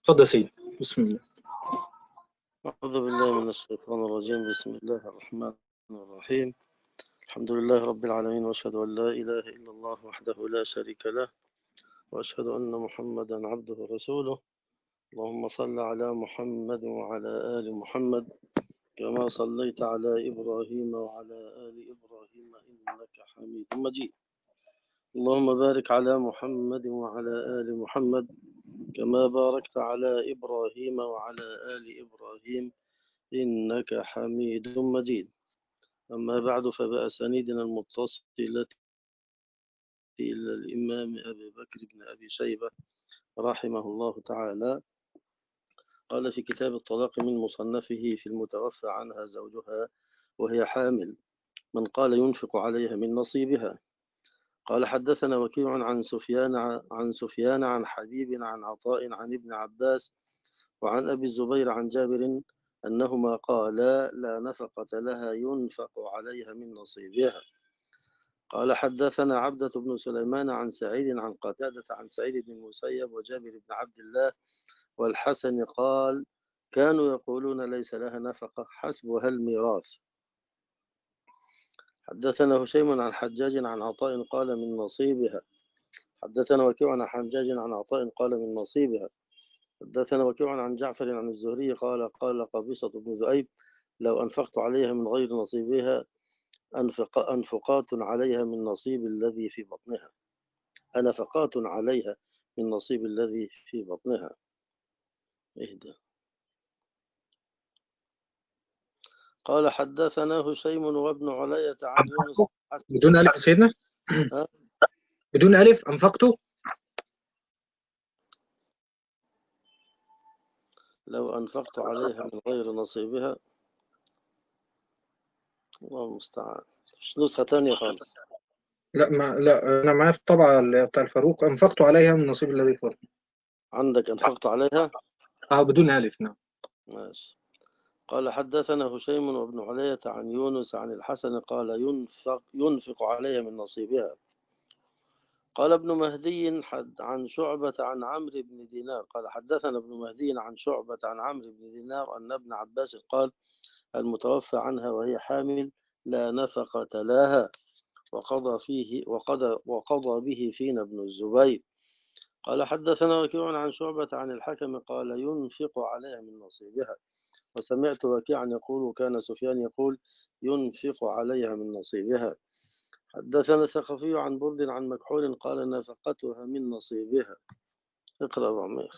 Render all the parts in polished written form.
تفضل سيدي. بسم الله. أعوذ بالله من الشيطان الرجيم. بسم الله الرحمن الرحيم. الحمد لله رب العالمين، وأشهد أن لا إله إلا الله وحده لا شريك له، وأشهد أن محمدا عبده ورسوله. اللهم صل على محمد وعلى آل محمد كما صليت على إبراهيم وعلى آل إبراهيم إنك حميد مجيد. اللهم بارك على محمد وعلى آل محمد كما باركت على إبراهيم وعلى آل إبراهيم إنك حميد مجيد. أما بعد، فبأسانيدنا المتصلة إلى الإمام أبي بكر بن أبي شيبة رحمه الله تعالى قال في كتاب الطلاق من مصنفه في المتوفى عنها زوجها وهي حامل: من قال ينفق عليها من نصيبها. قال حدثنا وكيع عن سفيان عن حبيب عن عطاء عن ابن عباس وعن أبي الزبير عن جابر أنهما قالا: لا نفقة لها ينفق عليها من نصيبها. قال حدثنا عبدة بن سليمان عن سعيد عن قتادة عن سعيد بن المسيب وجابر بن عبد الله والحسن قال: كانوا يقولون ليس لها نفقة حسبها الميراث. حدثنا هشيم عن حجاج عن عطاء قال: من نصيبها. حدثنا وكيع عن حجاج عن عطاء قال: من نصيبها. حدثنا وكيع عن جعفر عن الزهري قال قبيصة بن ذؤيب: لو أنفقت عليها من غير نصيبها أنفقات عليها من نصيب الذي في بطنها. أنفقات عليها من نصيب الذي في بطنها. اهدى. قال حدثنا هشيم وابن علية عن يونس. بدون ألف سيدنا؟ بدون ألف أنفقته؟ لو أنفقت عليها من غير نصيبها. الله المستعان. مش نسخة تانية خالص. لا أنا معايا في الطبعة بتاع الفاروق: أنفقت عليها من نصيب الذي في بطني. عندك أنفقت عليها؟ بدون ألف. نعم. ماشي. قال حدثنا هشيم وابن علية عن يونس عن الحسن قال: ينفق عليها من نصيبها. قال ابن مهدي عن شعبة عن عمرو بن دينار قال حدثنا ابن مهدي عن شعبة عن عمرو بن دينار أن ابن عباس قال: المتوفى عنها وهي حامل لا نفقة لها، وقضى به فينا ابن الزبير. قال حدثنا وكيع عن شعبة عن الحكم قال: ينفق عليها من نصيبها. وسمعت وكيعا يقول: كان سفيان يقول: ينفق عليها من نصيبها. حدثنا الثقفي عن برد عن مكحول قال: نفقتها من نصيبها. اقرأ أبو عمير.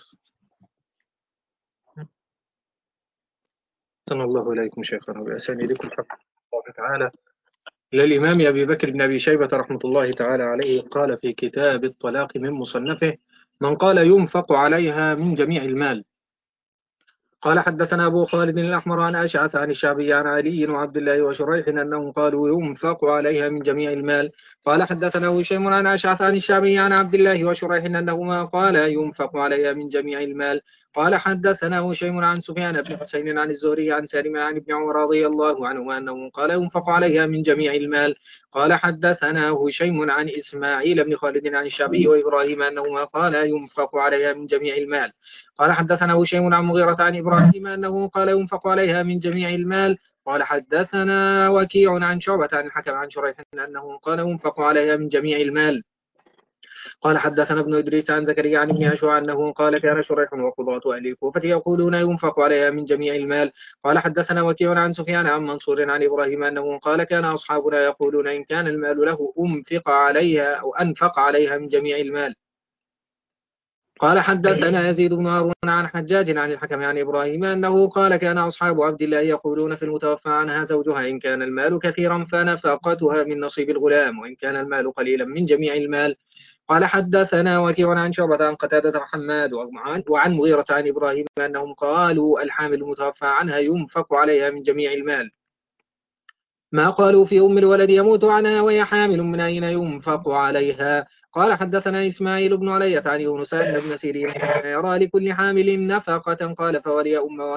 أحسن الله إليكم شيخنا بأسانيدكم حق الله تعالى إلى الإمام أبي بكر بن أبي شيبة رحمة الله تعالى عليه. قال في كتاب الطلاق من مصنفه: من قال ينفق عليها من جميع المال. قال حدثنا أبو خالد الأحمر عن أشعث عن الشعبي عن علي وعبد الله وشريح أنهم قالوا ينفق عليها من جميع المال. قال حدثنا هشيم عن أشعث عن الشعبي عن عبد الله وشريح أنهما قال ينفق عليها من جميع المال. قال حدثنا هشيم عن سفيان بن حسين عن الزهري عن سالم عن ابن عمر رضي الله عنهما أنه قال ينفق عليها من جميع المال. قال حدثنا هشيم عن إسماعيل بن خالد عن الشعبي وإبراهيم أنهما قال ينفق عليها من جميع المال. قال حدثنا هشيم عن مغيرة عن إبراهيم أنه قال ينفق عليها من جميع المال. قال حدثنا وكيع عن شعبة عن الحكم عن شريح أنه قال ينفق عليها من جميع المال. قال حدثنا ابن إدريس عن زكريا عن ابن أشوع أنه قال: كان شريح وقضاة أهل الكوفة يقولون ينفق عليها من جميع المال. قال حدثنا وكيع عن سفيان عن منصور عن إبراهيم أنه قال: كان أصحابنا يقولون إن كان المال له أنفق عليها أو أنفق عليها من جميع المال. قال حدثنا يزيد بن هارون عن حجاج عن الحكم عن إبراهيم أنه قال: كان أصحاب عبد الله يقولون في المتوفى عنها زوجها إن كان المال كثيرا فنفقتها من نصيب الغلام، وإن كان المال قليلا من جميع المال. قال حدثنا وكيع عن شعبة عن قتادة حماد وعن مغيرة عن إبراهيم أنهم قالوا: الحامل المتوفى عنها ينفق عليها من جميع المال. ما قالوا في أم الولد يموت عنها وهي حامل من أين ينفق عليها. قال حدثنا إسماعيل بن علية عن يونس بن ابن سيرين يرى لكل حامل نفقة. قال: فولي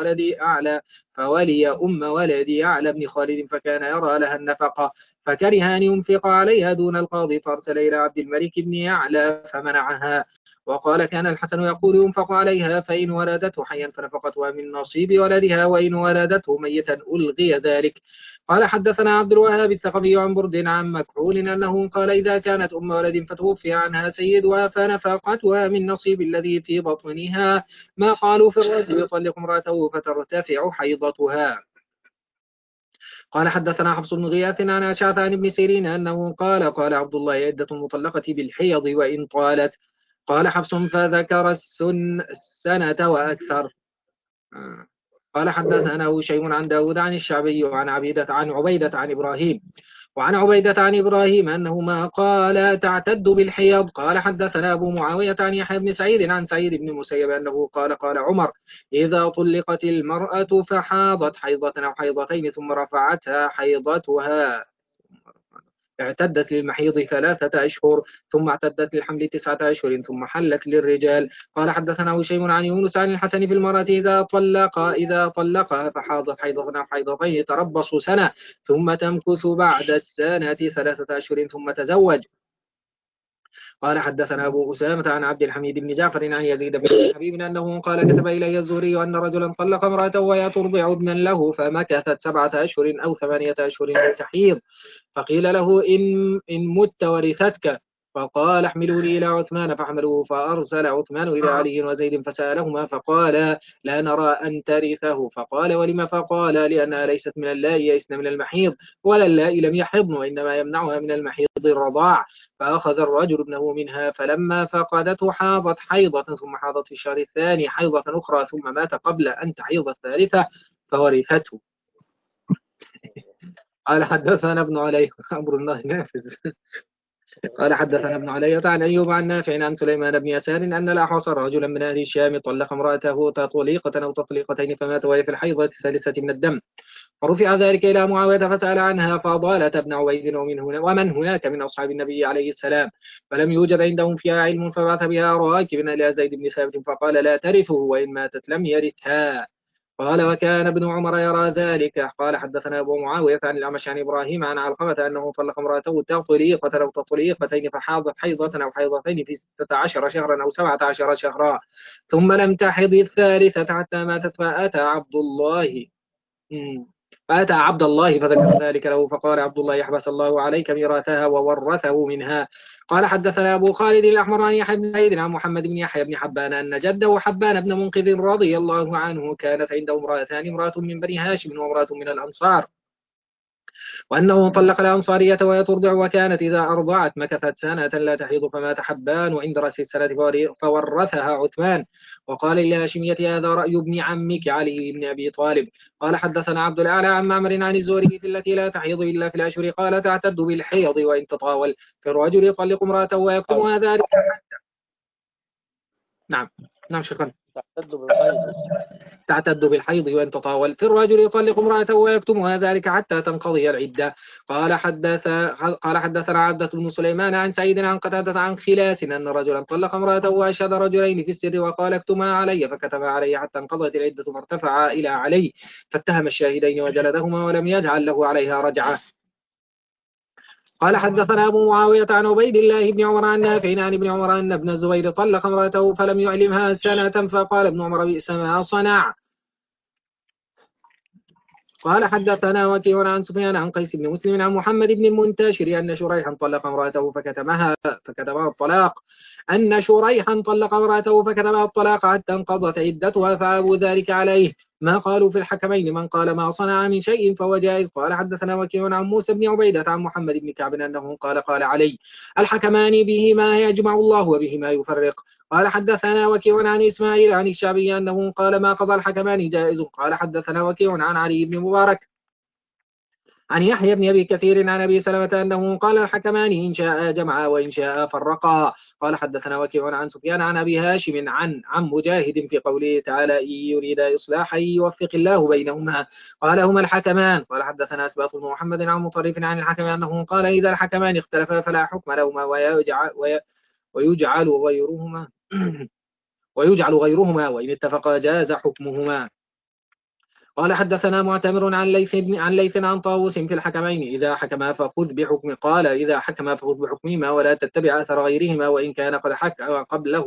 أم ولدي أعلى بن خالد فكان يرى لها النفقة فكره أن ينفق عليها دون القاضي، فأرسل إلى عبد الملك بن يعلى فمنعها. وقال كان الحسن يقول ينفق عليها فإن ولدته حيا فنفقتها من نصيب ولدها وإن ولدته ميتا ألغي ذلك. قال حدثنا عبد الوهاب الثقفي عن برد عن مكحول أنه قال إذا كانت أم ولد فتوفي عنها سيدها فنفقتها من نصيب الذي في بطنها ما قالوا في الرجل يطلق امرأته فترتفع حيضتها. قال حدثنا حفص بن غياث عن أشعث عن ابن سيرين أنه قال عبد الله عدة المطلقة بالحيض وإن طالت. قال حفص فذكر السنة وأكثر. قال حدثنا هشيم عن داود عن الشعبي وعن عبيدة عن إبراهيم وعن عبيدة عن إبراهيم أنهما قال تعتد بالحيض. قال حدثنا أبو معاوية عن يحيى بن سعيد عن سعيد بن المسيب أنه قال عمر إذا طلقت المرأة فحاضت حيضة أو حيضتين ثم رفعتها حيضتها اعتدت للمحيض 3 أشهر ثم اعتدت للحمل 9 أشهر ثم حلت للرجال. قال حدثنا هشيم عن يونس عن الحسن في المرأة إذا طلقها فحاضت حيضة أو حيضتين تربص سنة ثم تمكث بعد السنة 3 أشهر ثم تزوج. قال حدثنا أبو أسامة عن عبد الحميد بن جعفر عن يزيد بن حبيب أنه قال كتب إلي الزهري أن رجلا طلق امرأته وهي ترضع ابنا له فمكثت 7 أشهر أو 8 أشهر تحيض فقيل له إن مت ورثتك فقال احملوني إلى عثمان فحملوه فأرسل عثمان إلى علي وزيد فسألهما فقال لا نرى أن ترثه. فقال ولم؟ فقال لأنها ليست من اللائي يئسن من المحيض ولا اللائي لم يحضن وإنما يمنعها من المحيض الرضاع. فأخذ الرجل ابنه منها فلما فقدته حاضت حيضة ثم حاضت في الشهر الثاني حيضة أخرى ثم مات قبل أن تحيض الثالثة فورثته. قال حدثنا ابن علي أمر الله نافذ. قال حدثنا ابن علي عن أيوب عن نافع عن سليمان بن يسار أن الأحوص رجلا من أهل الشام طلق امرأته تطليقة أو تطليقتين فمات وهي في الحيضة الثالثة من الدم فرفع ذلك إلى معاوية فسأل عنها فضالت ابن عبيد ومن هناك من أصحاب النبي عليه السلام فلم يوجد عندهم فيها علم فبعث بها راكبا إلى زيد بن ثابت فقال لا ترثه وإن ماتت لم يرثها. قال وكان ابن عمر يرى ذلك. قال حدثنا أبو معاوية عن الأعمش عن إبراهيم عن علقمة أنه طلق امرأته تطليقة أو تطليقتين فحاضت حيضة أو حيضتين في 16 شهرا أو 17 شهرا ثم لم تحض الثالثة حتى ماتت فأتى عبد الله فذكر ذلك له فقال عبد الله يحبس الله عليك ميراثها وورثه منها. قال حدثنا أبو خالد الأحمر عن يحيى بن سعيد عن محمد بن يحيى بن حبان أن جده حبان بن منقذ رضي الله عنه كانت عنده امرأتان امرأة من بني هاشم وامرأة من الأنصار وأنه طلق الأنصارية وهي ترضع وكانت إذا أرضعت مكثت سنة لا تحيض فمات حبان وعند رأس السنة فورثها عثمان. وقال للهاشمية هذا رأي ابن عمك علي بن أبي طالب. قال حدثنا عبد الأعلى عن معمر عن الزهري في التي لا تحيض إلا في الأشهر قال تعتد بالحيض وإن تطاول في الرجل يطلق امرأته ويكتمها ذلك. نعم شكرا. تعتد بالحيض وإن تطاول في الرجل يطلق امرأته ويكتمها ذلك حتى تنقضي العدة. قال حدثنا عبدة بن سليمان عن سعيد عن قتادة عن خلاس أن رجلا طلق امرأته وأشهد رجلين في السر وقال اكتمها علي فكتمها علي حتى انقضت العدة فارتفع إلى علي فاتهم الشاهدين وجلدهما ولم يجعل له عليها رجعة. قال حدثنا أبو معاوية عن عبيد الله بن عمر عن نافع عن ابن عمر أن ابن الزبير طلق امرأته فلم يعلمها سنة فقال ابن عمر بئس ما صنع. قال حدثنا وكيع عن سفيان عن قيس بن مسلم عن محمد بن المنتشر أن شريحا طلق امرأته فكتمها الطلاق حتى انقضت عدتها فأبوا ذلك عليه ما قالوا في الحكمين من قال ما صنع من شيء فهو جائز. قال حدثنا وكيع عن موسى بن عبيدة عن محمد بن كعب أنه قال علي الحكمان بهما يجمع الله وبهما يفرق. قال حدثنا وكيع عن إسماعيل عن الشعبي أنه قال ما قضى الحكمان جائز. قال حدثنا وكيع عن علي بن مبارك عن يحيى بن أبي كثير عن أبي سلمة أنه قال الحكمان إن شاء جمعا وإن شاء فرقا. قال حدثنا وكيع عن سفيان عن أبي هاشم عن مجاهد في قوله تعالى إن يريد إصلاحا يوفق الله بينهما قال هما الحكمان. قال حدثنا أسباط بن محمد عن مطرف عن الحكم أنه قال إذا الحكمان اختلفا فلا حكم لهما ويجعل غيرهما وإن اتفقا جاز حكمهما. قال حدثنا معتمر عن ليث عن طاووس في الحكمين إذا حكما فخذ بحكم قال إذا حكما فخذ بحكمهما ولا تتبع أثر غيرهما وإن كان قد حكم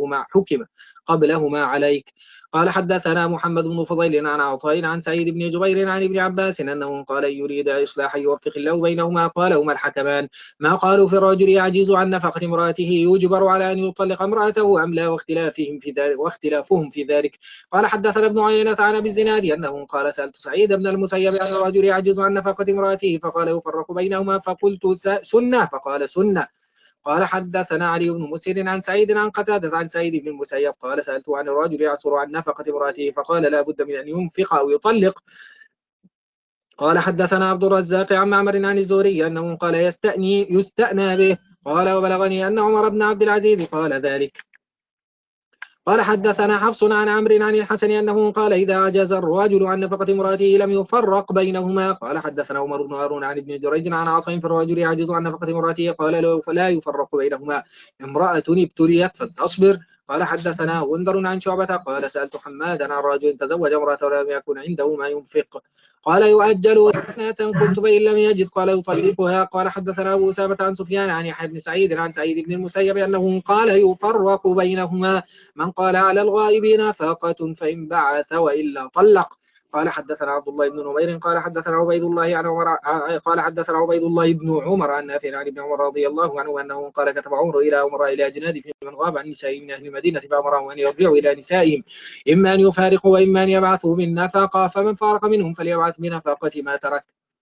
قبلهما عليك. قال حدثنا محمد بن فضيل عن عطاء عن سعيد بن جبير عن ابن عباس أنه قال يريد إصلاحا يوفق الله بينهما قال هما الحكمان ما قالوا في الرجل يعجز عن نفقة امرأته يجبر على أن يطلق امرأته أم لا واختلافهم في ذلك. قال حدثنا ابن عيينة عن أبي الزناد أنه قال سألت سعيد بن المسيب عن الرجل يعجز عن نفقة امرأته فقال يفرق بينهما فقلت سنة فقال سنة. قال حدثنا علي بن مسهر عن سعيد عن قتادة عن سعيد بن المسيب قال سألته عن الرجل يعسر عن نفقة امرأته فقال لا بد من أن ينفق أو يطلق. قال حدثنا عبد الرزاق عن معمر عن الزهري أنه قال يستأنى به. قال وبلغني أن عمر بن عبد العزيز قال ذلك. قال حدثنا حفص عن عمرو عن الحسن أنه قال إذا عجز الرجل عن نفقة امرأته لم يفرق بينهما. قال حدثنا عمر بن هارون عن ابن جريج عن عاصم في الرجل يعجز عن نفقة امرأته قال لا يفرق بينهما امرأة ابتليت فلتصبر. قال حدثنا غندر عن شعبة قال سألت حمادا عن رجل تزوج امرأة ولم يكن عنده ما ينفق قال يؤجل سنة قلت فإن لم يجد قال يطلقها. قال حدثنا أبو أسامة عن سفيان عن يحيى بن سعيد عن سعيد بن المسيب أنه قال يفرق بينهما من قال على الغائب نفقة فإن بعث وإلا طلق. قال حدثنا عبد الله بن نمير قال حدثنا عبيد الله عن عمر قال حدثنا عبيد الله بن عمر عن نافع عن ابن عمر رضي الله عنه أنه قال كتب عمر إلى أمراء إلى أجناد في من غاب عن نساء من أهل المدينة فأمرهم أن يرجعوا إلى نسائهم إما أن يفارقوا وإما أن يبعثوا بالنفقة فمن فارق منهم فليبعث بنفقة ما ترك.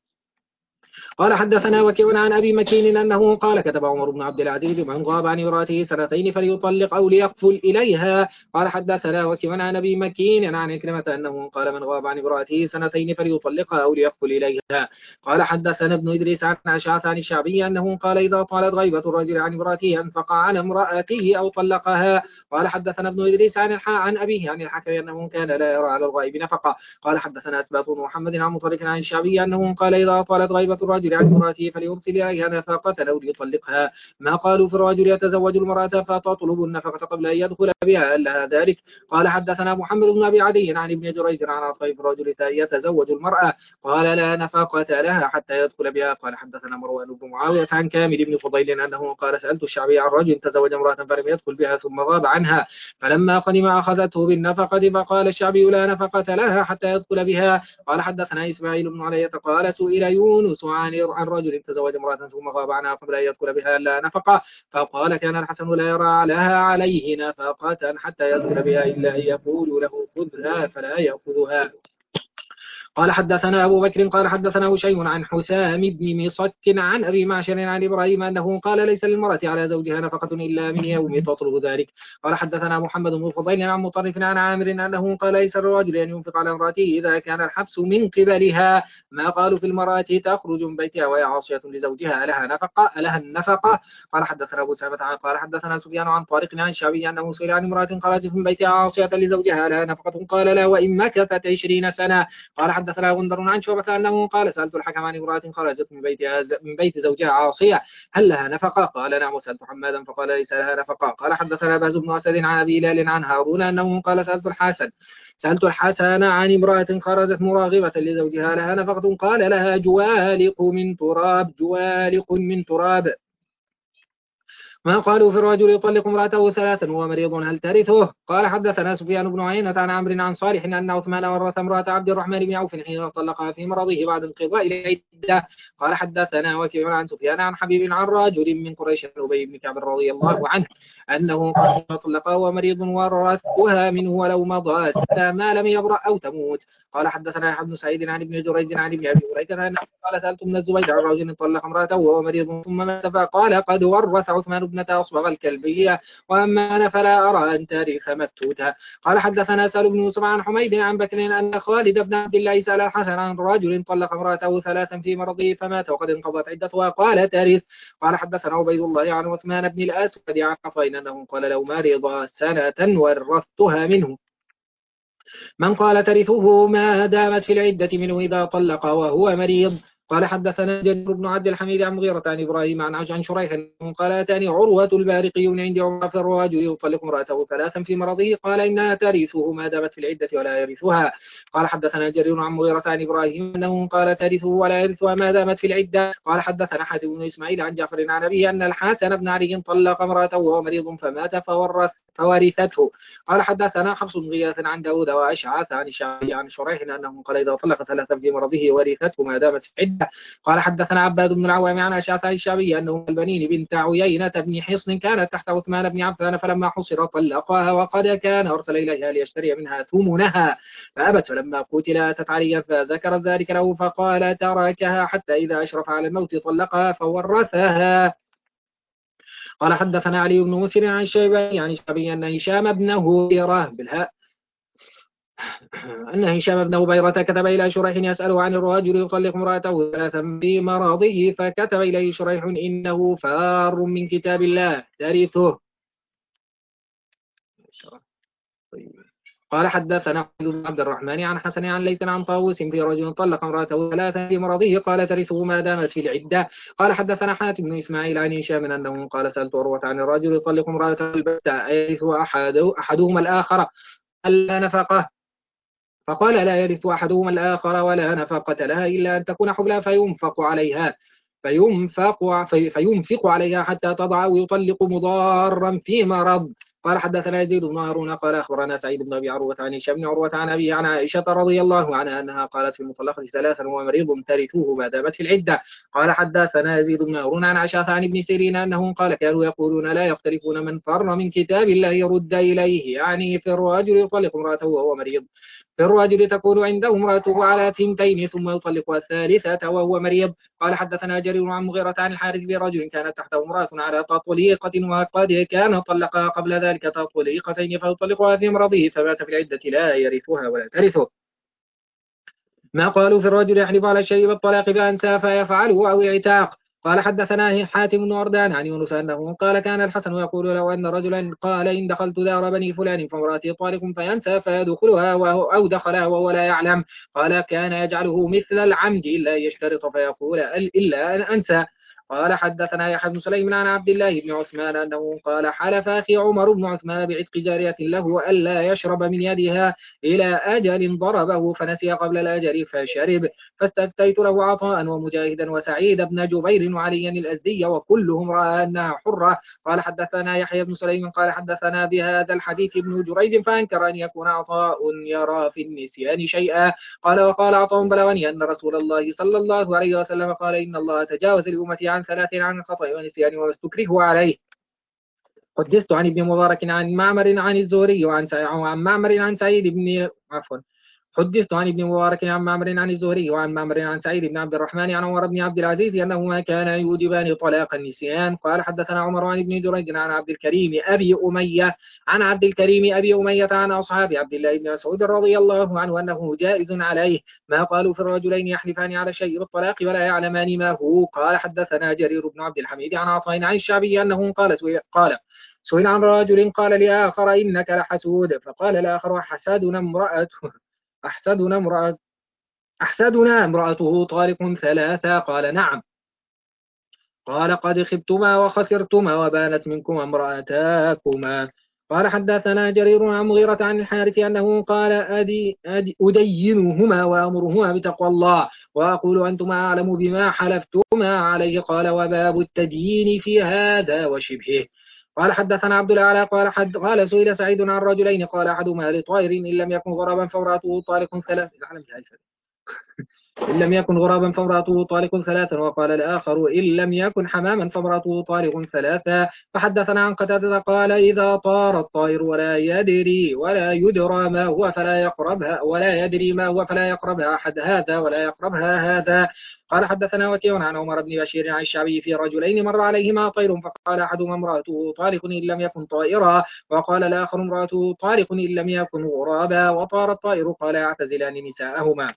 قال حدثنا وكيع عن أبي مكين أنه قال كتب عمر بن عبد العزيز من غاب عن امرأته سنتين فليطلق أو ليقفل إليها. قال حدثنا وكيع عن أبي مكين عن عكرمة أنه قال من غاب عن امرأته سنتين فليطلقها أو ليقفل إليها. قال حدثنا ابن إدريس عن أشعث عن الشعبي أنه قال إذا طالت غيبة الرجل عن امرأته أنفق على امرأته أو طلقها. قال حدثنا ابن إدريس عن أبيه عن الحكم أنه كان لا يرى على الغائب نفقة. قال حدثنا أسباط محمد عن مطرف عن الشعبي أنه قال إذا طالت غيبة الرجل عن امرأته فليرسل إليها نفقة أو ليطلقها. ما قالوا في الرجل يتزوج المرأة فتطلب النفقة قبل أن يدخل بها ألا ذلك. قال حدثنا محمد بن أبي عدي عن ابن جريج عن عطاء في الرجل يتزوج المرأة قال لا نفقة لها حتى يدخل بها. قال حدثنا مروان بن معاوية عن كامل بن فضيل أنه قال سألت الشعبي عن رجل تزوج امرأة فلم يدخل بها ثم غاب عنها فلما قدم أخذته بالنفقة فقال الشعبي لا نفقة لها حتى يدخل بها. قال حدثنا إسماعيل بن علية قال سئل يونس عن رجل تزوج امرأة ثم غاب عنها قبل أن يدخل بها لا نفقة فقال كان الحسن لا يرى لها عليه نفقة حتى يدخل بها إلا أن يقول له خذها فلا يأخذها. قال حدثنا أبو بكر قال حدثنا هشيم عن حسام بن مصك عن أبي معشر عن إبراهيم أنه قال ليس للمرأة على زوجها نفقة إلا من يوم تطلب ذلك. قال حدثنا محمد بن الفضيل عن مطرف عن عامر أنه قال ليس للرجل أن ينفق على امرأته إذا كان الحبس من قبلها. ما قالوا في المرأة تخرج من بيتها وهي عاصية لزوجها لها النفقة. قال حدثنا أبو سلمة قال حدثنا سفيان عن طارق عن الشعبي أنه سئل عن امرأة خرجت من بيتها عاصية لزوجها لها نفقة قال لا وإن مكثت 20 سنة. قال حدثنا غندر عن شعبة أنه قال سألت الحكم عن امرأة خرجت من بيت زوجها عاصية هل لها نفقة؟ قال نعم. وسألت حمادا فقال ليس لها نفقة. قال حدثنا باز بن أسد عن أبي هلال عن هارون أنه قال سألت الحسن عن امرأة خرجت مراغبة لزوجها لها نفقة قال لها جوالق من تراب. ما قالوا في الرجل يطلق امرأته ثلاثا وهو مريض هل ترثه؟ قال حدثنا سفيان بن عيينة عن عمرو عن صالح أن عثمان ورث امرأة عبد الرحمن بن عوف حين طلقها في مرضه بعد انقضاء العدة. قال حدثنا وكيع عن سفيان عن حبيب عن رجل من قريش أبي بن كعب رضي الله عنه أنه قال طلقها وهو مريض ورثتها منه ولو مضى سنة ما لم يبرأ أو تموت. قال حدثنا يحيى بن سعيد عن ابن جريج عن ابن أبي هريرة أنه قال سألت من الزبير عن رجل طلق امرأته وهو مريض ثم مات فقال قد ورث عثمان ابنة أصبغ الكلبية وأما أنا فلا أرى أن ترث مفتوتا. قال حدثنا سهل بن يوسف عن حميد عن بكر أن خالد بن عبد الله سأل الحسن عن رجل طلق امرأته ثلاثا في مرضه فمات وقد انقضت عدتها قال ترث. قال حدثنا عبيد الله عن عثمان بن الأسود عن عطاء أنه قال لو مرض سنة ورثتها منه. من قال ترثه ما دامت في العدة منه إذا طلق وهو مريض. قال حدثنا جرير بن عبد الحميد عن مغيرة عن إبراهيم عن شريح قال أتاني عروة البارقي من عند عمر في الرجل يطلق امرأته ثلاثا في مرضه قال إنها ترثه ما دامت في العدة ولا يرثها. قال حدثنا جرير عن مغيرة عن إبراهيم أنه قال ترثه ولا يرثها ما دامت في العدة. قال حدثنا حاتم بن إسماعيل عن جعفر عن أبيه أن الحسن بن علي طلق امرأته وهو مريض فمات فورثته. قال حدثنا حفص بن غياث عن داود وأشعث عن الشعبي عن شريح أنه قال إذا طلق ثلاثا في مرضه ورثته ما دامت في العدة. قال حدثنا عباد بن العوام عن أشعث عن الشعبي أنه البنين بنت عيينة بن حصن كانت تحت عثمان بن عفان فلما حصر طلقها وقد كان أرسل إليها ليشتري منها ثمنها فأبت فلما قتل أتت عليا فذكر ذلك له فقال تركها حتى إذا أشرف على الموت طلقها فورثها. قال حدثنا علي بن مسر عن الشيباني عن الشعبي أن هشام بن هبيرة بالهاء أن هشام بن هبيرة كتب إلى شريح يسأله عن الرجل يطلق امرأته ثلاثا في مرضه فكتب إليه شريح إنه فار من كتاب الله ترثه. قال حدثنا عبد الرحمن عن حسن عن ليث عن طاووس في رجل طلق امرأته ثلاثا في مرضه قال ترثه ما دامت في العدة. قال حدثنا حاتم بن إسماعيل عن هشام أنه قال سألت عروة عن الرجل يطلق امرأته البتة أيرث أحدهما الآخر ألا نفقه فقال لا يرث أحدهما الآخر ولا نفقة لها إلا أن تكون حبلى فينفق عليها حتى تضع أو يطلق مضارا في مرض. قال حدثنا يزيد بن هارون قال أخبرنا سعيد بن أبي عروة عن هشام بن عروة عن أبيه عن عائشة رضي الله عنها أنها قالت في المطلقة ثلاثا وهو مريض ترثوه ما دامت في العدة. قال حدثنا يزيد بن هارون عن عشاث عن ابن سيرين أنهم قال كانوا يقولون لا يختلفون من فر من كتاب الله يرد إليه يعني في الرجل يطلق امرأته وهو مريض في الرجل تكون عنده امرأته على ثنتين ثم يطلقها الثالثة وهو مريض. قال حدثنا جرير عن مغيرة عن الحارث برجل كانت تحته امرأة على تطليقة وقد كان طلقها قبل ذلك تطليقتين فيطلقها في مرضه فمات في العدة لا يرثها ولا ترثه. ما قالوا في الرجل يحلف على الشيء بالطلاق بأنسى فيفعله أو اعتاق. قال حدثنا حاتم بن وردان عن يونس أنه قال كان الحسن يقول لو أن رجلا قال إن دخلت دار بني فلان فامرأتي طالق فينسى فيدخلها أو دخلها وهو لا يعلم قال كان يجعله مثل العمد إلا يشترط فيقول إلا أن أنسى. قال حدثنا يحيى بن سليم عن عبد الله بن عثمان أنه قال حلف أخي عمر بن عثمان بعتق جارية له ألا يشرب من يدها إلى أجل ضربه فنسي قبل الأجل فشرب فاستفتيت له عطاء ومجاهدا وسعيد بن جبير وعليا الأزدي وكلهم رأى أنها حرة. قال حدثنا يحيى بن سليم قال حدثنا بهذا الحديث ابن جريج فأنكر أن يكون عطاء يرى في النسيان شيئا. قال وقال عطاء بلغني أن رسول الله صلى الله عليه وسلم قال إن الله تجاوز لأمتي عن ثلاث عن الخطأ والنسيان وما استكرهوا عليه. حدثت عن ابن مبارك عن معمر عن الزهري وعن معمر عن سعيد بن حدثت عن ابن مبارك عن معمر عن الزهري وعن معمر عن سعيد بن عبد الرحمن عن عمر بن عبد العزيز أنهما كانا يوجبان طلاق النسيان. قال حدثنا عمر عن ابن جريج عن عبد الكريم أبي أمية عن أصحاب عبد الله بن مسعود رضي الله عنه أنه جائز عليه ما قالوا في الرجلين يحلفان على الشيء بالطلاق ولا يعلمان ما هو. قال حدثنا جرير بن عبد الحميد عن عطاء عن الشعبي أنه قال سئل عن رجل قال لآخر إنك لحسود فقال الآخر أحسدنا امرأته طارق ثلاثة قال نعم. قال قد خبتما وخسرتما وبانت منكما امرأتاكما. قال حدثنا جرير عن مغيرة عن الحارث أنه قال أدينهما وأمرهما بتقوى الله وأقول أنتما أعلم بما حلفتما عليه. قال وباب التدين في هذا وشبهه. قال حدثنا عبد الأعلى قال سئل سعيد عن رجلين قال أحدهما لطائر إن لم يكن غرابا فامرأته طالق ثلاث إن لم يكن غرابا فامرأته طالق ثلاثا وقال الآخر إن لم يكن حماما فامرأته طالق ثلاثا. فحدثنا عن قتادة قال إذا طار الطائر ولا يدرى ما هو فلا يقربها ولا يدري ما هو فلا يقربها أحد هذا ولا يقربها هذا. قال حدثنا وكيع عن عمر بن بشير عن الشعبي في رجلين مر عليهما طير فقال أحدهما امرأته طالق إن لم يكن طائرا وقال الآخر امرأته طالق إن لم يكن غرابا وطار الطائر قال يعتزلان نساءهما.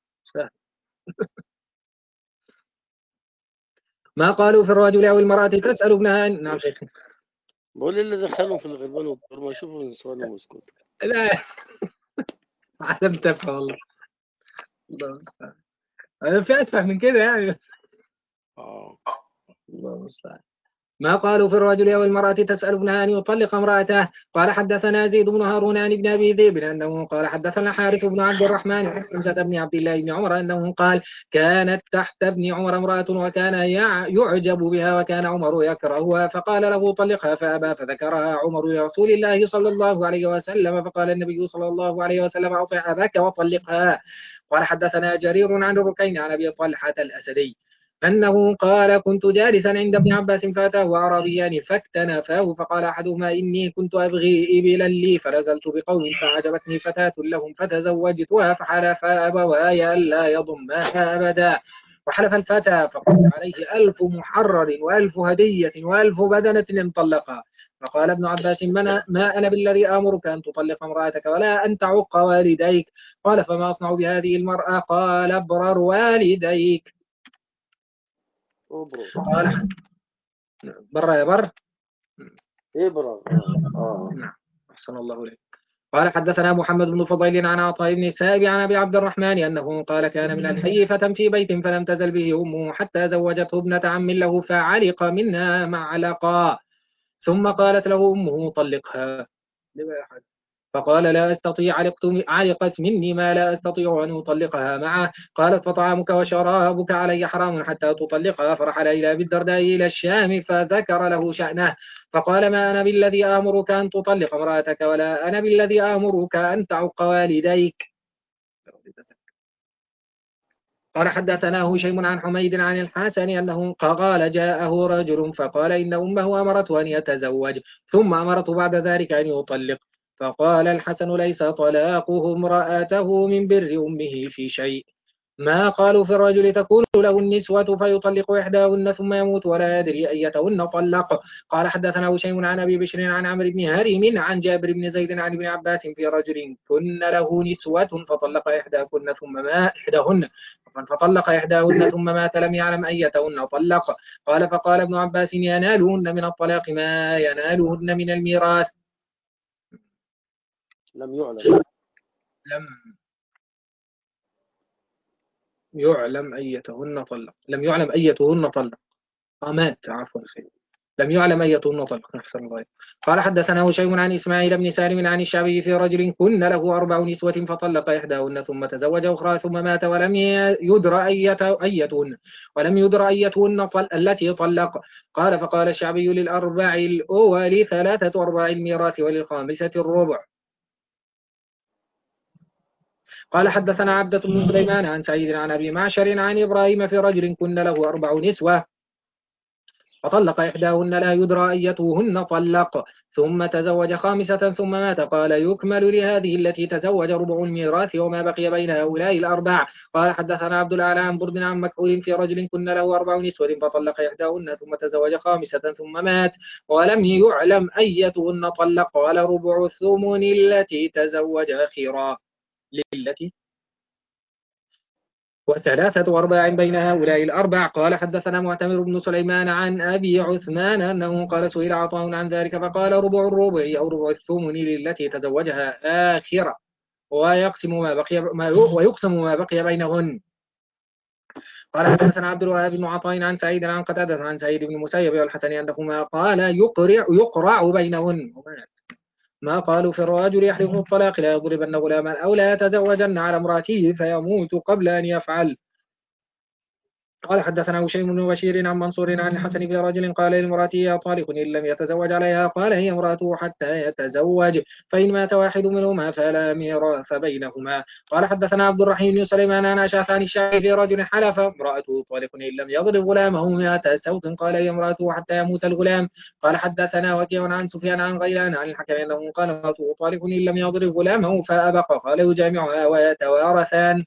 ما قالوا في الرجل أو المرأة تسأل ابنها. نعم شيخ. بقول اللي دخلهم في الغربان والدكتور ما يشوفوا سؤالهم ويسكت. لا علم تفهم والله. الله في أتفه من كده يعني. آه. الله المستعان. ما قالوا في الرجل أو المرأة تسأل ابنها أن يطلق امرأته. قال حدثنا زيد بن هارون عن ابن أبي ذئب أنه قال حدثنا حارث بن عبد الرحمن عن حمزة بن عبد الله بن عمر أنه قال كانت تحت ابن عمر امرأة وكان يعجب بها وكان عمر يكرهها فقال له طلقها فأبى فذكرها عمر لرسول الله صلى الله عليه وسلم فقال النبي صلى الله عليه وسلم أطع أباك وطلقها. قال حدثنا جرير عن الركين عن أبي طلحة الأسدي أنه قال كنت جالسا عند ابن عباس فأتاه أعرابيان فاكتنفاه فقال أحدهما إني كنت أبغي إبلا لي فنزلت بقوم فعجبتني فتاة لهم فتزوجتها فحلفا أبواي ألا يضمها أبدا. وحلف الفتى فقال عليه 1000 محرر و1000 هدية و1000 بدنة إن طلقها. فقال ابن عباس ما أنا بالذي آمرك أن تطلق امرأتك ولا أن تعق والديك. قال فما أصنع بهذه المرأة؟ قال ابرر والديك. أبرز. قال بر يا بر. إبرز. نعم. أحسن الله إليك. قال حدثنا محمد بن فضيل عن عطاء بن السائب عن أبي عبد الرحمن أنه قال كان من الحي فتى في بيت فلم تزل به أمه حتى زوجته ابنة عم له فعلق منها معلقا ثم قالت له أمه طلقها. فقال لا أستطيع علقت مني ما لا أستطيع أن أطلقها معه. قالت فطعامك وشرابك علي حرام حتى تطلقها. فرحل إلى أبي الدرداء إلى الشام فذكر له شأنه فقال ما أنا بالذي آمرك أن تطلق امرأتك ولا أنا بالذي آمرك أن تعق والديك. قال حدثنا هشيم عن حميد عن الحسن أنه قال جاءه رجل فقال إن أمه أمرته أن يتزوج ثم أمرته بعد ذلك أن يطلق. فقال الحسن ليس طلاقه امرأته من بر أمه في شيء. ما قالوا في الرجل تكون له النسوة فيطلق إحداهن ثم يموت ولا يدري أيتهن طلق. قال حدثنا هشيم عن أبي بشر عن عمرو بن هرم عن جابر بن زيد عن ابن عباس في رجل كن له نسوة فطلق إحداهن ثم مات لم يعلم أيتهن طلق. قال فقال ابن عباس ينالهن من الطلاق ما ينالهن من الميراث. لم يعلم. لم يعلم أيتهن طلق. لم يعلم أيتهن طلق. مات عفوا سيدي. لم يعلم أيتهن طلق. أحسن الله. قال حدثنا هشيم عن إسماعيل بن سالم عن الشعبي في رجل كن له 4 نسوة فطلق إحداهن ثم تزوج أخرى ثم مات ولم يدر أيتهن التي طلق. قال فقال الشعبي للأربع الأول 3 أرباع الميراث وللخامسة الربع. قال حدثنا عبدة بن سليمان عن سعيد عن أبي معشر عن إبراهيم في رجل كن له 4 نسوة فطلق إحداهن لا يدرى أيتهن طلق ثم تزوج خامسة ثم مات. قال يكمل لهذه التي تزوج ربع الميراث وما بقي بين هؤلاء الأربع. قال حدثنا عبد الأعلى عن برد عن مكحول في رجل كن له 4 نسوة فطلق إحداهن ثم تزوج خامسة ثم مات ولم يعلم أيتهن طلق. قال ربع الثمن التي تزوج أخيرا للتي و3 أرباع بين هؤلاء الأربع. قال حدثنا معتمر بن سليمان عن أبي عثمان أنه قال سئل عطاء عن ذلك فقال ربع الربع أو ربع الثمن للتي تزوجها آخرة ويقسم ما بقي بينهن. قال حدثنا عبد الوهاب بن عطاء عن سعيد عن قتادة عن سعيد بن المسيب والحسن أنهما قال يقرع بينهن. ما قالوا في الرجل يحلف الطلاق لا يضربن غلاما أو لا يتزوجن على امرأته فيموت قبل أن يفعل. قال حدثنا هشيم بن بشير عن منصور عن الحسن في رجل قال لامرأته يا طالق إن لم يتزوج عليها قال هي امرأته حتى يتزوج فإن مات واحد منهما فلا ميراث بينهما. قال حدثنا عبد الرحيم بن سليمان عن أشعث عن الشافعي في رجل حلف امرأته طالق إن لم يضرب غلامه 100 سوط قال هي امرأته حتى يموت الغلام. قال حدثنا وكيع عن سفيان عن غيلان عن الحكم أنه قال امرأته طالق إن لم يضرب غلامه فأبق قال يجامعها ويتوارثان.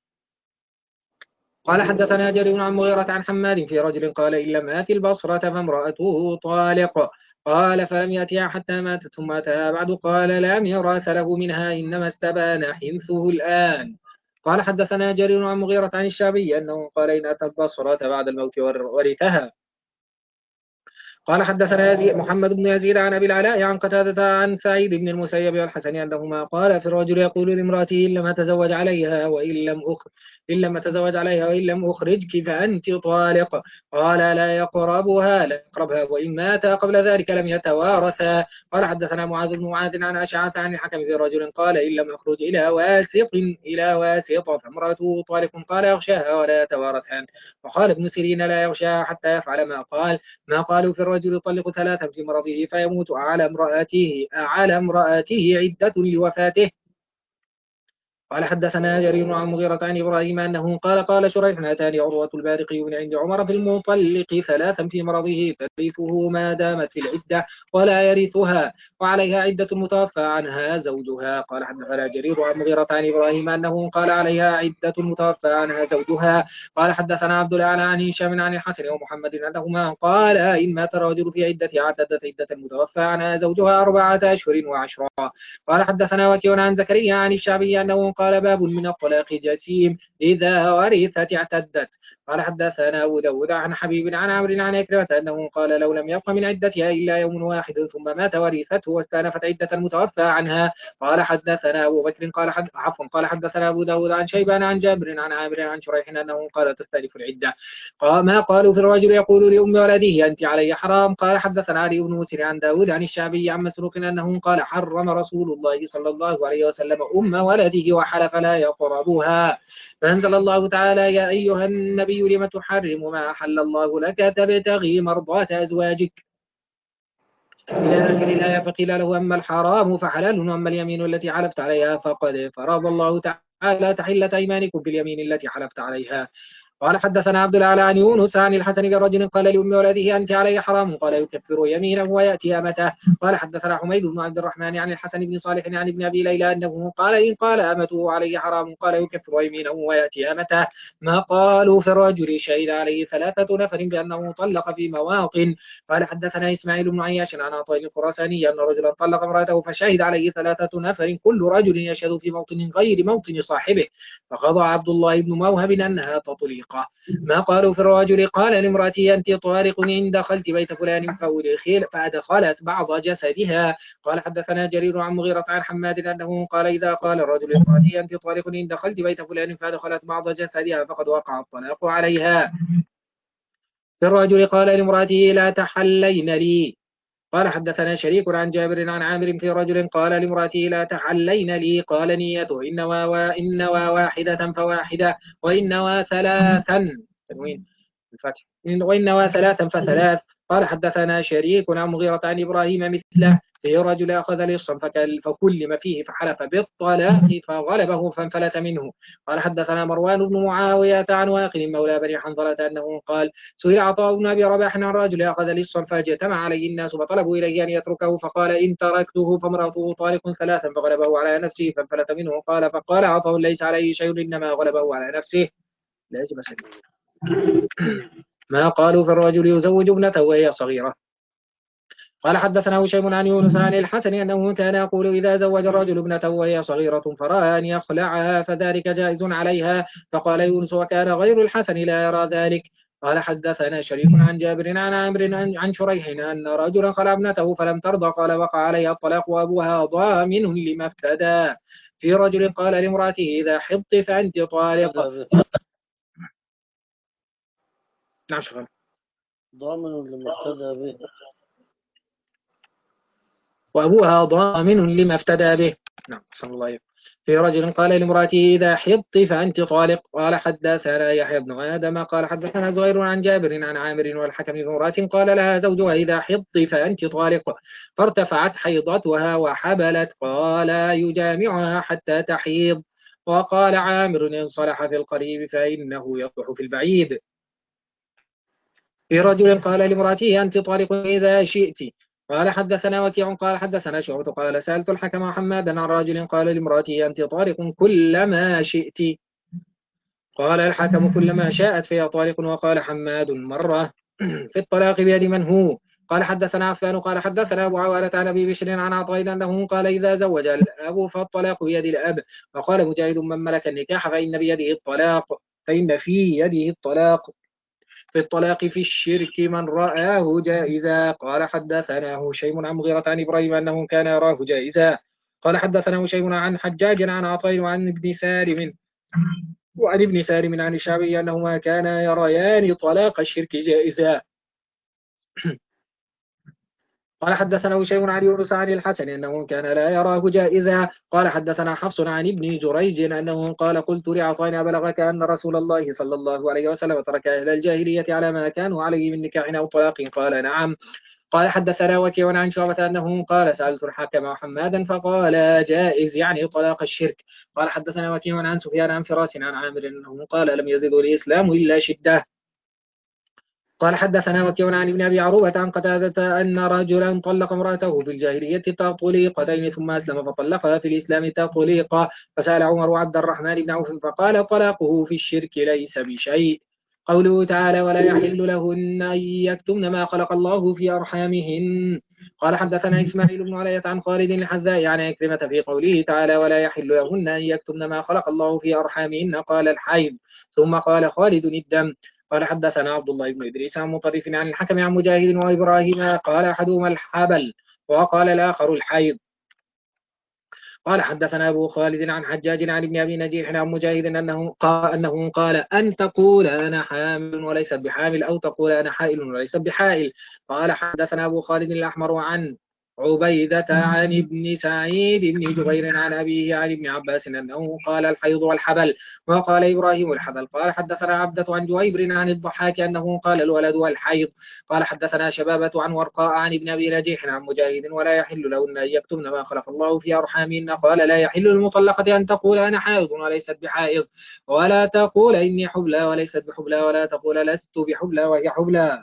قال حدثنا جرير عن مغيرة عن حماد في رجل قال إن لم آت البصرة فامرأته طالق. قال فلم يأتها حتى ماتت ثم أتاها بعد قال لا ميراث له منها إنما استبان حنثه الآن. قال حدثنا جرير عن مغيرة عن الشعبي أنه قال إن أتى البصرة بعد الموت ورثها. قال حدثنا محمد بن يزيد عن أبي العلاء عن قتادة عن سعيد بن المسيب والحسن أنهما قال في الرجل يقول لامرأته إن لم أتزوج عليها وإن لم إن لم أتزوج عليها وإن لم أخرجك فأنت طالق. قال لا يقربها وإن مات قبل ذلك لم يتوارثا. قال حدثنا معاذ بن معاذ عن أشعث عن الحكم في رجل قال إن لم أخرج إلى واسط فامرأته طالق قال يغشاها ولا يتوارثان. وقال ابن سيرين لا يغشاها حتى يفعل ما قال. ما قالوا في الرجل يطلق ثلاثا في مرضه فيموت أعلى امرأته عدة لوفاته. قال حدثنا جرير عن مغيرة عن إبراهيم أنه قال شريح أتاني عروة البارقي من عند عمر في المطلق ثلاثا في مرضه ترثه ما دامت في العدة ولا يرثها وعليها عدة المتوفى عنها زوجها. قال حدثنا جرير عن مغيرة عن إبراهيم أنه قال عليها عدة المتوفى عنها زوجها. قال حدثنا عبد الأعلى عن هشام عن الحسن ومحمد أنهما قال إن مات الرجل في عدتها اعتدت عدة المتوفى عنها زوجها 4 أشهر و10. قال حدثنا وكيع عن زكريا عن الشعبي أنه قال باب من الطلاق جسيم إذا ورثت اعتدت. قال حدثنا أبو داود عن حبيب عن عمرو عن عكرمة أنه قال لو لم يبق من عدتها إلا يوم واحد ثم مات ورثته واستأنفت عدة المتوفى عنها. قال حدثنا أبو بكر قال حدثنا أبو داود عن شيبان عن جابر عن عامر عن شريح أنه قال تستأنف العدة. قال ما قالوا في الرجل يقول لأم ولده أنت علي حرام. قال حدثنا علي بن مسر عن داود عن الشعبي عن مسروق أنه قال حرم رسول الله صلى الله عليه وسلم أم ولده وحلف لا يقربها. فأنزل الله تعالى يا أيها النبي لم تحرم ما أحل الله لك تبتغي مرضات أزواجك إلى آخر الآية. فقيل له أما الحرام فحلال وأما اليمين التي حلفت عليها فقد فرض الله تعالى تحلة أيمانكم باليمين التي حلفت عليها. قال حدثنا عبد الأعلى عن يونس عن الحسن برجل قال لأم ولده أنت علي حرام. قال يكفر يمينه ويأتي أمته. قال حدثنا حميد بن عبد الرحمن عن الحسن بن صالح عن ابن أبي ليلى أنه قال إن قال أمته علي حرام قال يكفر يمينه ويأتي أمته. ما قالوا في الرجل شهد عليه 3 نفر بأنه طلق في مواطن. قال حدثنا إسماعيل بن عياش عن عطاء الخراساني أن رجلا طلق امرأته فشهد عليه 3 نفر كل رجل يشهد في موطن غير موطن صاحبه. فقضى عبد الله بن موهب أنها تطليقه. ما قالوا في الرجل قال لامرأتي أنت طارق إن دخلت بيت فلان فأدخلت بعض جسدها. قال حدثنا جرير عن مغيرة عن حماد أنه قال إذا قال الرجل لامرأتي أنت طارق إن دخلت بيت فلان فأدخلت بعض جسدها فقد وقع الطلاق عليها. في الرجل قال لامرأته لا تحلين لي. قال حدثنا شريك عن جابر عن عامر في رجل قال لامرأته لا تحلين لي. قال نيته إن نوى واحدة فواحدة وإن نوى ثلاثا تنوين الفتح وإن نوى ثلاثا فثلاث. قال حدثنا شريك عن مغيرة عن إبراهيم مثله في رجل أخذ لصا فكلم فيه فحلف بالطلاق فغلبه فانفلت منه. قال حدثنا مروان بن معاوية عن واقل مولى بني حنظلة أنه قال سئل عطاء بن أبي رباح عن رجل أخذ لصا فاجتمع عليه الناس فطلبوا إليه أن يتركه فقال إن تركته فامرأته طالق 3 فغلبه على نفسه فانفلت منه. فقال عطاء ليس عليه شيء إنما غلبه على نفسه. لازم ما قالوا في الرجل يزوج ابنته وهي صغيرة. قال حدثنا هشيم عن يونس عن الحسن أنه كان يقول إذا زوج الرجل ابنته وهي صغيرة فرأى أن يخلعها فذلك جائز عليها. فقال يونس وكان غير الحسن لا يرى ذلك. قال حدثنا شريك عن جابر عن عامر عن شريح أن رجلا خلع ابنته فلم ترضى قال وقع عليها الطلاق وأبوها ضامن لما افتدى. في رجل قال لامرأته إذا حضت فأنت طالق. نعم شغل ضامن لما افتدى به وأبوها ضامن لما افتدى به. نعم صلى الله عليه. في رجل قال لامرأته إذا حضت فأنت طالق. قال حدثنا يحيى بن آدم قال حدثنا زهير عن جابر عن عامر والحكم بن امرأة قال لها زوجها إذا حضت فأنت طالق فارتفعت حيضتها وحبلت قال يجامعها حتى تحيض. وقال عامر إن صلح في القريب فإنه يصلح في البعيد. في رجل قال لامرأته أنت طالق إذا شئت. قال حدثنا وكيع قال حدثنا شعبة قال سألت الحكم محمدا عن رجل قال لامرأته أنت طالق كلما شئت. قال الحكم كلما شاءت فهي طالق. وقال حماد مرة في الطلاق بيد من هو. قال حدثنا عفان قال حدثنا أبو عوانة عن أبي بشر عن عطاء أنه قال إذا زوج الأب فالطلاق بيد الأب. وقال مجاهد من ملك النكاح فإن في يده الطلاق. في الطلاق في الشرك من رآه جائزا. قال حدثنا هشيم عن مغيرة عن إبراهيم أنه كان يراه جائزا. قال حدثنا هشيم عن حجاج عن عطاء وعن ابن سالم وعن ابن سالم عن الشعبي أنهما كانا يريان طلاق الشرك جائزا. قال حدثنا هشيم عن يونس عن الحسن أنه كان لا يراه جائزا. قال حدثنا حفص عن ابن جريج أنه قال قلت لعطاء بلغك أن رسول الله صلى الله عليه وسلم ترك أهل الجاهلية على ما كانوا عليه من نكاح أو طلاق؟ قال نعم. قال حدثنا وكيع عن شعبة أنه قال سألت الحكم حمادا فقال جائز يعني طلاق الشرك. قال حدثنا وكيع عن سفيان عن فراس عن عامر أنه قال لم يزد الإسلام إلا شدة. قال حدثنا وكيع عن ابن أبي عروبة عن قتادة أن رجلا طلق امرأته في الجاهلية تطليقتين ثم أسلم فطلقها في الإسلام تطليقا. فسأل عمر عبد الرحمن بن عوف فقال طلاقه في الشرك ليس بشيء. قوله تعالى ولا يحل لهن أن يكتمن ما خلق الله في أرحامهن. قال حدثنا إسماعيل بن علية عن خالد الحذاء عن عكرمة في قوله تعالى ولا يحل لهن أن يكتمن ما خلق الله في أرحامهن قال الحيض ثم قال خالد الدم. قال حدثنا عبد الله بن إدريس عن مطرف عن الحكم عن مجاهد وإبراهيم قال أحدهما الحبل وقال الآخر الحيض. قال حدثنا أبو خالد عن حجاج عن ابن أبي نجيح عن مجاهد أنه قال أن تقول أنا حامل وليست بحامل أو تقول أنا حائل وليست بحائل. قال حدثنا أبو خالد الأحمر عن عبيدة عن ابن سعيد بن جبير عن أبيه عن ابن عباس أنه قال الحيض والحبل وقال إبراهيم الحبل. قال حدثنا عبدة عن جويبر عن الضحاك أنه قال الولد والحيض. قال حدثنا شبابة عن ورقاء عن ابن أبي نجيح عن مجاهد ولا يحل لهن أن يكتمن ما خلق الله في أرحامهن قال لا يحل للمطلقة أن تقول أنا حائض وليست بحائض ولا تقول إني حبلى وليست بحبلى ولا تقول لست بحبلى وهي حبلى.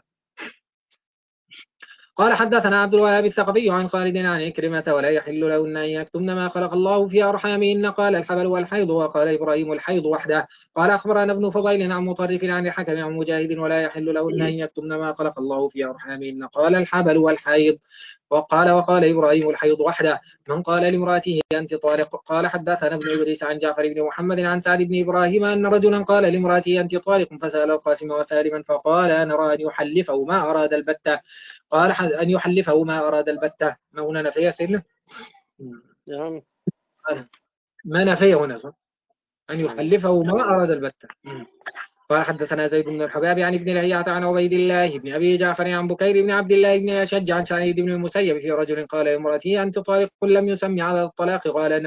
قال حدثنا عبد الوهاب الثقفي عن خالد عن عكرمة ولا يحل لهن أن يكتمن ما خلق الله في أرحامهن قال الحبل والحيض وقال إبراهيم الحيض وحده. قال أخبرنا ابن فضيل عن مطرف عن الحكم عن مجاهد ولا يحل لهن أن يكتمن ما خلق الله في أرحامهن قال الحبل والحيض وقال إبراهيم الحيض وحده. من قال لامرأته أنت طالق. قال حدثنا ابن إدريس عن جعفر بن محمد عن سعد بن إبراهيم أن رجلا قال لامرأته أنت طالق فسأل القاسم وسالما فقال نرى أن يحلفه ما أراد البتة. قال أن يحلفه ما أراد البتة. ما هنا نفي سنة نعم. ما نفي هنا أن يحلفه ما أراد البتة. قال حدثنا زيد بن الحباب عن ابن لهيعة عن عبيد الله بن أبي جعفر عن بكير بن عبد الله بن أشج عن سعيد بن المسيب في رجل قال لامرأته أنت طالق لم يسمي على الطلاق قال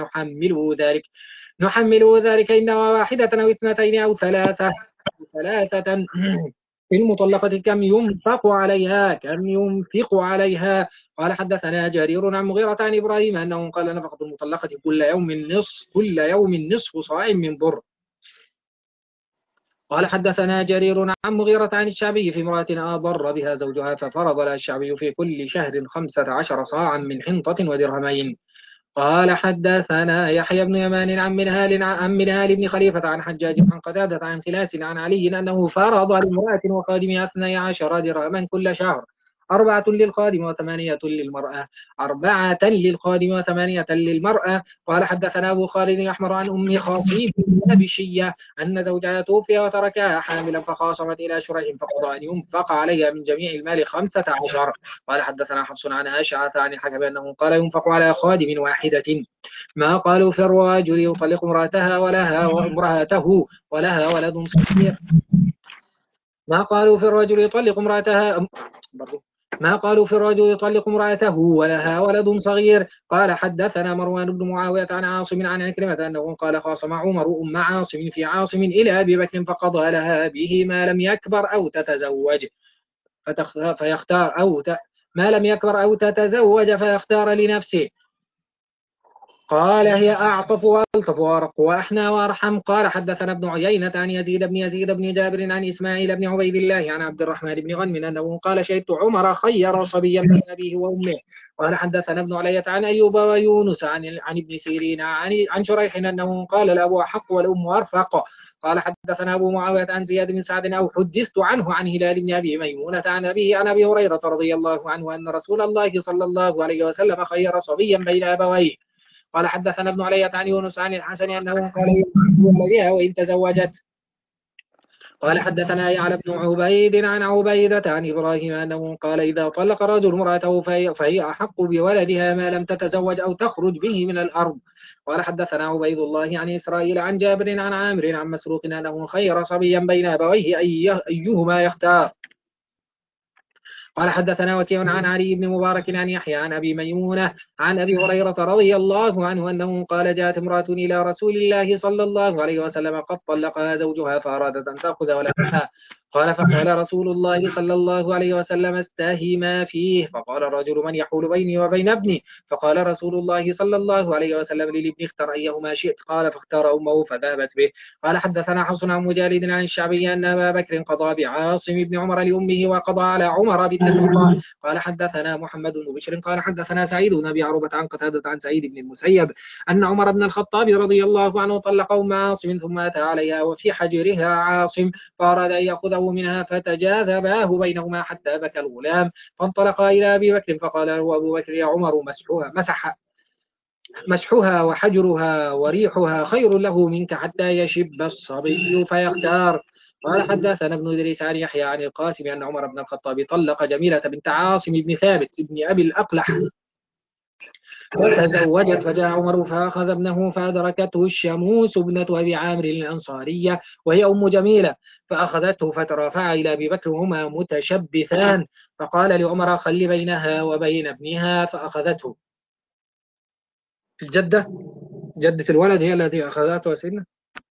نحمله ذلك إنما واحدة أو اثنتين أو ثلاثة في المطلقة كم ينفق عليها. قال حدثنا جرير عن مغيرة عن إبراهيم أنه قال نفقة المطلقة كل يوم نصف صاع من بر. قال حدثنا جرير عن مغيرة عن الشعبي في امرأة أضر بها زوجها ففرض لها الشعبي في كل شهر 15 صاعا من حنطة ودرهمين. قال حدثنا يحيى بن يمان عن منهال بن خليفة عن حجاج عن قتادة عن خلاس عن علي أنه فرض لامرأة وخادمها 12 درهما كل شهر 4 للخادم و8 للمرأة. قال حدثنا أبو خالد الأحمر عن أم خاصيب النبشية أن زوجها توفي وتركها حاملا فخاصمت إلى شريح فقضى أن ينفق عليها من جميع المال 15. قال حدثنا حفص عن أشعث عن الحكم أنه قال ينفق على خادم واحدة ما قالوا في الرجل يطلق امرأته ولها ولد صغير. ما قالوا في الرجل يطلق امرأته ولها ولد صغير. قال حدثنا مروان بن معاوية عن عاصم عن عكرمة أنه قال خاصم عمر أم عاصم في عاصم إلى أبي بكر فقضى لها به ما لم يكبر أو تتزوج فيختار لنفسه. قال هي أعطف وألطف وأرق وأحنى وأرحم. قال حدثنا ابن عيينة عن يزيد بن جابر عن إسماعيل بن عبيد الله عن عبد الرحمن بن غنم أنه قال شهدت عمر خير صبيا من أبيه وأمه. قال حدثنا ابن علية عن أيوب ويونس عن ابن سيرين عن شريح أنه قال الأب أحق والأم أرفق. قال حدثنا أبو معاوية عن زياد بن سعد أو حدثت عنه عن هلال بن أبي ميمونة عن أبيه عن أبي هريرة رضي الله عنه أن رسول الله صلى الله عليه وسلم خير صبيا بين أبويه. قال حدثنا ابن علية عن يونس عن الحسن أنه قال ولدها وإن تزوجت. قال حدثنا يعلى بن عبيد عن عبيدة عن إبراهيم أنه قال إذا طلق الرجل امرأته فهي أحق بولدها ما لم تتزوج أو تخرج به من الأرض. قال حدثنا عبيد الله عن إسرائيل عن جابر عن عامر عن مسروق أنه خير صبيا بين أبويه أيهما يختار. قال حدثنا وكيع عن علي بن مبارك عن يحيى عن أبي ميمونة عن أبي هريرة رضي الله عنه أنه قال جاءت امرأة إلى رسول الله صلى الله عليه وسلم قد طلقها زوجها فأرادت أن تأخذ ولدها. قال فقال رسول الله صلى الله عليه وسلم استهي ما فيه. فقال الرجل من يحول بيني وبين ابني؟ فقال رسول الله صلى الله عليه وسلم للابن اختر أيهما شئت. قال فاختار أمه فذهبت به. قال حدثنا حسن عن مجالد عن الشعبي أن أبا بكر قضى بعاصم بن عمر لأمه وقضى على عمر بالتفرقة. قال حدثنا محمد بن بشر قال حدثنا سعيد بن أبي عروبة عن قتادة عن سعيد بن المسيب أن عمر بن الخطاب رضي الله عنه طلق أم عاصم ثم أتى عليها وفي حجرها عاصم فأراد أن يأخذه منها فتجاذباه بينهما حتى بكى الغلام فانطلقا إلى أبي بكر فقال له أبو بكر يا عمر مسحها وحجرها وريحها خير له منك حتى يشب الصبي فيختار. قال حدثنا ابن إدريس عن يحيى عن القاسم أن عمر بن الخطاب طلق جميلة بنت عاصم بن ثابت بن أبي الأقلح فتزوجت فجاء عمر فأخذ ابنه فأدركته الشموس ابنة أبي عامر الأنصارية وهي أم جميلة فأخذته فترافع إلى أبي بكر وهما متشبثان فقال لعمر خل بينها وبين ابنها فأخذته. الجدة جدة الولد هي التي أخذته سيدنا.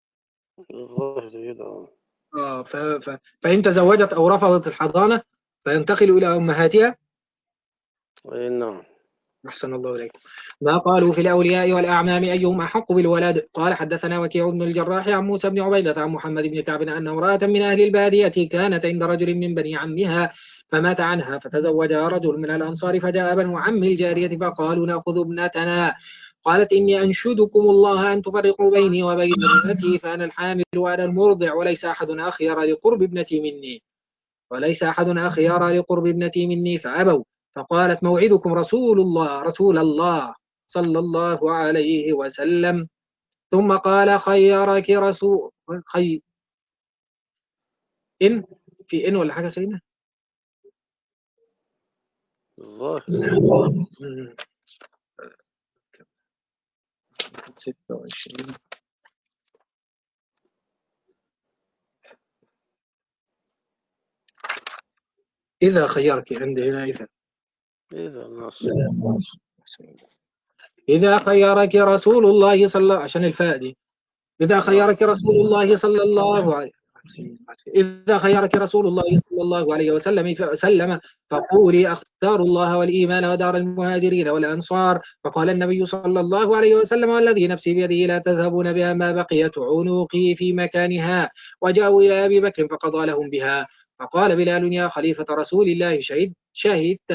فإن تزوجت أو رفضت الحضانة فينتقل إلى أمهاتها. نعم. أحسن الله إليك. ما قالوا في الأولياء والأعمام أيهم أحق بالولد. قال حدثنا وكيع بن الجراح عن موسى بن عبيدة عن محمد بن كعب أن امرأة من أهل البادية كانت عند رجل من بني عمها فمات عنها فتزوجها رجل من الأنصار فجاء بنو عم الجارية فقالوا نأخذ ابنتنا. قالت إني أنشدكم الله أن تفرقوا بيني وبين ابنتي فأنا الحامل وأنا المرضع وليس أحد أخير لقرب ابنتي مني فأبوا. فقالت موعدكم رسول الله صلى الله عليه وسلم. ثم قال خيرك رسول إن في إن ولا حاجة سيدنا الله 26 إذا خيرك عندنا إذا خيرك رسول الله صلى الله عشان الفاء دي إذا خيرك رسول الله صلى الله عليه إذا خيرك رسول الله صلى الله عليه وسلم فقولي أختار الله والإيمان ودار المهاجرين والأنصار. فقال النبي صلى الله عليه وسلم والذي نفسي بيده لا تذهبون بها ما بقيت عنقي في مكانها. وجاءوا إلى أبي بكر فقضى لهم بها. فقال بلال يا خليفة رسول الله شهدت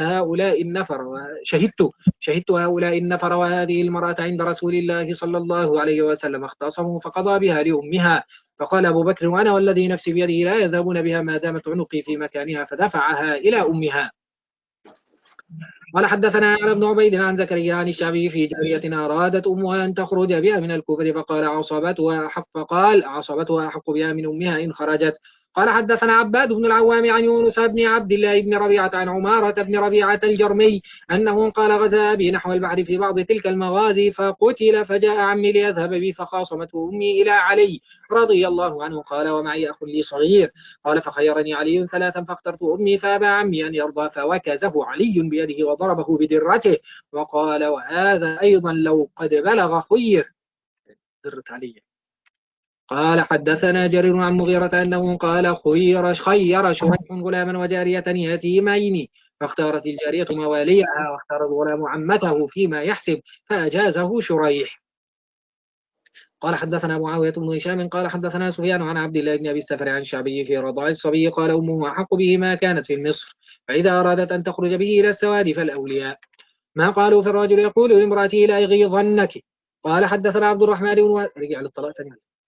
هؤلاء النفر وهذه المرأة عند رسول الله صلى الله عليه وسلم اختصموا فقضى بها لأمها. فقال أبو بكر وأنا والذي نفسي بيده لا يذهبون بها ما دامت عنقي في مكانها فدفعها إلى أمها. قال حدثنا علي بن عبيد عن زكريا عن الشعبي في جارية أرادت أمها أن تخرج بها من الكفر فقال عصبتها أحق بها من أمها إن خرجت. قال حدثنا عباد بن العوام عن يونس بن عبد الله بن ربيعة عن عمارة بن ربيعة الجرمي أنه قال غزا أبي نحو البحر في بعض تلك المغازي فقتل فجاء عمي ليذهب بي فخاصمته أمي إلى علي رضي الله عنه قال ومعي أخ لي صغير. قال فخيرني علي ثلاثا فاخترت أمي فأبى عمي أن يرضى فوكزه علي بيده وضربه بدرته وقال وهذا أيضا لو قد بلغ خير درت علي. قال حدثنا جرير عن مغيرة أنه قال خير شريح غلاما وجارية يتيمين فاختارت الجارية مواليها واختار الغلام عمته فيما يحسب فأجازه شريح. قال حدثنا معاوية بن هشام قال حدثنا سفيان عن عبد الله بن أبي السفر عن الشعبي في رضاع الصبي قال أمه أحق به ما كانت في مصر فإذا أرادت أن تخرج به إلى السواد فالأولياء. ما قالوا في الرجل يقول لامرأته لا يغيظنك. قال حدثنا عبد الرحمن بن رجع للطلاق ثاني.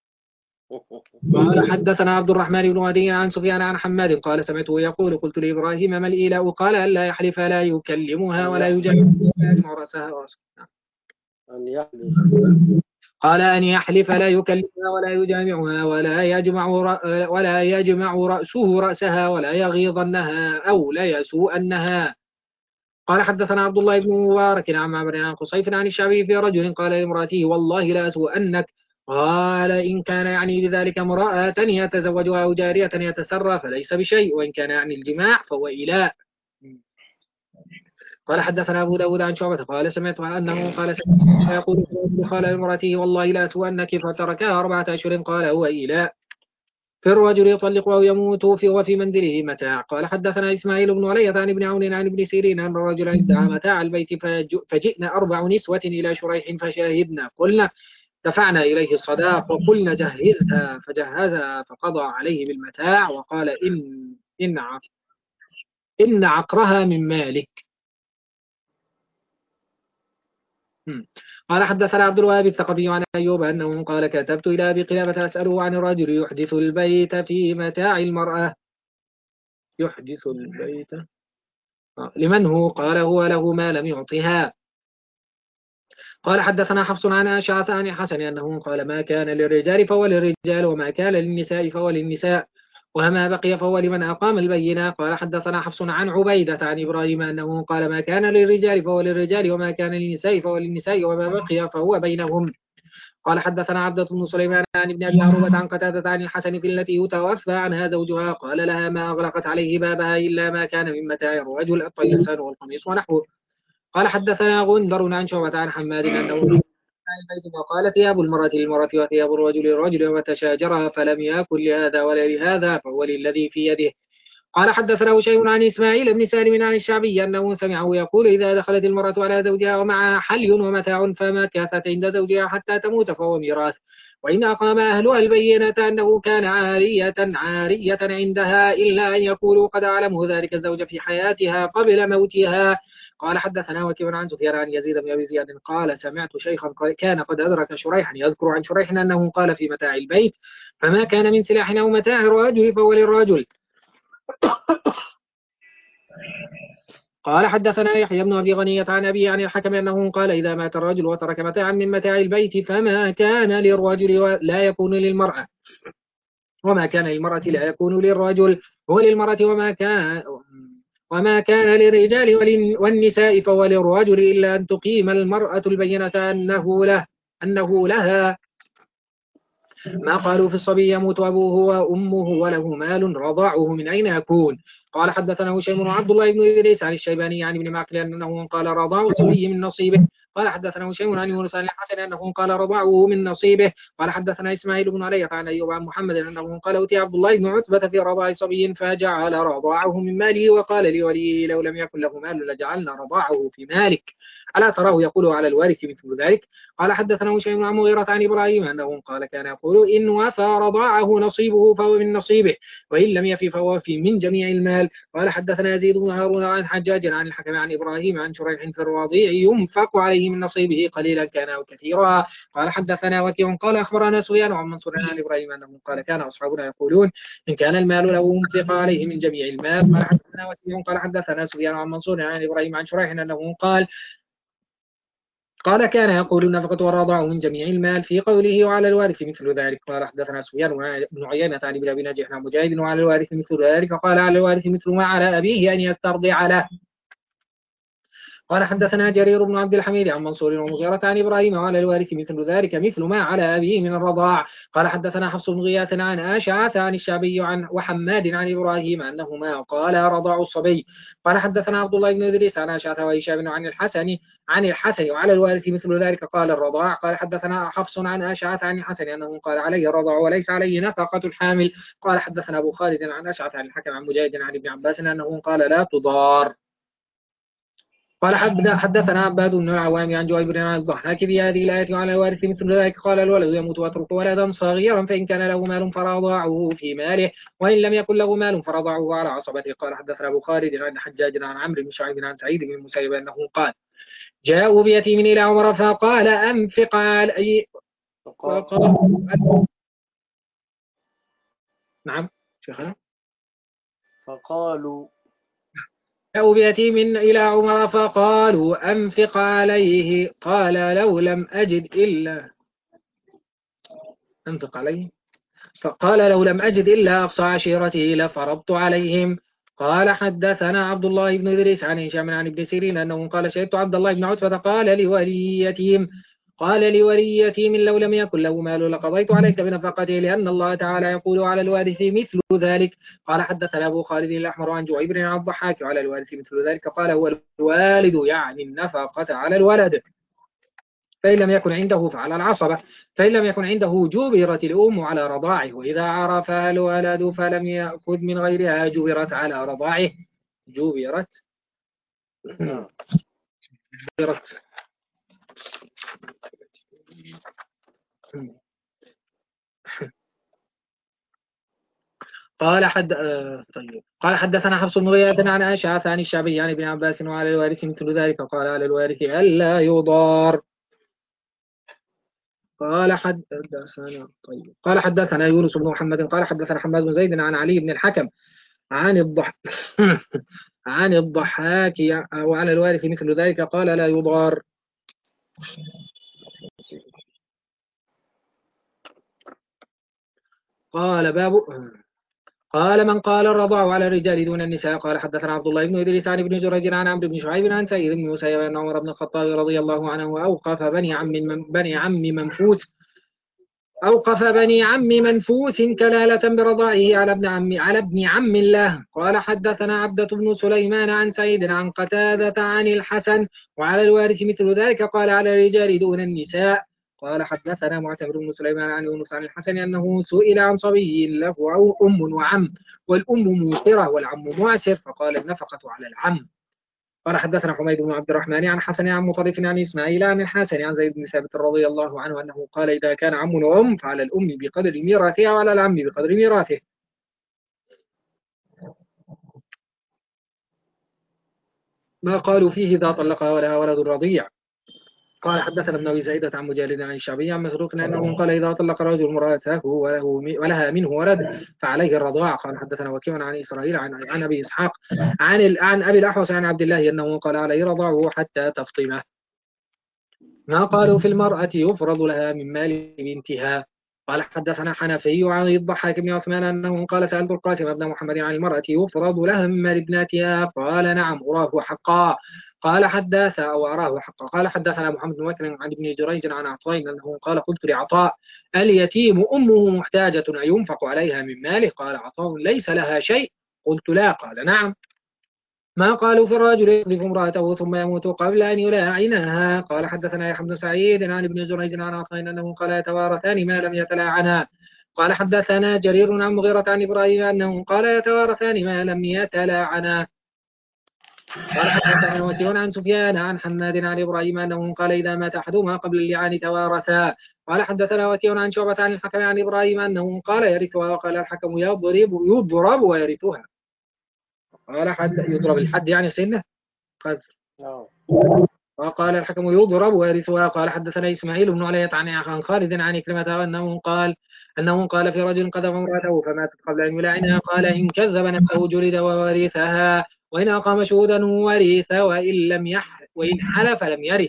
قال حدثنا عبد الرحمن بن وهدي عن سفيان عن حماد قال سمعته يقول قلت لإبراهيم ما الإيلاء قال ألا يحلف لا يكلمها ولا يجامع رأسها أن يحلف قال أن يحلف لا يكلمها ولا يجامعها ولا يجمع رأسه رأسها ولا يغيظنها أو لا يسوءنها. قال حدثنا عبد الله بن مبارك عن معمر عن قصيف عن الشعبي في رجل قال لامرأته والله لا أسوءنك. قال إن كان يعني بذلك امرأة يتزوجها أو جارية يتسرى فليس بشيء، وإن كان يعني الجماع فهو إيلاء. قال حدثنا أبو داود عن شعبة قال سمعت أنه قال سمعت يقول قال لامرأته والله لا أسوأنك فتركها 4 أشهر قال هو إيلاء. في الرجل يطلق أو يموت وفي منزله متاع. قال حدثنا إسماعيل بن علية عن ابن عون عن ابن سيرين أن الرجل ادعى متاع البيت فجئنا 4 نسوة إلى شريح فشاهدنا قلنا دفعنا إليه الصداق وقلنا جهزها فجهزها فقضى عليه بالمتاع وقال إن عقرها من مالك. قال حدثنا عبد الوهاب الثقفي عن أيوب أنه قال كتبت إلى أبي قلابة أسأله عن الرجل يحدث البيت في متاع المرأة. يحدث البيت لمن هو؟ قال هو له ما لم يعطها. قال حدثنا حفص عن أشعث عن حسن أنه قال ما كان للرجال فهو للرجال وما كان للنساء فهو للنساء وما بقي فهو لمن أقام البينة. قال حدثنا حفص عن عبيدة عن إبراهيم أنه قال ما كان للرجال فهو للرجال وما كان للنساء فهو للنساء وما بقي فهو بينهم. قال حدثنا عبدة بن سليمان عن ابن أبي عروبة عن قتادة عن الحسن في التي يتوفى عنها زوجها قال لها ما أغلقت عليه بابها إلا ما كان من متاع الرجل الطيلسان والقميص ونحوه. قال حدثنا غندر عن شعبة عن حماد أنه البيت وقال ثياب المرأة للمرأة وثياب الرجل للرجل وتشاجرها فلم يكن لهذا ولا لهذا فهو للذي في يده. قال حدثنا شيء عن إسماعيل بن سالم عن الشعبي أنه سمعه يقول إذا دخلت المرأة على زوجها ومعها حلي ومتاع فمكثت عند زوجها حتى تموت فهو ميراث، وإن أقام أهلها البينة أنه كان عارية عندها إلا أن يقولوا قد علمه ذلك الزوج في حياتها قبل موتها. قال حدثنا وكيع عن سفيان عن يزيد بن أبي زياد قال سمعت شيخا كان قد أدرك شريحا يذكر عن شريح أنه قال في متاع البيت فما كان من سلاح أو متاع الرجل فهو للرجل. قال حدثنا يحيى بن أبي غنية عن أبي عن الحكم أنه قال إذا مات الرجل وترك متاعا من متاع البيت فما كان للرجل لا يكون للمرأة وما كان للمرأة لا يكون للرجل هو للمرأة وما كان للرجال والنساء فهو للرجل إلا أن تقيم المرأة البينة أنه لها. ما قالوا في الصبي يموت أبوه وأمه وله مال رضاعه من أين يكون. قال حدثنا هشيم عبد الله بن إدريس عن الشيباني عن ابن معقل أنه قال رضاع الصبي من نصيبه. قال حدثنا هشيم عن يونس عن الحسن أنه قال رضاعه من نصيبه. قال حدثنا إسماعيل بن علي عن أيوب عن محمد أنه قال أتي عبد الله بن عتبة في رضاع صبي فجعل رضاعه من ماله وقال لوليه لو لم يكن له مال لجعلنا رضاعه في مالك ألا تراه يقول على الوارث مثل ذلك. قال حدثنا هشيم عن مغيرة عن إبراهيم أنه قال كان يقول إن وفى رضاعه نصيبه فهو من نصيبه وإن لم يفي فهو في من جميع المال. قال حدثنا يزيد بن هارون عن حجاج عن الحكم عن إبراهيم عن شريح في الرضيع ينفق عليه من نصيبه قليلا كان أو كثيرا. قال حدثنا وكيع قال أخبرنا سفيان عن منصور عن إبراهيم أنه قال كان أصحابنا يقولون إن كان المال له انفق عليه من جميع المال. قال حدثنا وكيع قال حدثنا سفيان عن منصور عن إبراهيم عن شريح أنه قال كان يقول النفقة والرضاع من جميع المال في قوله وعلى الوارث مثل ذلك. قال حدثنا سفيان بن عيينة عن ابن أبي نجيح عن مجاهد وعلى الوارث مثل ذلك قال على الوارث مثل ما على أبيه أن يسترضع له. قال حدثنا جرير بن عبد الحميد عن منصور ومغيرة عن إبراهيم وعلى الوارث مثل ذلك مثل ما على أبيه من الرضاع. قال حدثنا حفص بن غياث عن أشعث عن الشعبي عن وحماد عن إبراهيم أنهما قال رضاع الصبي. قال حدثنا عبد الله بن إدريس عن أشعث وهشام عن الحسن وعلى الوارث مثل ذلك قال الرضاع. قال حدثنا حفص عن أشعث عن الحسن أنه قال عليه الرضاع وليس عليه نفقة الحامل. قال حدثنا أبو خالد عن أشعث عن الحكم عن مجاهد عن ابن عباس أنه قال لا تضار. قال حدثنا عباد بن العوام عن جابر عن الضحاك في هذه الآية وعلى الوارث مثل ذلك قال الولد يموت ويترك ولدا صغيرا فإن كان له مال فرضاعه في ماله وإن لم يكن له مال فرضاعه على عصبته. قال حدثنا أبو خالد عن حجاج عن عمرو بن شعيب عن سعيد بن المسيب أنه قال جاءوا بيتيم إلى عمر فقال أنفق علي نعم شيخنا فقالوا جاءوا بيتيم إلى عمر فقالوا أنفق عليه قال لو لم أجد إلا أنفق عليه. فقال له لم أجد إلا أقصى عشيرته لفرضت عليهم. قال حدثنا عبد الله بن إدريس عن هشام عن ابن سيرين أنه قال شهدت عبد الله بن عتبة قال لولي يتيم لو لم يكن له مال لقضيت عليك بنفقته لأن الله تعالى يقول على الوارث مثل ذلك. قال حدثنا أبو خالد الأحمر عن جويبر عن الضحاك على الوارث مثل ذلك قال هو الوالد يعني النفقة على الولد، فإن لم يكن عنده فعلى العصبة، فإن لم يكن عنده جبرت الأم على رضاعه، وإذا عرفها الولد فلم يأخذ من غيرها جبرت على رضاعه. جبرت جبرت طيب. قال حدثنا حفص بن غياث عن أشعث عن الشعبي عن ابن عباس وعلى الوارث مثل ذلك قال على الوارث ألا يضار. قال حدثنا يونس بن محمد قال حدثنا حماد بن زيد عن علي بن الحكم عن عن الضحاك وعلى الوارث مثل ذلك قال لا يضار. قال من قال الرضاع على الرجال دون النساء. قال حدثنا عبد الله بن إدريس عن ابن جريج عن عمرو بن شعيب عن سعيد بن مسيب أن عمر بن الخطاب رضي الله عنه أوقف بني عم منفوس كلالة برضاعه على ابن عم الله. قال حدثنا عبدة بن سليمان عن سعيد عن قتادة عن الحسن وعلى الوارث مثل ذلك قال على الرجال دون النساء. قال حدثنا معتمر بن سليمان عن يونس عن الحسن أنه سئل عن صبي له أم وعم والأم موسرة والعم معسر فقال النفقة على العم. قال حدثنا حميد بن عبد الرحمن عن حسن عن مطرف عن إسماعيل عن الحسن عن زيد بن ثابت رضي الله عنه أنه قال إذا كان عم وأم فعلى الأم بقدر ميراثها وعلى العم بقدر ميراثه. ما قالوا فيه إذا طلقها ولها ولد رضيع. قال حدثنا ابن أبي زايدة عن مجالد عن الشعبي عن مسروق أنه قال إذا طلق رجل امرأته ولها منه ولد فعليه الرضاع. قال حدثنا وكيع عن إسرائيل عن أبي إسحاق عن أبي الأحوص عن عبد الله أنه قال عليه رضاعه حتى تفطمه. ما قالوا في المرأة يفرض لها من مال بنتها. قال حدثنا حنفي عن الضحاك بن عثمان أنه قال سألت القاسم بن محمد عن المرأة يفرض لها من مال ابنتها قال نعم أراه حقا. قال حدثنا محمد بن بكر عن ابن جريج عن عطاء أنه قال قلت لعطاء اليتيم أمه محتاجة أينفق عليها من ماله؟ قال عطاء ليس لها شيء. قلت لا. قال نعم. ما قالوا في الرجل يقذف امرأته ثم يموت قبل أن يلاعنها. قال حدثنا يحيى بن سعيد عن ابن جريج عن عطاء أنه قال يتوارثان ما لم يتلاعنا. قال حدثنا جرير عن مغيرة عن إبراهيم أنه قال يتوارثان ما لم يتلاعنا. قال حدثنا وكيع عن سفيان عن حماد عن إبراهيم أنه قال إذا مات أحدهما قبل اللعان توارثا. قال حدثنا وكيع عن شعبة عن الحكم عن إبراهيم أنه قال يرثها وقال الحكم يضرب ويرثها. قال يضرب الحد يعني سنة قذف. وقال الحكم يضرب ويرثها. قال حدثنا إسماعيل بن علية عن خالد عن كلمة أنه قال في رجل قذف امرأته فماتت قبل أن يلعنها قال إن كذب نفسه جلد وورثها وإن أقام شهودا ورث وإن حلف لم يرث.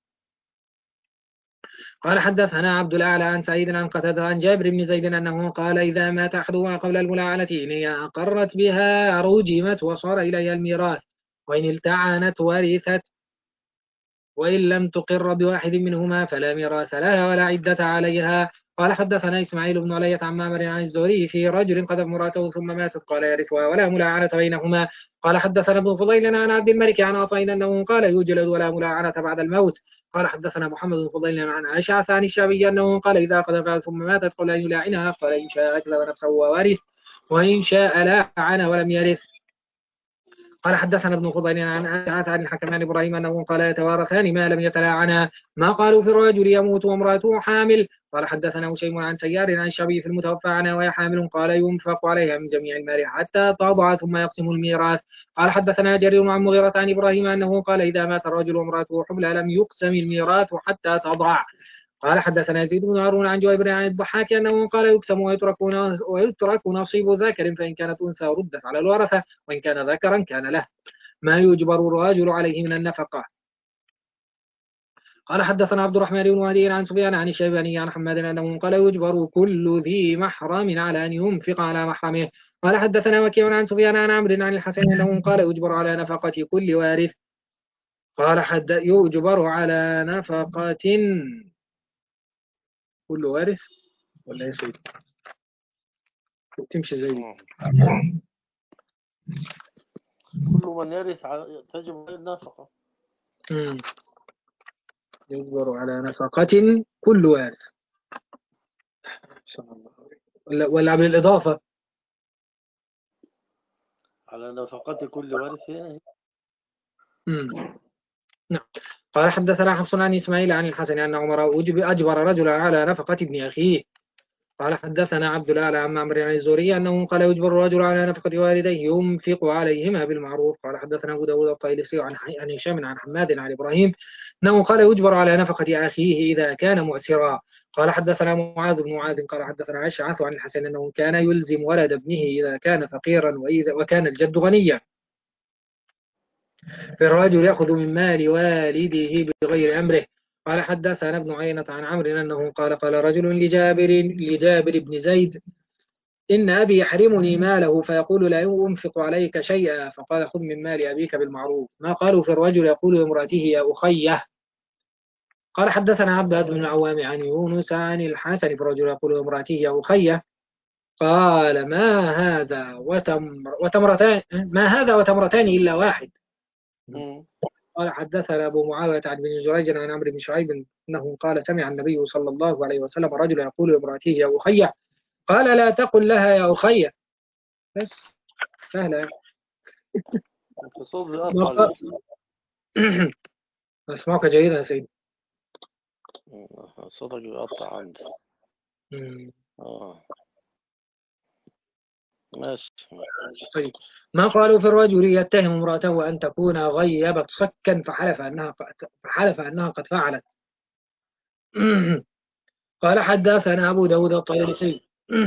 قال حدثنا عبد الأعلى عن سعيد عن قتادة عن جابر بن زيد أنه قال إذا مات أحدهما قبل الملاعنة إن هي أقرت بها رجمت وصار إليها الميراث وإن التعنت ورثت وإن لم تقر بواحد منهما فلا ميراث لها ولا عدة عليها. قال حدثنا إسماعيل بن علية عن معمر عن الزهري في رجل قذف امرأته ثم ماتت قال يرثها ولا ملاعنة بينهما. قال حدثنا ابن فضيل عن عبد الملك عن عطاء أنه قال يوجد ولا ملاعنة بعد الموت. قال حدثنا محمد بن فضيل عن أشعث عن الشعبي أنه قال إذا قذفها ثم ماتت قال أن يلاعنها قال إن شاء أكذب نفسه وورث وإن شاء لاعن ولم يرث. قال حدثنا ابن فضيل عن أشعث عن الحكم عن إبراهيم أنه قال يتوارثان ما لم يتلاعنا. ما قالوا في الرجل يموت وامرأته حامل. قال حدثنا هشيم عن سيار عن الشعبي في المتوفى عنها وهي حامل قال ينفق عليها من جميع المال حتى تضع ثم يقسم الميراث. قال حدثنا جرير عن مغيرة عن إبراهيم أنه قال إذا مات الرجل وامرأته حبلى لم يقسم الميراث حتى تضع. قال حدثنا يزيد بن هارون عن جويبر عن الضحاك أنه قال يقسم ويترك نصيب ذكر فإن كانت أنثى ردت على الورثة وإن كان ذكرا كان له ما يجبر الرجل عليه من النفقة. قال حدثنا عبد الرحمن بن مهدي عن سفيان عن الشيباني عن حماد أنه قال يجبر كل ذي محرم على أن ينفق على محرمه. قال حدثنا وكيع عن سفيان عن عمرو عن الحسن أنه قال يجبر على نفقة كل وارث. قال يجبر على نفقة كل وارث ولا يا سيدي تمشي زي دي. كل من يرث تجب عليه النفقة. يجبر على نفقة كل وارث ولا بالإضافة على نفقة كل وارث. نعم. قال حدثنا حفص عن إسماعيل عن الحسن أن عمر أجبر رجلا على نفقة ابن أخيه. قال حدثنا عبد الله عن معمر عن الزهري أنه قال يجبر الرجل على نفقة والديه ينفق عليهما بالمعروف. قال حدثنا أبو داود الطيلسي عن هشام عن حماد عن إبراهيم أنه قال يجبر على نفقة أخيه إذا كان معسرا. قال حدثنا معاذ بن معاذ قال حدثنا أشعث عن الحسن أنه كان يلزم ولد ابنه إذا كان فقيرا وكان الجد غنيا فالرجل يأخذ من مال والده بغير أمره. قال حدثنا ابن عيينة عن عمرو أنه قال رجل لجابر بن زيد إن أبي يحرمني ماله فيقول لا ينفق عليك شيئا فقال خذ من مال أبيك بالمعروف. ما قالوا في الرجل يقول لامرأته يا أخيه. قال حدثنا عباد بن العوام عن يونس عن الحسن في الرجل يقول لامرأته يا أخيه. قال ما هذا وتمرتان إلا واحد. قال حدثنا أبو معاوية عن بن جريج عن عمرو بن شعيب أنه قال سمع النبي صلى الله عليه وسلم رجلا يقول لامرأته يا أخيه. قال لا تقل لها يا أخيه. بس سهلة. أسمعك جيدا يا سيدي. صوتك يقطع عندي. ماشي. طيب ما قالوا في الرجل يتهم امرأته أن تكون غيبت صكا فحلف أنها قد فعلت. قال حدثنا أبو داود الطيالسي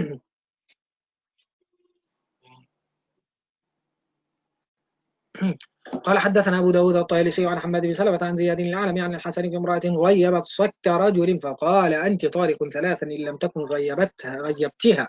قال حدثنا أبو داود الطيالسي عن حماد بن سلمة عن زياد العالمي عن الحسن بامرأة غيبت صك رجل فقال أنت طالق ثلاثا إن لم تكن غيبتها.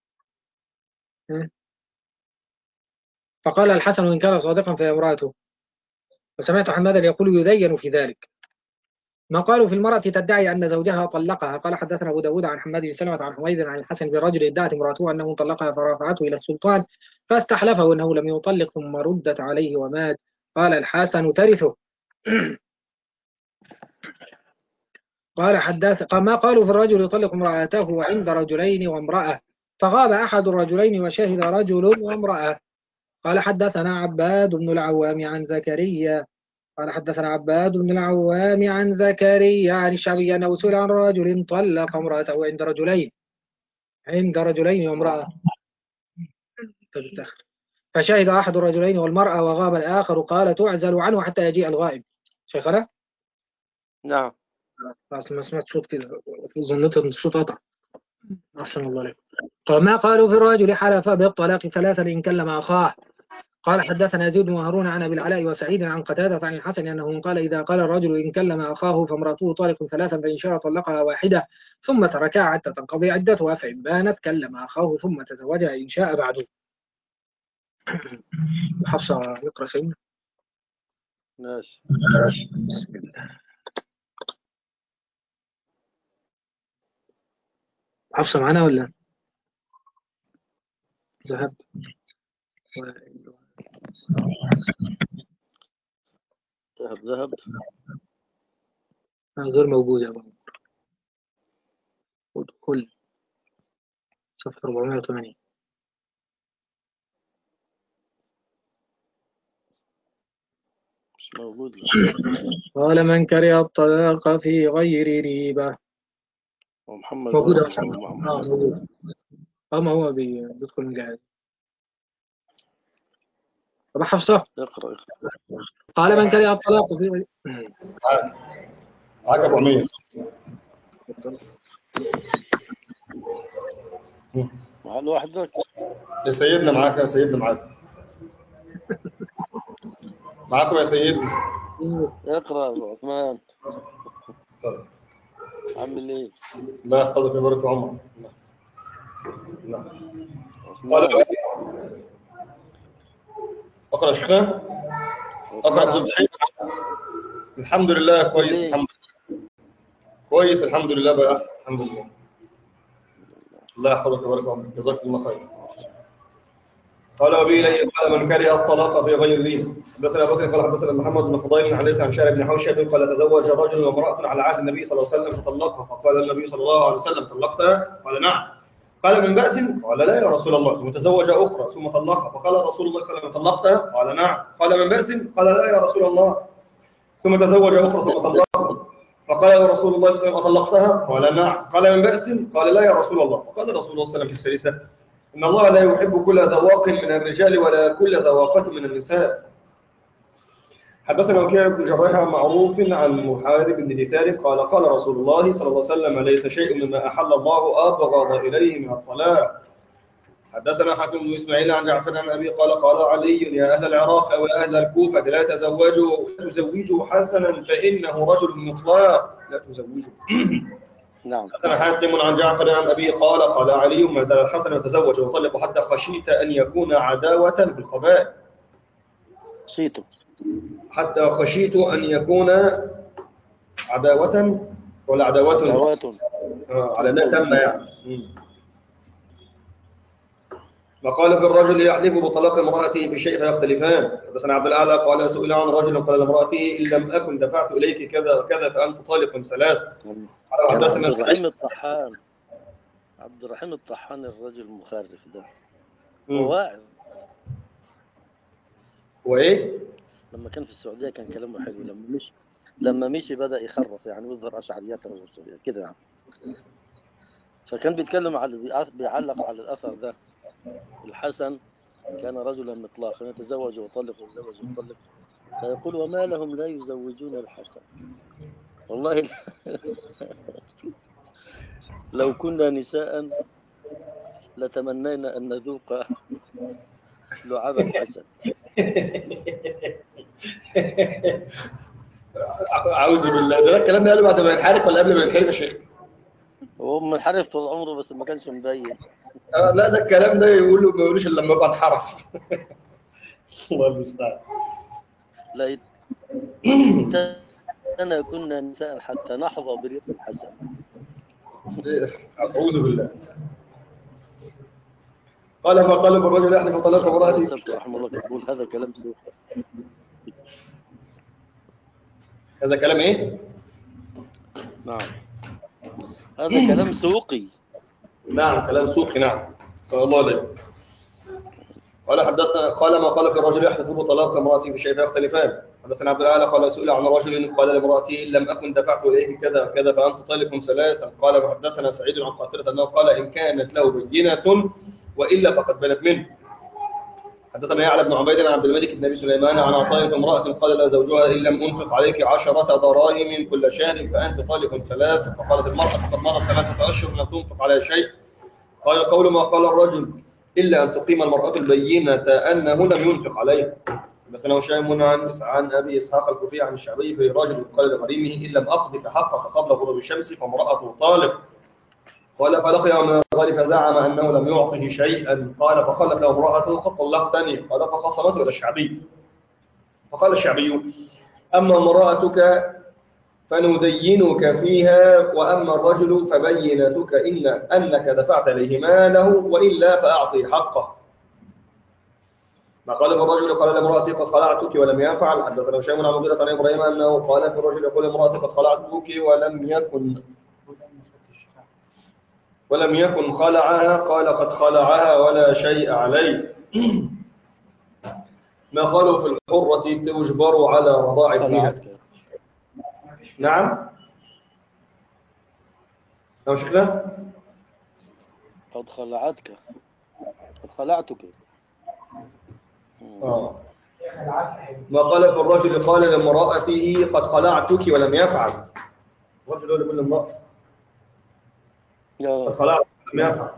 فقال الحسن إن كان صادقا فهي امرأته. وسمعت حمادا يقول يدين في ذلك. ما قالوا في المرأة تدعي أن زوجها طلقها. قال حدثنا أبو داود عن حماد بن سلمة عن حميد عن الحسن برجل ادعت امرأته أنه طلقها فرفعته إلى السلطان فاستحلفه أنه لم يطلق ثم ردت عليه ومات. قال الحسن ترثه. قال ما قالوا في الرجل يطلق امرأته عند رجلين وامرأة فغاب أحد الرجلين وشهد رجل وامرأة. قال حدثنا عباد بن العوام عن زكريا قال حدثنا عباد بن العوام عن زكريا عن الشعبي أنه سئل عن رجل طلق امرأته عند رجلين وامرأة فشهد أحد الرجلين والمرأة وغاب الآخر. قال تعزل عنه حتى يجيء الغائب. شيخنا؟ نعم. بس ما سمعت صوت كده ظنيت ان الصوت قطع. أحسن الله عليك. قال ما قالوا في الرجل حلف بالطلاق ثلاثا إن كلم أخاه. قال حدثنا يزيد بن هارون عن أبي العلاء وسعيد عن قتادة عن الحسن أنه قال إذا قال الرجل إن كلم أخاه فامرأته طالق ثلاثا فإن شاء طلقها واحدة ثم تركها حتى تنقضي عدتها فإن بانت كلم أخاه ثم تزوجها إن شاء بعده. حفصة يقرأ سيدنا. ماشي. بسم الله. حفصة معنا ولا ذهب؟ ذهب غير موجود يا بابا. ادخل صفحة 480. مش موجود. قال من كره الطلاق في غير ريبة. ومحمد موجود موجود. ما هو بيدخل من جهاز. طب حفصة اقرأ. قال من كره الطلاق في غير معاك 400. مع لوحدك يا سيدنا معاك يا سيدنا معاك. معاكم يا سيدنا. اقرأ يا أبو عثمان. طيب. عامل ايه؟ الله يحفظك ويبارك في عمرك. نعم. قال عثمان. اقرا شيخنا. اقرا عثمان ضد شيء. الحمد لله عامل كويس. ايه؟ الحمد لله كويس. الحمد لله بقى احسن. الحمد لله. الله يحفظك ويبارك في عمرك. جزاك الله خير. قال ابي الي قال من كره الطلاق في غير دين. حدثنا ابو بكر قال حدثنا محمد بن فضيل عن ليس عن شارع بن حوشب قال تزوج رجل وامراه على عهد النبي صلى الله عليه وسلم فطلقها فقال النبي صلى الله عليه وسلم طلقتها؟ قال نعم. قال من بأس؟ قال لا يا رسول الله. ثم تزوج اخرى ثم طلقها فقال رسول الله صلى الله عليه وسلم طلقتها؟ قال نعم. قال من بأس؟ قال لا يا رسول الله. ثم تزوج اخرى ثم طلقها فقال رسول الله صلى الله عليه وسلم اطلقتها؟ قال نعم. قال من بأس؟ قال لا يا رسول الله. فقال رسول الله صلى الله عليه وسلم في الثالثه إن الله لا يحب كل ذواق من الرجال ولا كل ذواقة من النساء. حدثنا وكيع بن جراح معروف عن محارب بن دثار قال قال رسول الله صلى الله عليه وسلم ليس شيء مما أحل الله أبغض إليه من الطلاق. حدثنا حاتم بن إسماعيل عن جعفر عن أبي قال قال علي يا أهل العراق وأهل الكوفة لا تزوجوا حسنا فإنه رجل مطلاق. لا تزوجوا. نعم. حدثنا حاتم عن جعفر عن أبي قال قال علي ما زال الحسن يتزوج ويطلق حتى خشيت أن يكون عداوة في القبائل. شيتو. حتى خشيت أن يكون عداوة ولا عداوة على لا تم يعني. وقال في الرجل يحلف بطلاق امرأته بشيء فيختلفان. حدثنا عبد الأعلى قال سئل عن رجل قال لامرأته إن لم أكن دفعت إليك كذا وكذا فأنت طالق ثلاث. كان عبد الرحيم الطحان. عبد الرحيم الطحان الرجل المخرف ده هو واعظ. وإيه؟ لما كان في السعودية كان كلامه حلو. لما مشي بدأ يخرف يعني ويظهر أشعريات كده يعني. فكان بيتكلم على بيعلق على الأثر ده. الحسن كان رجلا مطلقا يتزوج ويطلق ويتزوج ويطلق فيقول وما لهم لا يزوجون الحسن. والله لو كنا نساء لتمنينا أن نذوق لعاب الحسن. أعوذ بالله. ده الكلام ده قاله بعد ما ينحرف ولا قبل ما ينحرف يا شيخ؟ هو منحرف طول عمره بس ما كانش مبين. لا ده الكلام ده يقوله ما يقولوش إلا لما يبقى انحرف. الله المستعان. ليتنا كنا نساء حتى نحظى بريق الحسن. أعوذ بالله. قال فقال الرجل يحلف طلاق امرأته. رحمه الله يقول هذا كلام سوء. هذا كلام إيه؟ نعم هذا كلام سوقي. نعم كلام سوقي. نعم صلى الله عليه. قال حدثنا قال ما قال في الرجل يحلف بطلاق امرأته بشيء فيختلفان. حدثنا عبد الأعلى قال سئل عن رجل قال لامرأته إن لم أكن دفعت إليه كذا وكذا فأنت طالق ثلاثا. قال وحدثنا سعيد عن قاتلة أنه قال إن كانت له بينة وإلا فقد بنت منه. حدثنا يعلى بن عبيد عن عبد الملك بن أبي سليمان عن عطاء امرأة قال لا زوجها إن لم أنفق عليك 10 دراهم كل شهر فأنت طالق ثلاثا. فقالت المرأة قد مضت 3 أشهر لم تنفق على شيء. قال قول ما قال الرجل إلا أن تقيم المرأة البينة أنه لم ينفق عليها. حدثنا هشام عن أبي إسحاق الكوفي عن الشعبي في رجل قال لغريمه إن لم أقضك حقك قبل غروب الشمس فامرأته طالق. قال فلقي من الغالب فزعم أنه لم يعطه شيئا. قال فقالت له امرأته قد طلقتني. قال فخصمته إلى الشعبي. فقال الشعبي أما امرأتك فندينك فيها وأما الرجل فبينتك أنك دفعت إليه ماله وإلا فأعطي حقه. ما قال الرجل قال لامرأتي قد خلعتك ولم يفعل. حدثنا هشام عن مغيرة عن إبراهيم أنه قال في الرجل يقول لامرأتي قد خلعتك ولم يكن خلعها. قال قد خلعها ولا شيء عليه. ما قالوا في الحرة تجبر على رضاع ابنها. نعم لو شكلها قد خلعتك قد خلعتك. ما قال في الرجل قال لامرأته قد خلعتك ولم يفعل. الرجل يقول لامرأة قد خلعتك ولم يفعل.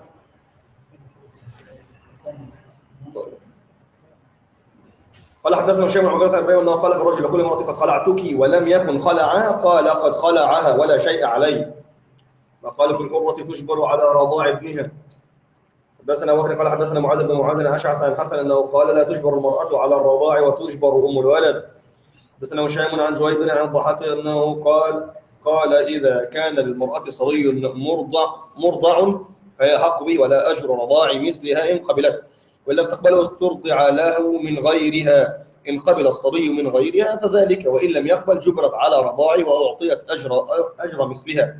قال حدثنا هشام بن عبيدة البيضاوي انه قال الرجل يقول امرأتي قد خلعتك ولم يكن خلعها، قال قد خلعها ولا شيء عليه. وقال في الحرة تجبر على رضاع ابنها. حدثنا وكيع قال حدثنا معاذ بن معاذ الاشعث عن الحسن انه قال لا تجبر المرأة على الرضاع وتجبر ام الولد. حدثنا هشام عن جويبر عن الضحاك انه قال اذا كان للمرأة صبي مرضع فهي حق به ولا اجر رضاع مثلها ان قبلت، وان لم تقبله استرضع له من غيرها، ان قبل الصبي من غيرها فذلك، وان لم يقبل جبرت على رضاعه واعطيت اجر مثلها.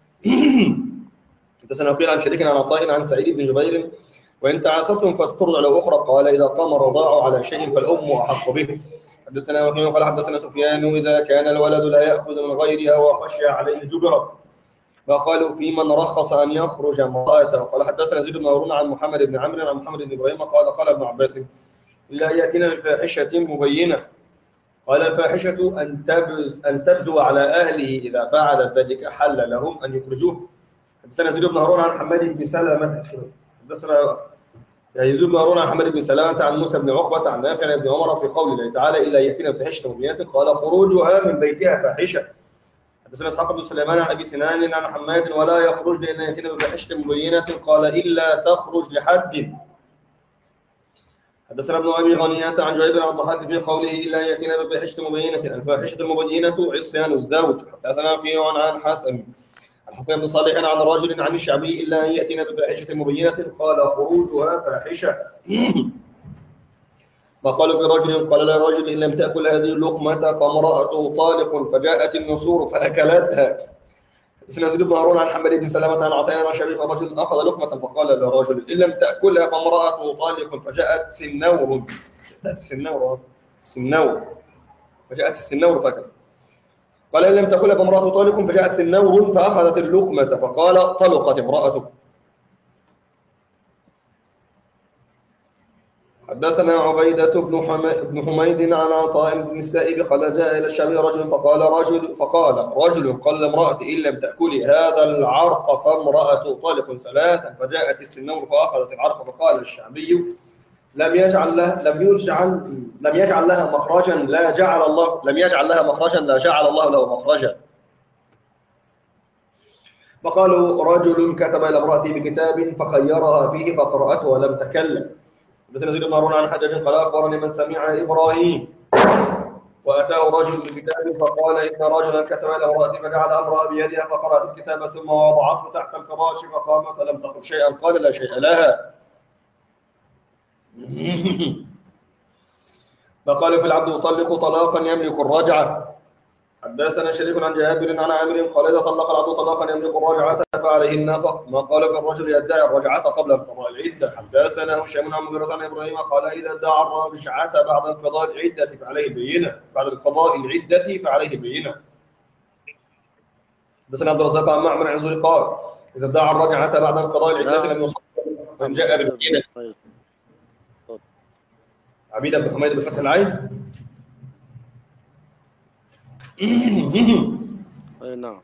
حدثنا وكيع عن شريك عن عطاء عن سعيد بن جبير وإن تعاسرتم فاسترضع له أخرى، قال إذا قام الرضاع على شيء فالأم أحق به. حدثنا وكيع قال حدثنا سفيان إذا كان الولد لا يأخذ من غيرها وخشي عليه جبرا، فقالوا في من رخص أن يخرج امرأته. قال حدثنا زيد بن هارون عن محمد بن عمرو عن محمد بن إبراهيم قال ابن عباس لا يأتينا بفاحشة مبينة. قال الفاحشة أن تبدو على أهله إذا فعل ذلك حل لهم أن يخرجوه. حدثنا يزيد بن هارون عن حماد بن سلمة حدثنا يزيد بن هارون عن حماد بن سلمة عن موسى بن عقبة عن نافع بن عمر في قول الله تعالى إلا يأتينا بفاحشة مبينة قال خروجها من بيتها فاحشة. حدثنا إسحاق بن سليمان عن أبي سنان عن حماد ولا يخرج إلا يأتينا بفاحشة مبينة قال إلا تخرج لحد. حدثنا ابن أبي غنية عن جابر عن الضحاك في قوله إلا يأتينا بفاحشة مبينة الفاحشة المبينة عصيان الزوج. حدثنا فيه عن حسن بن صالح عن رجل عن الشعبي إلا أن يأتينا بفاحشة مبينة قال خروجها فاحشة. وقال برجل قال لا رجل إن لم تأكل هذه اللقمة فامرأته طالق فجاءت النسور فأكلتها. حدثنا يزيد بن هارون عن حماد بن سلمة عن عطاء عن شعبي فرجل أخذ لقمة فقال لرجل إن لم تأكلها فامرأته طالق فجاءت السنور فأكل. قال إن لم تأكلها فامرأته طالق فجاءت سنور فأخذت اللقمة فقال طلقت امرأته. حدثنا عبيدة بن حميد عن عطاء بن السائب قال جاء إلى الشعبي رجل فقال رجل قال لامرأته إن لم تأكلي هذا العرق فامرأته طالق ثلاثا فجاءت السنور فأخذت العرق فقال الشعبي لم يجعل لها مخرجا لا جعل الله له مخرجا. فقالوا رجل كتب إلى امرأته بكتاب فخيرها فيه فقرأته ولم تكلم. حدثنا يزيد بن هارون عن حجاج قال أخبرني من سمع إبراهيم وأتاه رجل بكتاب فقال إن رجلا كتب إلى امرأته فجعل أمرها بيدها فقرأت الكتاب ثم وضعته تحت الفراش فقامت فلم تقل شيئا قال لا شيء لها. فقالوا في العبد يطلق طلاقا يملك الرجعة. حدثنا شريك عن جابر عن عامر قال إذا طلق العبد طلاقا يملك الرجعة فعليه النفق. ما قال في الرجل يدعي الرجعة قبل انقضاء العدة. حدثنا هشام عن مغيرة عن إبراهيم قال إذا ادعى الرجعة بعد انقضاء العدة فعليه البينة حدثنا عبد الرزاق عن معمر عن زهري قال إذا ادعى الرجعة بعد انقضاء العدة لم يصح من جاء بالبينة. عبيد بن حميد بفتح العين. نعم.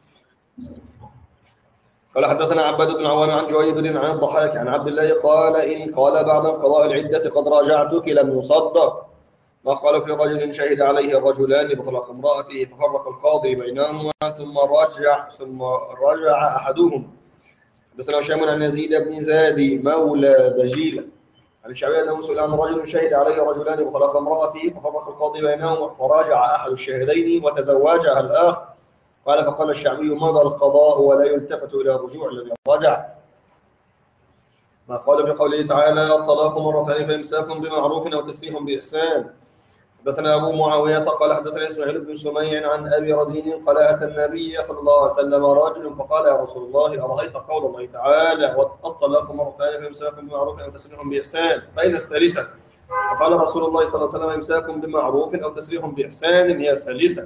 قال حدثنا عباد بن عوام عن جويبر عن الضحاك عن عبد الله قال إن قال بعد انقضاء العدة قد راجعتك لم يصدق. ما قال في رجل شهد عليه الرجلان بطلاق امرأته ففرق القاضي بينهما ثم رجع أحدهم. حدثنا هشام عن يزيد بن زادي مولى بجيلة عن الشعبي أنه سئل عن رجل شهد عليه رجلان بطلاق امرأته ففرق القاضي بينهما فراجع أحد الشاهدين وتزوجها الآخر. قال فقال الشعبي مضى القضاء ولا يلتفت إلى الرجوع الذي رجع. ما قال في قوله تعالى الطلاق مرتين فإمساك بمعروف أو تسريح بإحسان. حدثنا أبو معاوية قال حدثنا إسماعيل بن سميع عن أبي رزين قال أتى النبي صلى الله عليه وسلم رجل فقال يا رسول الله أرأيت قول الله تعالى الطلاق مرتين فإمساك بمعروف أو تسريح بإحسان فإذا الثالثة فقال رسول الله صلى الله عليه وسلم إمساك بمعروف أو تسريح بإحسان هي الثالثة.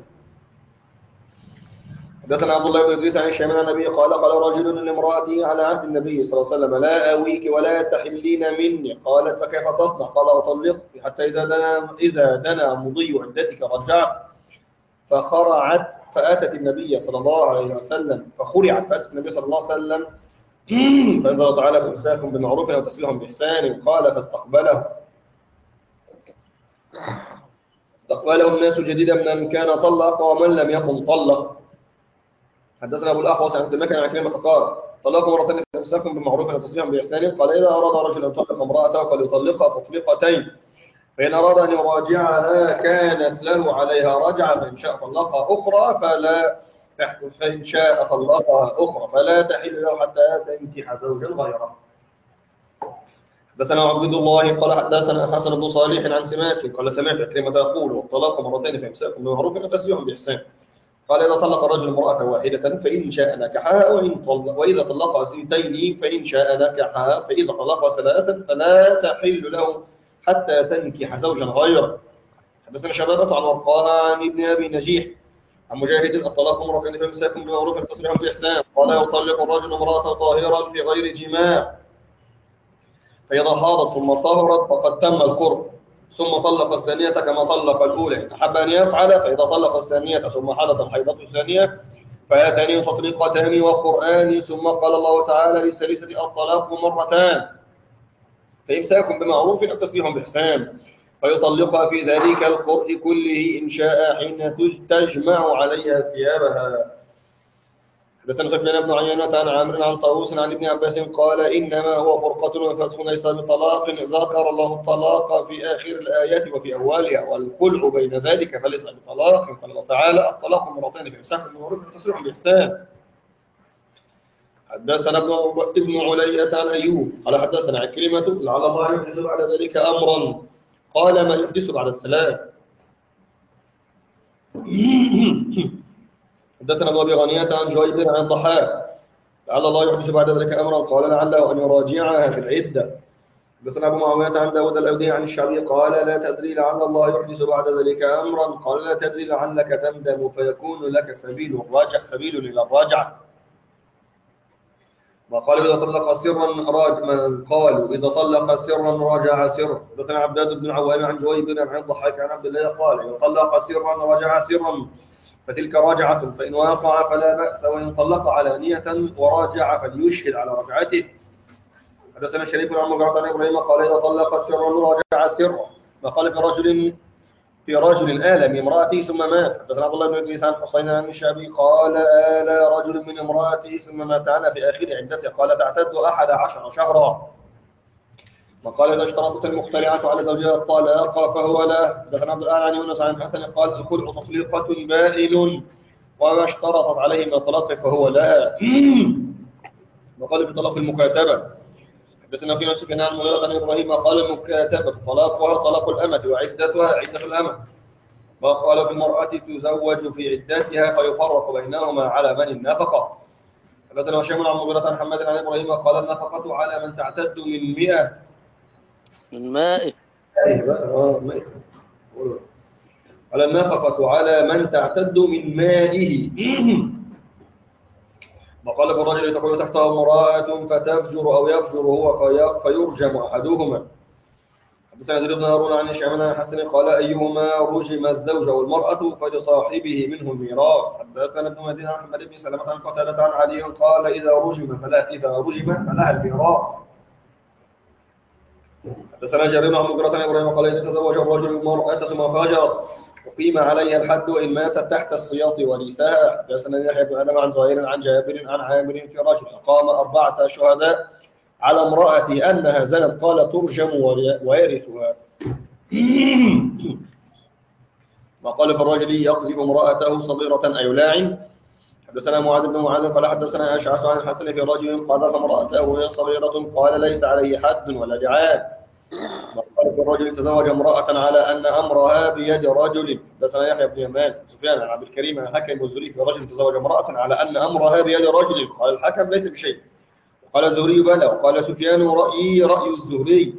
حدثنا عبد الله بن إدريس عن الشام عن النبي قال رجل لامرأته على عهد النبي صلى الله عليه وسلم لا آويك ولا تحلين مني. قالت فكيف تصنع؟ قال أطلقك حتى إذا دنا مضي عدتك رجعت. فأتت النبي صلى الله عليه وسلم فأتت النبي صلى الله عليه وسلم فأنزل تعالى فإمساك بمعروف أو تسريح بإحسان قال فاستقبله. استقبله الناس جديدا من كان طلق ومن لم يكن طلق. حدثنا أبو الأحوص عن سماك عن عكرمة قال طلق مرتين فإمساك بمعروف وتسريح بإحسان. قال إذا أراد رجل أن يطلق امرأته فليطلقها تطليقتين، فإن أراد أن يراجعها كانت له عليها رجعة، فإن شاء طلقها أخرى فلا تحل له حتى تنكح زوجا غيره. حدثنا عبد الله قال حدثنا حسن بن صالح عن سماك قال سمعت عكرمة يقول والطلاق مرتين فإمساك بمعروف وتسريح بإحسان. قال إذا طلق الرجل امرأة واحدة فإن شاء نكحها وإذا طلقها سنتين فإن شاء نكحها، فإذا طلقها ثلاثا فلا تحل له حتى تنكح زوجا غيره. حدثنا شبابة عن ورقاء عن ابن أبي نجيح عن مجاهد الطلاق مرتين فإمساك بمعروف وتسريح بإحسان. قال يطلق الرجل امرأة طاهرا في غير جماع فإذا حاضت ثم طهرت فقد تم القرب، ثم طلق الثانية كما طلق الأولى. أحب أن يفعل فإذا طلق الثانية ثم حدث الحيضة الثانية فيأتني تطليقتان وقرآن. ثم قال الله تعالى للثالثة الطلاق مرتان فإمساك بمعروف أو تسريح بإحسان، فيطلقها في ذلك القرء كله إن شاء حين تجمع عليها ثيابها. حدثنا سفيان بن عيينة عن عامر عن طاووس عن ابن عباس قال إنما هو فرقة وفسخ ليس بطلاق، ذكر الله الطلاق في آخر الآيات وفي أولها والخلع بين ذلك فليس بطلاق. قال الله تعالى الطلاق مرتين فإمساك بمعروف وتسريح بإحسان. حدثنا ابن علية عن أيوب قال حدثنا عكرمة لعل الله يحدث بعد ذلك أمرا. قال ما يحدث بعد الثلاث. حدثنا ابو ابي غنية عن جويبر عن الضحاك لعل الله يحدث بعد ذلك امرا. قال لعله ان يراجعها في العده. حدثنا ابو معاويه عن داود الاودي عن الشعبي قال لا تدري لعل الله يحدث بعد ذلك امرا. قال لا تدري لعلك تندم فيكون لك سبيل الى الرجعه. وقال إذا طلق سرا قالوا إذا طلق سرا رجع سرا. حدثنا عباد بن عوام عن جويبر عن الضحاك عن عبد الله قال إذا طلق سرا رجع سرا فتلك راجعة، فإن وقع فلا بأس، وإن طلق علانية وراجع فليشهد على رجعته. حدثنا شريف عن مغيرة عن إبراهيم قال إذا طلق سرا رجع سرا. وقال في رجل آل من امرأته ثم مات. حدثنا عبد الله بن إدريس عن حسين عن الشعبي قال آل رجل من امرأته ثم مات عنها في آخر عدته. قال تعتد 11 شهرا. وقال إذا اشترطت المختلعة على زوجها الطلاق فهو لا. حدثنا عبد الأعلى عن يونس عن حسن قال الخلع تطليقة بائن وما اشترطت عليه من الطلاق فهو لا. وقال في طلاق المكاتبة. حدثنا في نفسه عن مغيرة عن إبراهيم قال المكاتبة طلاقها طلاق الأمة وعدتها عدة الأمة. وقال في المرأة تزوج في عدتها فيفرق بينهما على من النفقة. حدثنا هشام عن مغيرة عن حماد عن إبراهيم قال النفقة على من تعتد من 100 من مائه. على النفقة على من تعتد من مائه. وقال في الرجل تكون تحته امرأة فتفجر أو يفجر هو فيرجم أحدهما. حدثنا زيد بن هارون عن هشام عن حسن قال أيهما رجم الزوج والمرأة فلصاحبه منه الميراث. حدثنا ابن مدينة عن محمد بن سلمة عن قتادة عن علي قال إذا رجم فلها الميراث. حدثنا جرير عن مغيرة عن إبراهيم قال إذا تزوج الرجل المرأة ثم فجرت وقيم عليها الحد وإن ماتت تحت السياط ورثها. حدثنا يحيى بن آدم عن زهير عن جابر عن عامر في رجل قام 4 شهداء على امرأة أنها زنت قال ترجم ويرثها. وقال في الرجل يقذف امرأته صغيرة أي لاعن. حدثنا معاذ بن معاذ قال حدثنا أشعث عن الحسن في رجل قذف امرأته وهي صغيرة قال ليس عليه حد ولا لعان. وقال في الرجل تزوج امرأة على أن أمرها بيد رجل. حدثنا يحيى بن يمان سفيان عن عبد الكريم عن الحكم والزهري في رجل تزوج امرأة على أن أمرها بيد رجل قال الحكم ليس بشيء. قال الزهري بلى. وقال سفيان رأي الزهري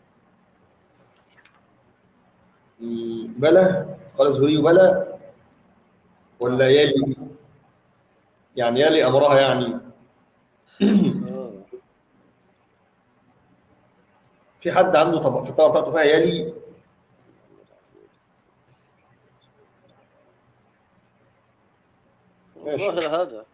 بلى. قال الزهري بلى ولا يلي يعني يلي أمرها يعني في حد عنده في الطبع بتاعته فيها يلي ظاهر هذا.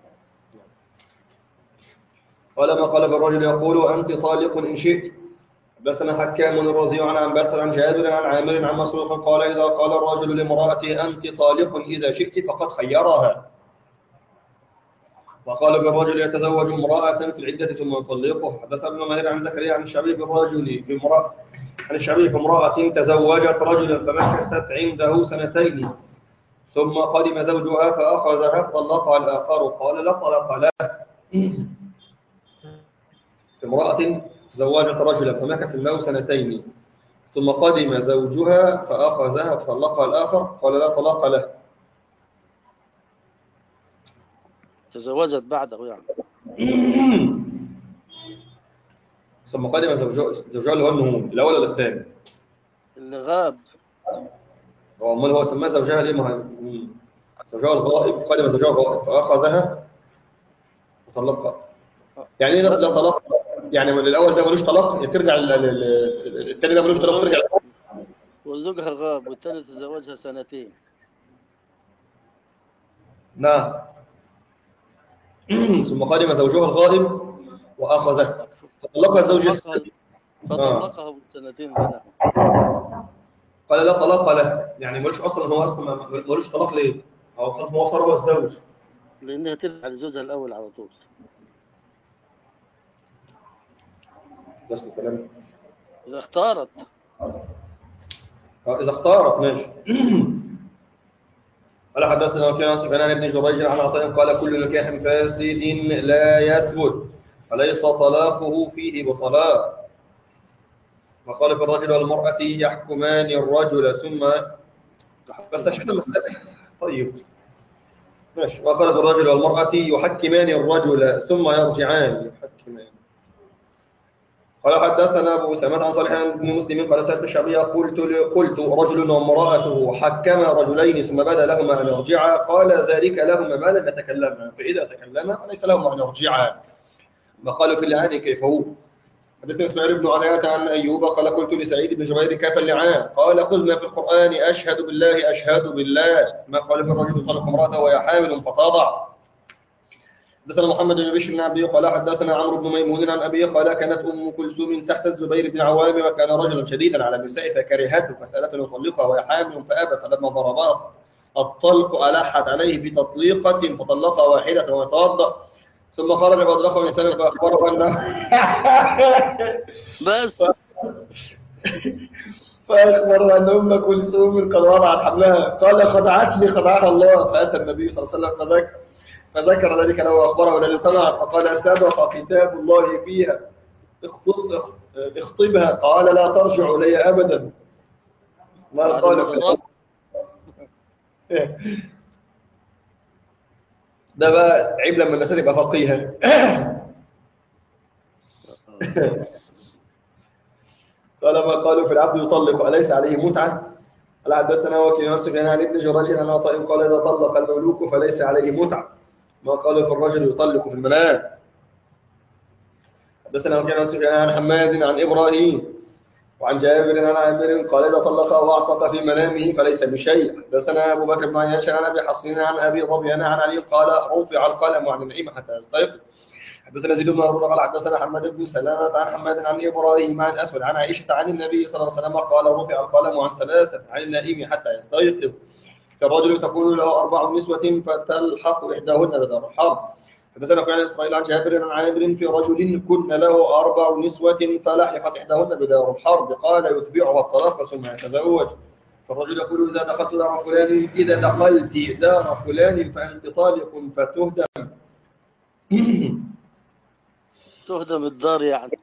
قال ما قال بالرجل يقول أنت طالق إن شئت. حدثنا حكام الرازي عن بسر عن جابر عن عامر عن مسروق قال إذا قال الرجل لامرأته أنت طالق إذا شئت فقد خيرها. وقال بالرجل يتزوج امرأة في العدة ثم يطلقها. حدثنا ابن ماهر عن زكريا عن الشعبي بالرجل في امرأة عن الشعبي في امرأة تزوجت رجلا فمكثت عنده سنتين ثم قدم زوجها فأخذها فطلقها الآخر قال لا طلاق له. امرأة تزوجت رجلا فمكث له سنتين ثم قدم زوجها فأخذها فطلقها الآخر قال لا طلاق له. تزوجت بعده يعني. ثم قدم زوجها اللي هو النمون الأول ولا الثاني؟ اللي غاب. هو أمال هو سماه زوجها ليه؟ ما زوجها الغائب قدم زوجها الغائب فأخذها وطلقها. يعني ايه لا طلاق؟ يعني الأول ده ملوش طلاق ترجع الثاني ده ملوش طلاق ترجع. وزوجها غاب والثاني تزوجها سنتين. نعم. ثم قدم زوجها الغائب وأخذها فطلقها زوجها فطلقها بالسنتين بينهم. قال لا طلاق له، يعني ملوش أصلا، هو أصلا ملوش طلاق ليه؟ هو خلاص هو صار هو الزوج. لأنها ترجع لزوجها الأول على طول. ده اسمه كلام. إذا اختارت. إذا اختارت ماشي. قال حدثنا وكيع عن سفيان بن جريج عن عطاء قال كل نكاح فاسد لا يثبت فليس طلاقه فيه بطلاق. وقال في الرجل والمرأة يحكمان الرجل ثم بس شفت المسألة. طيب ماشي. وقال في الرجل والمرأة يحكمان الرجل ثم يرجعان يحكمان. قال حدثنا أبو أسامة عن صالح بن مسلم قال سألت الشعبي قلت رجل وامرأته حكما رجلين ثم بدا لهما أن يرجعا قال ذلك لهما ما لم يتكلما فإذا تكلما فليس لهما أن يرجعا. فقالوا في اللعان كيف هو؟ حدثنا إسماعيل بن علية عن أيوب قال قلت لسعيد بن جبير كيف اللعان؟ قال خذ ما في القرآن أشهد بالله أشهد بالله ما قال في الرجل يطلق امرأته وهي حامل فتضع. حدثنا محمد بن بشر بن عبد قال حدثنا عمرو بن ميمون عن أبيه قال كانت أم كلثوم تحت الزبير بن عوام وكان رجلا شديدا على النساء فكرهته فسألته أن يطلقها وهي حامل فأبى فلما ضربات الطلق ألحت عليه بتطليقة فطلقها واحدة وتوضأ ثم خرج فأدركه إنسان فأخبره أنه بس فأخبره أن أم كلثوم قد وضعت حملها قال خدعتني خدعها الله فأتى النبي صلى الله عليه وسلم فذكر ذلك له وأخبره الذي صنعت فقال سبق كتاب الله فيها اخطبها قال لا ترجع إلي أبدا. ما قال ده بقى عيب لما الناس يبقى فقيها. قال ما قالوا في العبد يطلق أليس عليه متعة؟ قال حدثنا وكيع عن سفيان عن ابن جريج عن عطاء قال إذا طلق المملوك فليس عليه متعة ما قالوا في الرجل يطلق في المنام. حدثنا وكيع عن سفيان عن حماد عن إبراهيم وعن جابر عن عامر قال إذا طلق أو أعتق في منامه فليس بشيء. حدثنا أبو بكر بن عياش عن أبي حصين عن أبي ظبيان عن علي قال رفع القلم عن النعيم حتى يستيقظ. حدثنا زيد بن هارون قال حدثنا حماد بن سلامة عن حماد عن إبراهيم عن أسود عن عائشة عن النبي صلى الله عليه وسلم قال رفع القلم عن ثلاثة عن النائم حتى يستيقظ كالرجل تكون له 4 نسوة فتلحق إحداهن بدار الحرب. حدثنا عن إسرائيل عن جابر عن عامر في رجل كن له 4 نسوة فلحقت إحداهن بدار الحرب قال يتبعها الطلاق ثم يتزوج. فالرجل يقول إذا دخلت دار فلان إذا دخلت دار فلان فأنت طالق فتهدم. تهدم الدار يعني.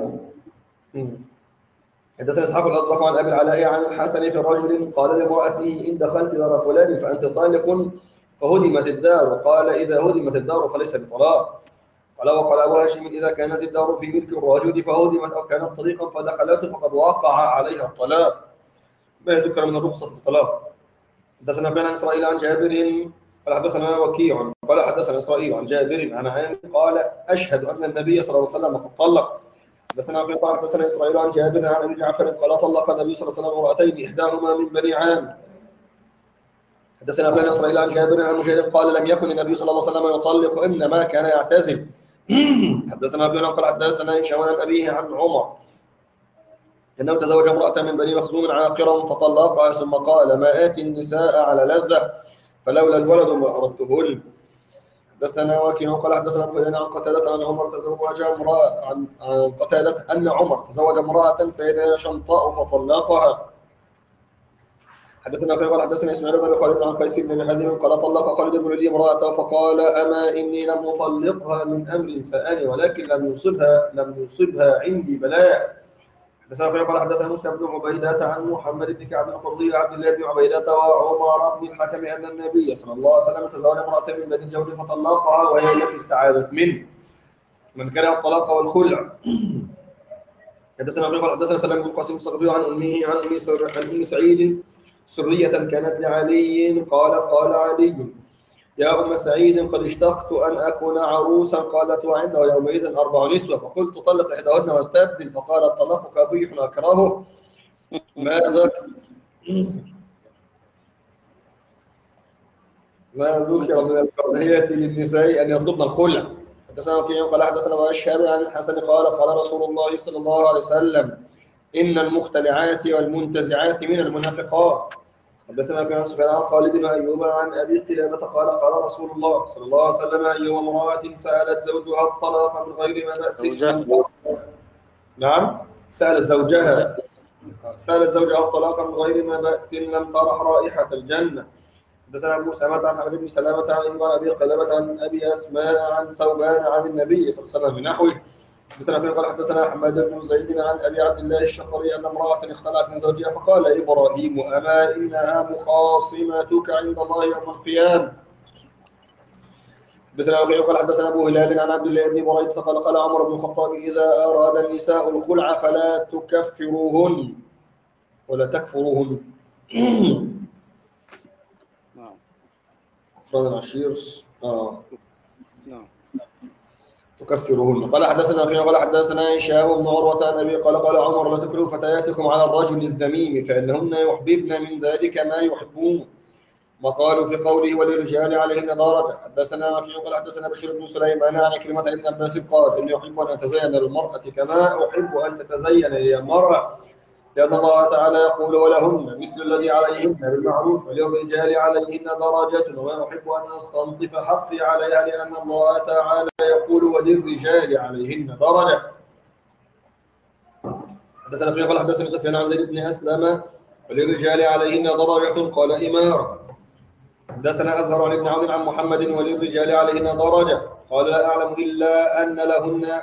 حدثنا إسحاق الأزرق عن أبي العلاء عن الحسن في رجل قال لامرأته إن دخلت دار فلان فأنت طالق فهدمت الدار قال إذا هدمت الدار فليس بطلاق. قال وقال أبو هاشم إذا كانت الدار في ملك الرجل فهدمت أو كانت طريقا فدخلت فقد وقع عليها الطلاق ما ذكر من الرخصة في الطلاق. حدثنا بن إسرائيل عن جابر قال حدثنا وكيع قال حدثنا إسرائيل عن جابر عن عامر قال أشهد أن النبي صلى الله عليه وسلم قد طلق. حدثنا أبي قال حدثنا إسرائيل عن جابر عن أبي جعفر قال طلق النبي صلى الله عليه وسلم امرأتين إحداهما من بني عام. حدثنا بن إسرائيل عن جابر عن مجاهد قال لم يكن النبي صلى الله عليه وسلم يطلق إنما كان يعتزل. حدثنا ابن قال حدثنا هشام عن أبيه عن عمر إنه تزوج امرأة من بني مخزوم عاقرا فطلقها ثم قال ما آتي النساء على لذة فلولا الولد ما أردتهن. حدثنا وكيع قال حدثنا فلان عن قتادة عن عمر تزوج امرأة عن قتادة أن عمر تزوج امرأة فإذا شمطاء فطلقها. حدثنا قال حدثنا اسماعيل بن خالد عن قيس بن حازم قال طلق خالد بن لي امرأته فقال أما إني لم أطلقها من أمر سآني ولكن لم يصبها عندي بلاء. حدثنا قال حدثنا موسى بن عبيدة عن محمد بن كعب القرظي وعبد الله بن عبيدة وعمر بن الحكم أن النبي صلى الله عليه وسلم تزوج امرأة من بني الجود فطلقها وهي التي استعاذت منه من كره الطلاق والخلع. حدثنا قال حدثنا سلام بن قاسم الصقري عن أم سعيد سرية كانت لعلي قال علي يا أم سعيد قد اشتقت أن أكون عروسا قالت وعنده يومئذ 4 نسوة فقلت طلق إحداهن واستبدل فقال الطلاق قبيح أكرهه. ما ذكر من الكراهية للنساء أن يطلبن الخلع. حدثنا وكيع قال حدثنا وأشهر عن الحسن قال رسول الله صلى الله عليه وسلم إن المختلعات والمنتزعات من المنافقات. حدثنا كان سفيان عن خالد بن أيوب عن أبي قلابة قال رسول الله صلى الله عليه وسلم أيها امرأة سألت زوجها الطلاق من غير ما بأس. نعم سألت زوجها الطلاق من غير ما بأس لم ترح رائحة الجنة. حدثنا أبو سلمة عن حمد بن سلامة عن أبي قلابة عن أبي أسماء عن ثوبان عن النبي صلى الله عليه وسلم بنحوه. حدثنا حماد بن زيد عن أبي عبد الله الشقري أن امرأة اختلعت من زوجها فقال إبراهيم أما إنها مخاصمتك عند الله يوم القيامة. حدثنا أبو هلال عن عبد الله بن بريدة قال عمر بن الخطاب إذا أراد النساء الخلع فلا تكفروهن ولا تكفروهن. نعم. أفراد العشير نعم. تكفرهن. قال حدثنا هشام بن عروة عن أبي قال عمر لا تكرهوا فتياتكم على الرجل الذميم فإنهن يحببن من ذلك ما يحبون. وقالوا في قوله وللرجال عليهن درجة. حدثنا قال حدثنا بشير بن سليمان عن كلمة ابن عباس قال إني أحب أن أتزين للمرأة كما أحب أن تتزين لي المرأة لأن الله تعالى يقول ولهن مثل الذي عليهن بالمعروف وللرجال عليهن درجة وما أحب أن أستنطف حقي عليها لأن الله تعالى يقول وللرجال عليهن درجة. حدثنا قال حدثنا سفيان عن زيد بن أسلم وللرجال عليهن درجة قال إمارة. حدثنا أزهر عن ابن عون عن محمد وللرجال عليهن درجة قال لا أعلم إلا أن لهن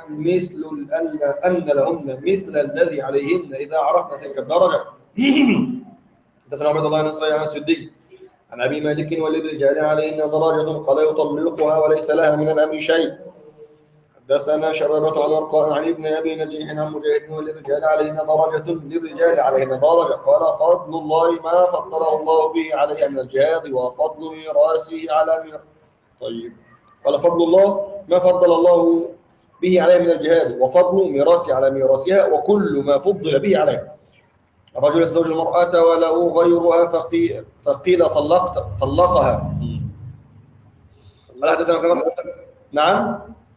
مثل الذي عليهن إذا عرفنا تلك الدرجة. حدثنا عبد الله بن صالح عن السدي عن أبي مالك وللرجال عليهن درجة قال يطلقها وليس لها من الأمر شيء. حدثنا شبابة عن أرقاء عن ابن أبي نجيح عن مجاهد وللرجال عليهن درجة للرجال عليهن درجة قال فضل الله ما فضله الله به عليها من الجهاد وفضل ميراثه على ميراثه. طيب قال فضل الله ما فضل الله به عليها من الجهاد وفضل ميراثه على ميراثها وكل ما فضل به عليها. الرجل يتزوج المرأة وله غيرها فقيل طلقها. نعم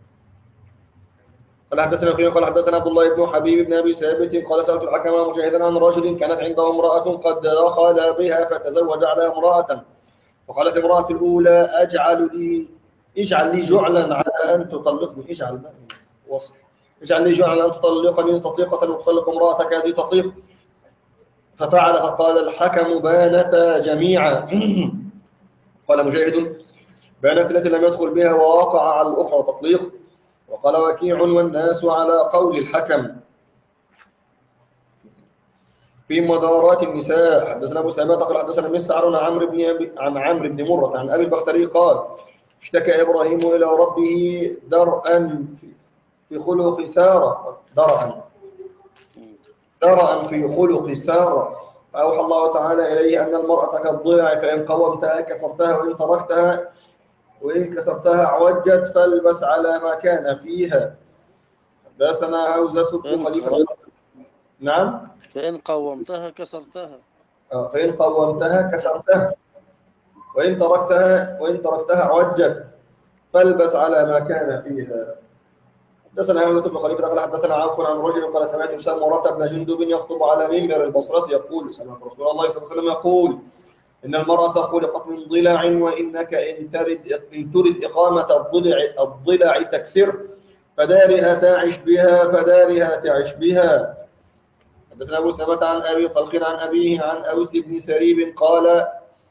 قال حدثنا عبد الله بن حبيب بن ابي ثابت قال سالت الحكم مجاهدا عن رجل كانت عنده امراه قد دخل بها فتزوج على امراه فقالت امراه الاولى اجعل لي جعلا على ان تطلقني اجعل لي جعلا ان تطلقني تطليقه وتطلق امراتك هذه تطليق ففعل فقال الحكم بانتا جميعا. قال مجاهد بانت التي لم يدخل بها ووقع على الاخرى تطليق. وقال وكيع والناس على قول الحكم في مدارات النساء. حدثنا ابو سلمة قال حدثنا مسعر عن عمرو بن مرة عن ابي البختري قال اشتكى ابراهيم الى ربه درءا في خلق سارة درءا في خلق سارة فأوحى الله تعالى إليه أن المرأة كالضيع فإن قومتها كسرتها وإن كسرتها عوجت فالبس على ما كان فيها. حدثنا هوزة بن خليفة. نعم فإن قومتها كسرتها فإن قومتها كسرتها وإن تركتها عوجت فالبس على ما كان فيها. حدثنا أحمد بن خليفة قال حدثنا عوف عن رجل قال سمعت سمرة بن جندب يخطب على منبر البصرة يقول سمعت رسول الله صلى الله عليه وسلم يقول إن المرأة خلقت من ضلع وإنك إن ترد إقامة الضلع تكسر فدارها تعش بها. حدثنا أبو سلمة عن أبي طلق عن أبيه عن أوس بن سريب قال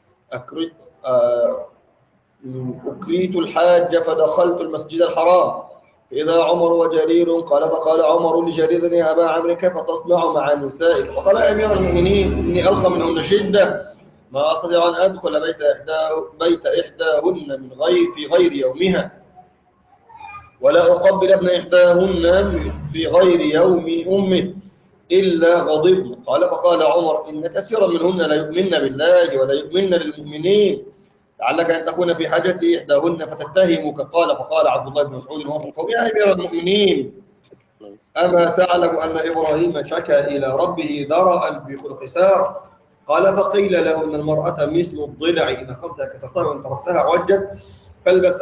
أكريت الحاج فدخلت المسجد الحرام فإذا عمر وجرير قال فقال عمر لجرير يا أبا عمرو كيف تصنع مع النساء؟ فقال أمير المؤمنين إني ألقى منهن شدة ما أستطيع أن أدخل بيت إحداهن في غير يومها ولا أقبل ابن إحداهن في غير يوم أمه إلا غضبن. قال فقال عمر إن كثيرا منهن لا يؤمن بالله ولا يؤمن للمؤمنين لعلك أن تكون في حاجة إحداهن فتتهمك. قال فقال عبد الله بن مسعود وهو يا أمير المؤمنين أما تعلم أن إبراهيم شكى إلى ربه درءا في خلق سارة؟ قال فقيل له إن المرأة مثل الضلع إن أخذتها كسرتها وإن تركتها عجت فالبس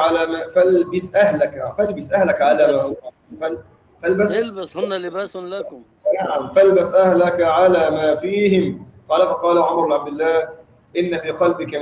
أهلك على البسهن لباس لكم. نعم فالبس أهلك على ما فيهم. قال فقال عمر بن عبد الله إن في قلبك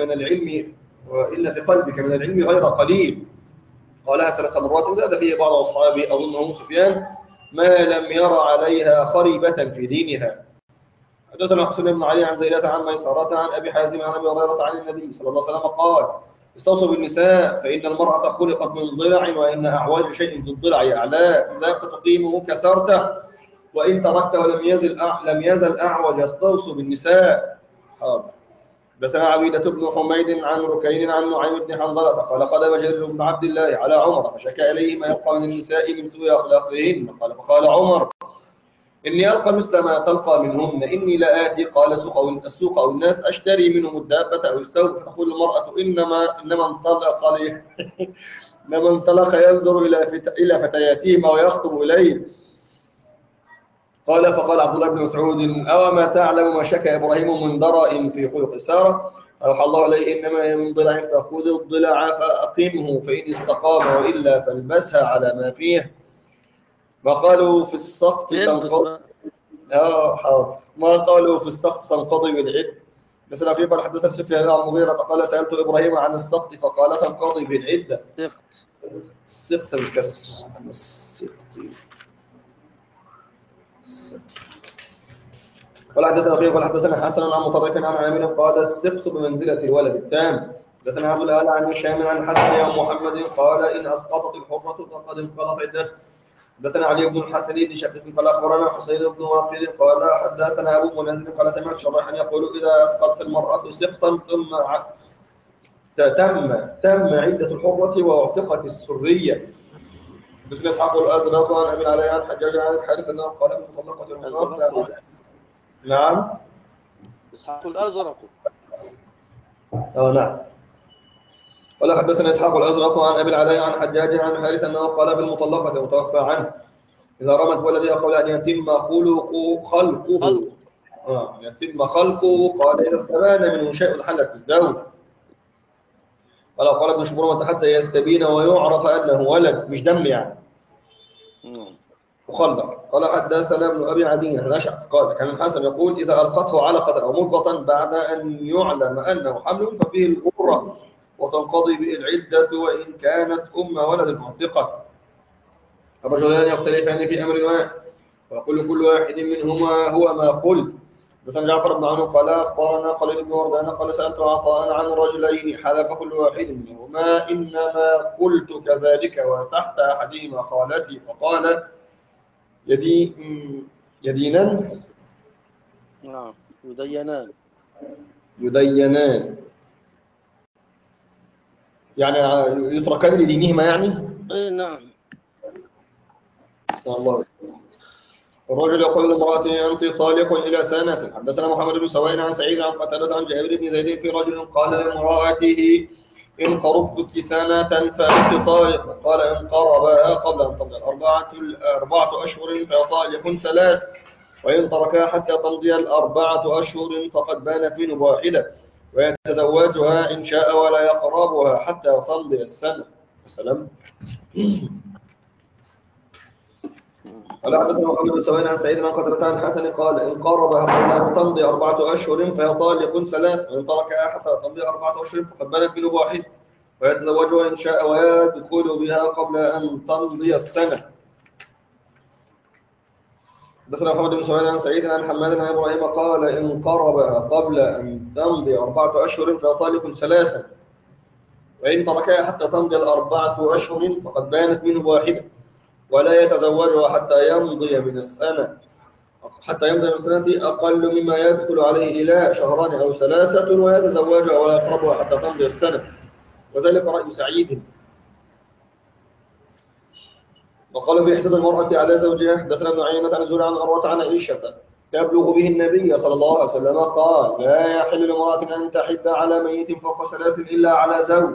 من العلم غير قليل. قالها 3 مرات زاد فيه بعض أصحابه أظنهم سفيان ما لم ير عليها خريبة في دينها. حدثنا حسين بن علي عن زيدة عن ميسرة عن أبي حازم عن أبي هريرة عن النبي صلى الله عليه وسلم قال استوصوا بالنساء فإن المرأة خلقت من ضلع وإن أعواج شيء في الضلع أعلاه إذا تقيمه كسرته وإن تركته لم يزل أعوج. استوصوا بالنساء. حاضر. حدثنا عبيدة بن حميد عن ركين عن نعيم بن حنظلة قال قدم جرير بن عبد الله على عمر فشكى إليه ما يلقى من النساء من سوء أخلاقهن. قال فقال عمر إني ألقى مثل ما تلقى منهن إني لآتي قال السوق أو الناس أشتري منهم الدابة أو الثوب فتقول المرأة إنما انطلق ينظر إلى فتياتهم أو يخطب إليه. قال فقال عبد الله بن مسعود أو ما تعلم ما شكى إبراهيم من درء في خلق سارة؟ أوحى الله عليه إنما من ضلع فخذ الضلع فأقمه فإن استقام وإلا فالبسها على ما فيه. ما قالوا في السقط تنقضي بالعد. مثلا في قال حدثنا سفيان عن المغيرة قال سألت إبراهيم عن السقط فقال تنقضي بالعدة. السقط الكسر قال حدثنا فيه قال حدثنا حسن عن مطرف عن عامر قال السقط بمنزلة الولد التام. حدثنا عبد الله عن هشام عن حسن يا محمد قال إن أسقطت الحرة فقد انقضت عدته. حدثنا علي بن الحسن بن شقيق قال أخبرنا حسين بن واقد قال حدثنا أبو منزل قال سمعت شريحا يقول إذا أسقطت المرأة سقطا تم عدة الحرة وأعتقت السرية. بسم إسحاق الأزرق عن أبي العلاء عن حجاج عن الحارث أنه قال ابن مطلقة المطلقة. نعم إسحاق الأزرق. نعم. قال حدثنا إسحاق الأزرق عن أبي العلاء عن حجاج عن حارث أنه قال بالمطلقة وتوفى عنه إذا رمت ولدها قال أن يتم خلقه قال إذا استبان منه شيء حلت بالزوج. قال ابن شبرمة حتى يستبين ويعرف أنه ولد مش دم يعني مخلق. قال حدثنا ابن أبي عدي الأشعث قال كان الحسن يقول إذا ألقته علقة أو مضغة بعد أن يعلم أنه حمل ففيه الغرة وتنقضي به العدة وإن كانت ولد معتقة. الرجلان يختلفان في أمر واحد ويقول كل واحد منهما هو ما قلت. مثلا جعفر بن عنه قال أخبرنا خالد بن وردان قال سألت عطاء عن رجلين حلف كل واحد منهما إنما قلت كذلك وتحت أحدهما خالتي فقال يدينان نعم يدينان يعني يتركان لدينهما يعني. اي نعم. صلى الله عليه وسلم. الرجل يقول لامرأته أنت طالق إلى سنة. حدثنا محمد بن سوائن عن سعيد عن قتادة عن جابر بن زيد في رجل قال لامرأته إن قربتك سنة فأنت طالق. قال إن قربها قبل أن تمضي 4 أشهر فطالق 3 وإن تركها حتى تمضي 4 أشهر فقد بانت منه واحدة ويتزوجها إن شاء ولا يقربها حتى تمضي السنة. السلام. قال حدثنا محمد بن سويد عن سعيد عن قتادة عن حسن قال إن قاربها قبل أن تمضي 4 أشهر فهي طالق 3 وإن تركها حتى تمضي 4 أشهر فقد بنت منه واحد ويتزوجها إن شاء ويدخل بها قبل أن تمضي السنة. حدثنا محمد بن سويد عن سعيد عن حماد عن إبراهيم قال إن قاربها قبل أن تمضي 4 أشهر فهي طالق 3 وإن تركها حتى تمضي 4 أشهر فقد بانت منه واحدة ولا يتزوجها حتى يمضي من السنة أقل مما يدخل عليه إلى 2 أو 3 ويتزوجها ولا يقربها حتى تمضي السنة وذلك رأي سعيد. وقال في إحدى المرأة على زوجها حدثنا ابن عيينة عن زرع عن عروة عن عائشة يبلغ به النبي صلى الله عليه وسلم قال لا يحل لامرأة أن تحد على ميت فوق 3 إلا على زوج.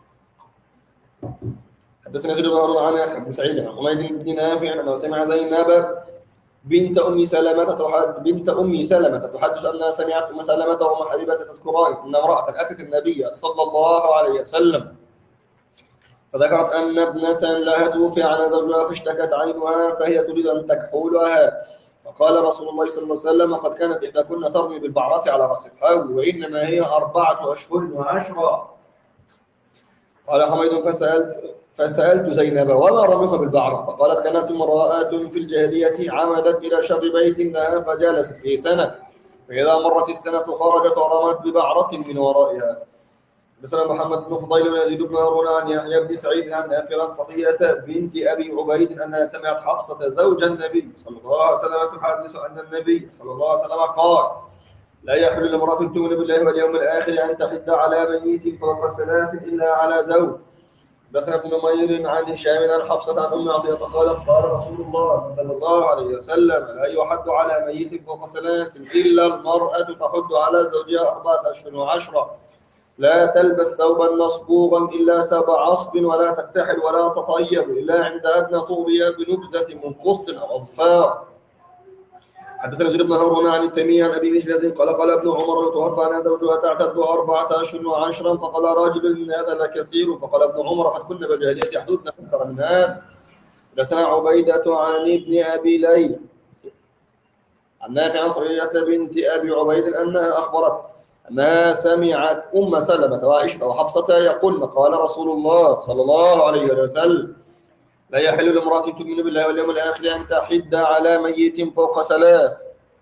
حدثنا زيد بن هارون عن ابن سعيد عن حميد بن نافع أنه سمع زينب بنت أم سلمة تحدث أنها سمعت أم سلمة وأم حبيبة تذكران أن امرأة أتت النبي صلى الله عليه وسلم فذكرت أن ابنة لها توفي على زوجها فاشتكت عينها فهي تريد أن تكحولها فقال رسول الله صلى الله عليه وسلم قد كانت إحداكن ترمي بالبعرة على رأس الحول وإنما هي 4 أشهر و10. قال حميد فسألت زينب وما رميها بالبعرة فقالت كانت امرأة في الجاهلية عمدت إلى شر بيت لها فجلست فيه سنة فإذا مرت السنة خرجت ورمت ببعرة من ورائها. حدثنا محمد بن فضيل ويزيد بن هارون عن يحيى بن سعيد عن نافع صفية بنت أبي عبيد أنها سمعت حفصة زوج النبي صلى الله عليه وسلم تحدث أن النبي صلى الله عليه وسلم قال لا يحل لامرأة تؤمن بالله واليوم الآخر أن تحد على ميت فوق 3 إلا على زوج. حدثنا ابن نمير عن هشام عن حفصة عن أم عطية قالت قال رسول الله صلى الله عليه وسلم لا يحد على ميت فوق 3 إلا المرأة تحد على زوجها 4 أشهر و10 لا تلبس ثوبا مصبوغا إلا 7 عصب ولا تكتحل ولا تطيب إلا عند أدنى طوبها بنبذة من قسط أو أظفار. حدثنا زيد بن هارون عن التيمي عن أبي مجلد قال ابن عمر توفى عنها زوجها تعتد 4 أشهر و10 فقال راجل من هذا لكثير فقال ابن عمر قد كنا بالجاهلية يحدثن أكثر من هذا. حدثنا عبيدة عن ابن أبي ليلى عن نافع صفية بنت أبي عبيد أنها أخبرت أنها سمعت أم سلمة وعائشة وحفصة يقولن قال رسول الله صلى الله عليه وسلم لا يحل لامرأة تؤمن بالله واليوم الآخر أن تحد على ميت فوق 3.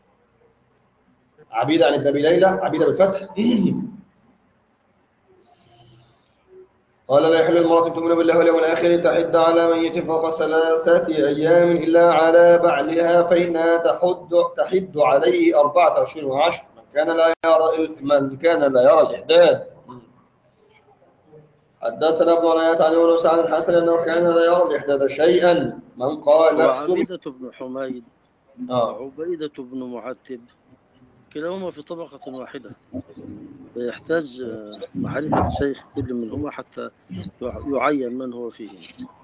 عبيدة عن ابن أبي ليلى عبيدة بالفتح قال لا يحل لامرأة تؤمن بالله واليوم الآخر أن تحد على ميت فوق 3 أيام إلا على بعلها فإنها تحد عليه 4 أشهر و10 من كان لا يرى الإحداد. حدثنا ابن ريات عن يونس عن الحسن أنه كان لا يرى الإحداد شيئا من قال وعبيدة بن حميد وعبيدة بن معتب كلاهما في طبقة واحدة فيحتاج معرفة شيخ كل منهما حتى يعين من هو فيه.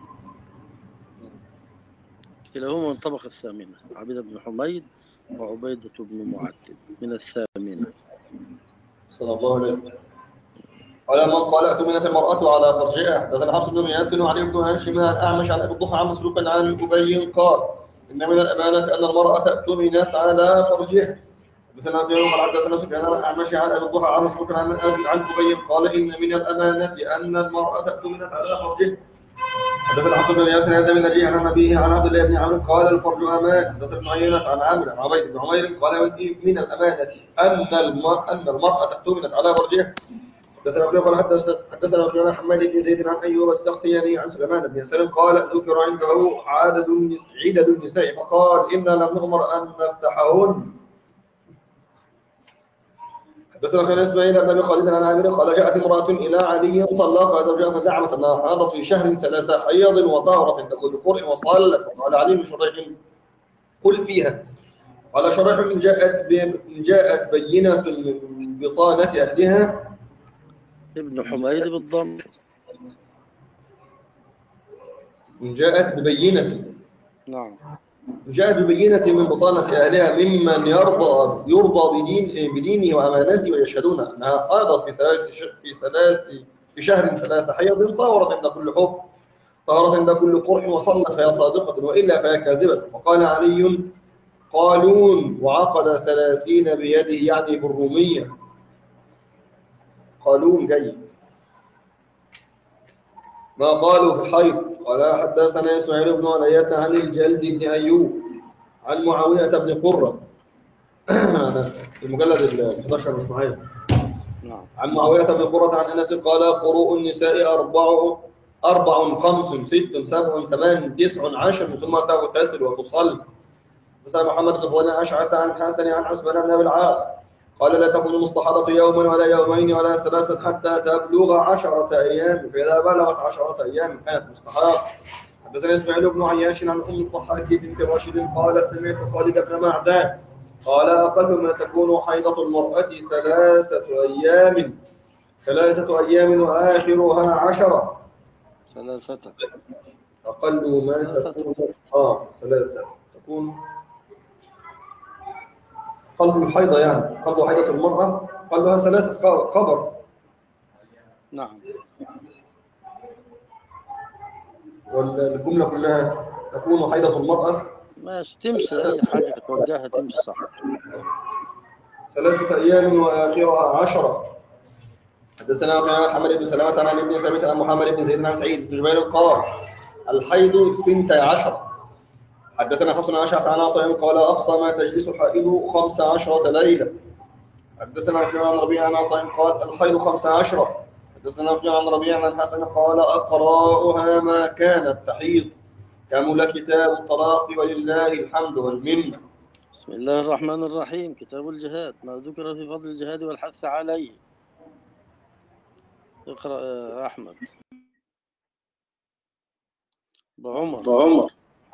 كلاهما من طبقة الثامنة عبيدة بن حميد وعبيدة بن معتب من الثامنة. صلى الله عليه وسلم. قال من قال أتمنت المرأة على فرجها. حدثنا حفص بن ياسر وعلي بن هاشم عن الأعمش عن أبي الضحى عن مسروق عن أبي قال إن من الأمانة أن المرأة أتمنت على فرجها. حدثنا أبي قال حدثنا سفيان عن الأعمش عن أبي الضحى عن مسروق عن أبي قال إن من الأمانة أن المرأة أتمنت على فرجها. حدثنا حفص بن ياسر هذا من نجيح عن أبيه عن عبد الله بن عمرو قال الفرج أمان. حدثنا ابن عيينة عن عامر عن عبيد بن عمير قال من الأمانة أن المرأة أتمنت على فرجها. حدثنا أخينا حماد بن زيد عن أيوب السختياني عن سليمان بن سلم قال ذكر عنده عدد النساء فقال إنا لم نؤمر أن نفتحهن. حدثنا أخينا إسماعيل بن أبي خالد عن عامر قال جاءت امرأة إلى علي طلقها زوجها فزعمت أنها حاضت في شهر 3 حيض وطهرت عند كل قرء وصلت. قال علي بن شريح قل فيها. قال شريح إن جاءت بينة من بطانة أهلها ابن حميد بالضم إن جاءت ببينة نعم جاءت ببينة من بطانة أهلها ممن يرضى بدينه وأمانته ويشهدون أنها حاضت في شهر 3 حيض طهرت عند كل حب طهرت عند كل قرح وصلت فهي صادقة وإلا فهي كاذبة. وقال علي قالون وعقد 30 بيده يعني بالرومية. قالون جيد. ما قالوا في الحيض. قال حدثنا إسماعيل بن علية عن الجلد بن أيوب عن معاوية بن قرة المجلد ال 11 مش معايا. نعم. عن معاوية بن قرة عن أنس قال قروء النساء أربع خمس ست سبع ثمان تسع عشر ثم تغتسل وتصلي. فسأل محمد بن فلان أشعث عن حسن عن عثمان بن أبي العاص قال لا تكون المستحاضة يوما ولا يومين ولا ثلاثة حتى تبلغ 10 أيام فإذا بلغت 10 أيام كانت مستحاضة. حدثنا إسماعيل بن عياش عن أم الضحاك بنت راشد قالت سمعت خالد بن معدان قال أقل ما تكون حيضة المرأة 3 أيام وآخرها 10. ثلاثة. أقل ما تكون 3 تكون قلب الحيضة يعني قلب حيضة المرأة قلبها 3 خبر. نعم. والجملة كلها تكون حيضة المرأة ماشي تمشي أي حاجة توجهها تمشي صح. 3 أيام وآخرها 10. حدثنا محمد بن سلامة عن ابن ثابت عن محمد بن زيد عن سعيد بن جبير قال الحيض 12. حدثنا حسن عشر عن عطاء قال أقصى ما تجلس الحائض 15 ليلة. حدثنا عن ربيع عن عطاء قال الحيض 15. حدثنا عن ربيع عن حسن قال أقراؤها ما كانت تحيض. كمل كتاب الطلاق ولله الحمد والمنة. بسم الله الرحمن الرحيم. كتاب الجهاد ما ذكر في فضل الجهاد والحث عليه. اقرأ يا أحمد. بعمر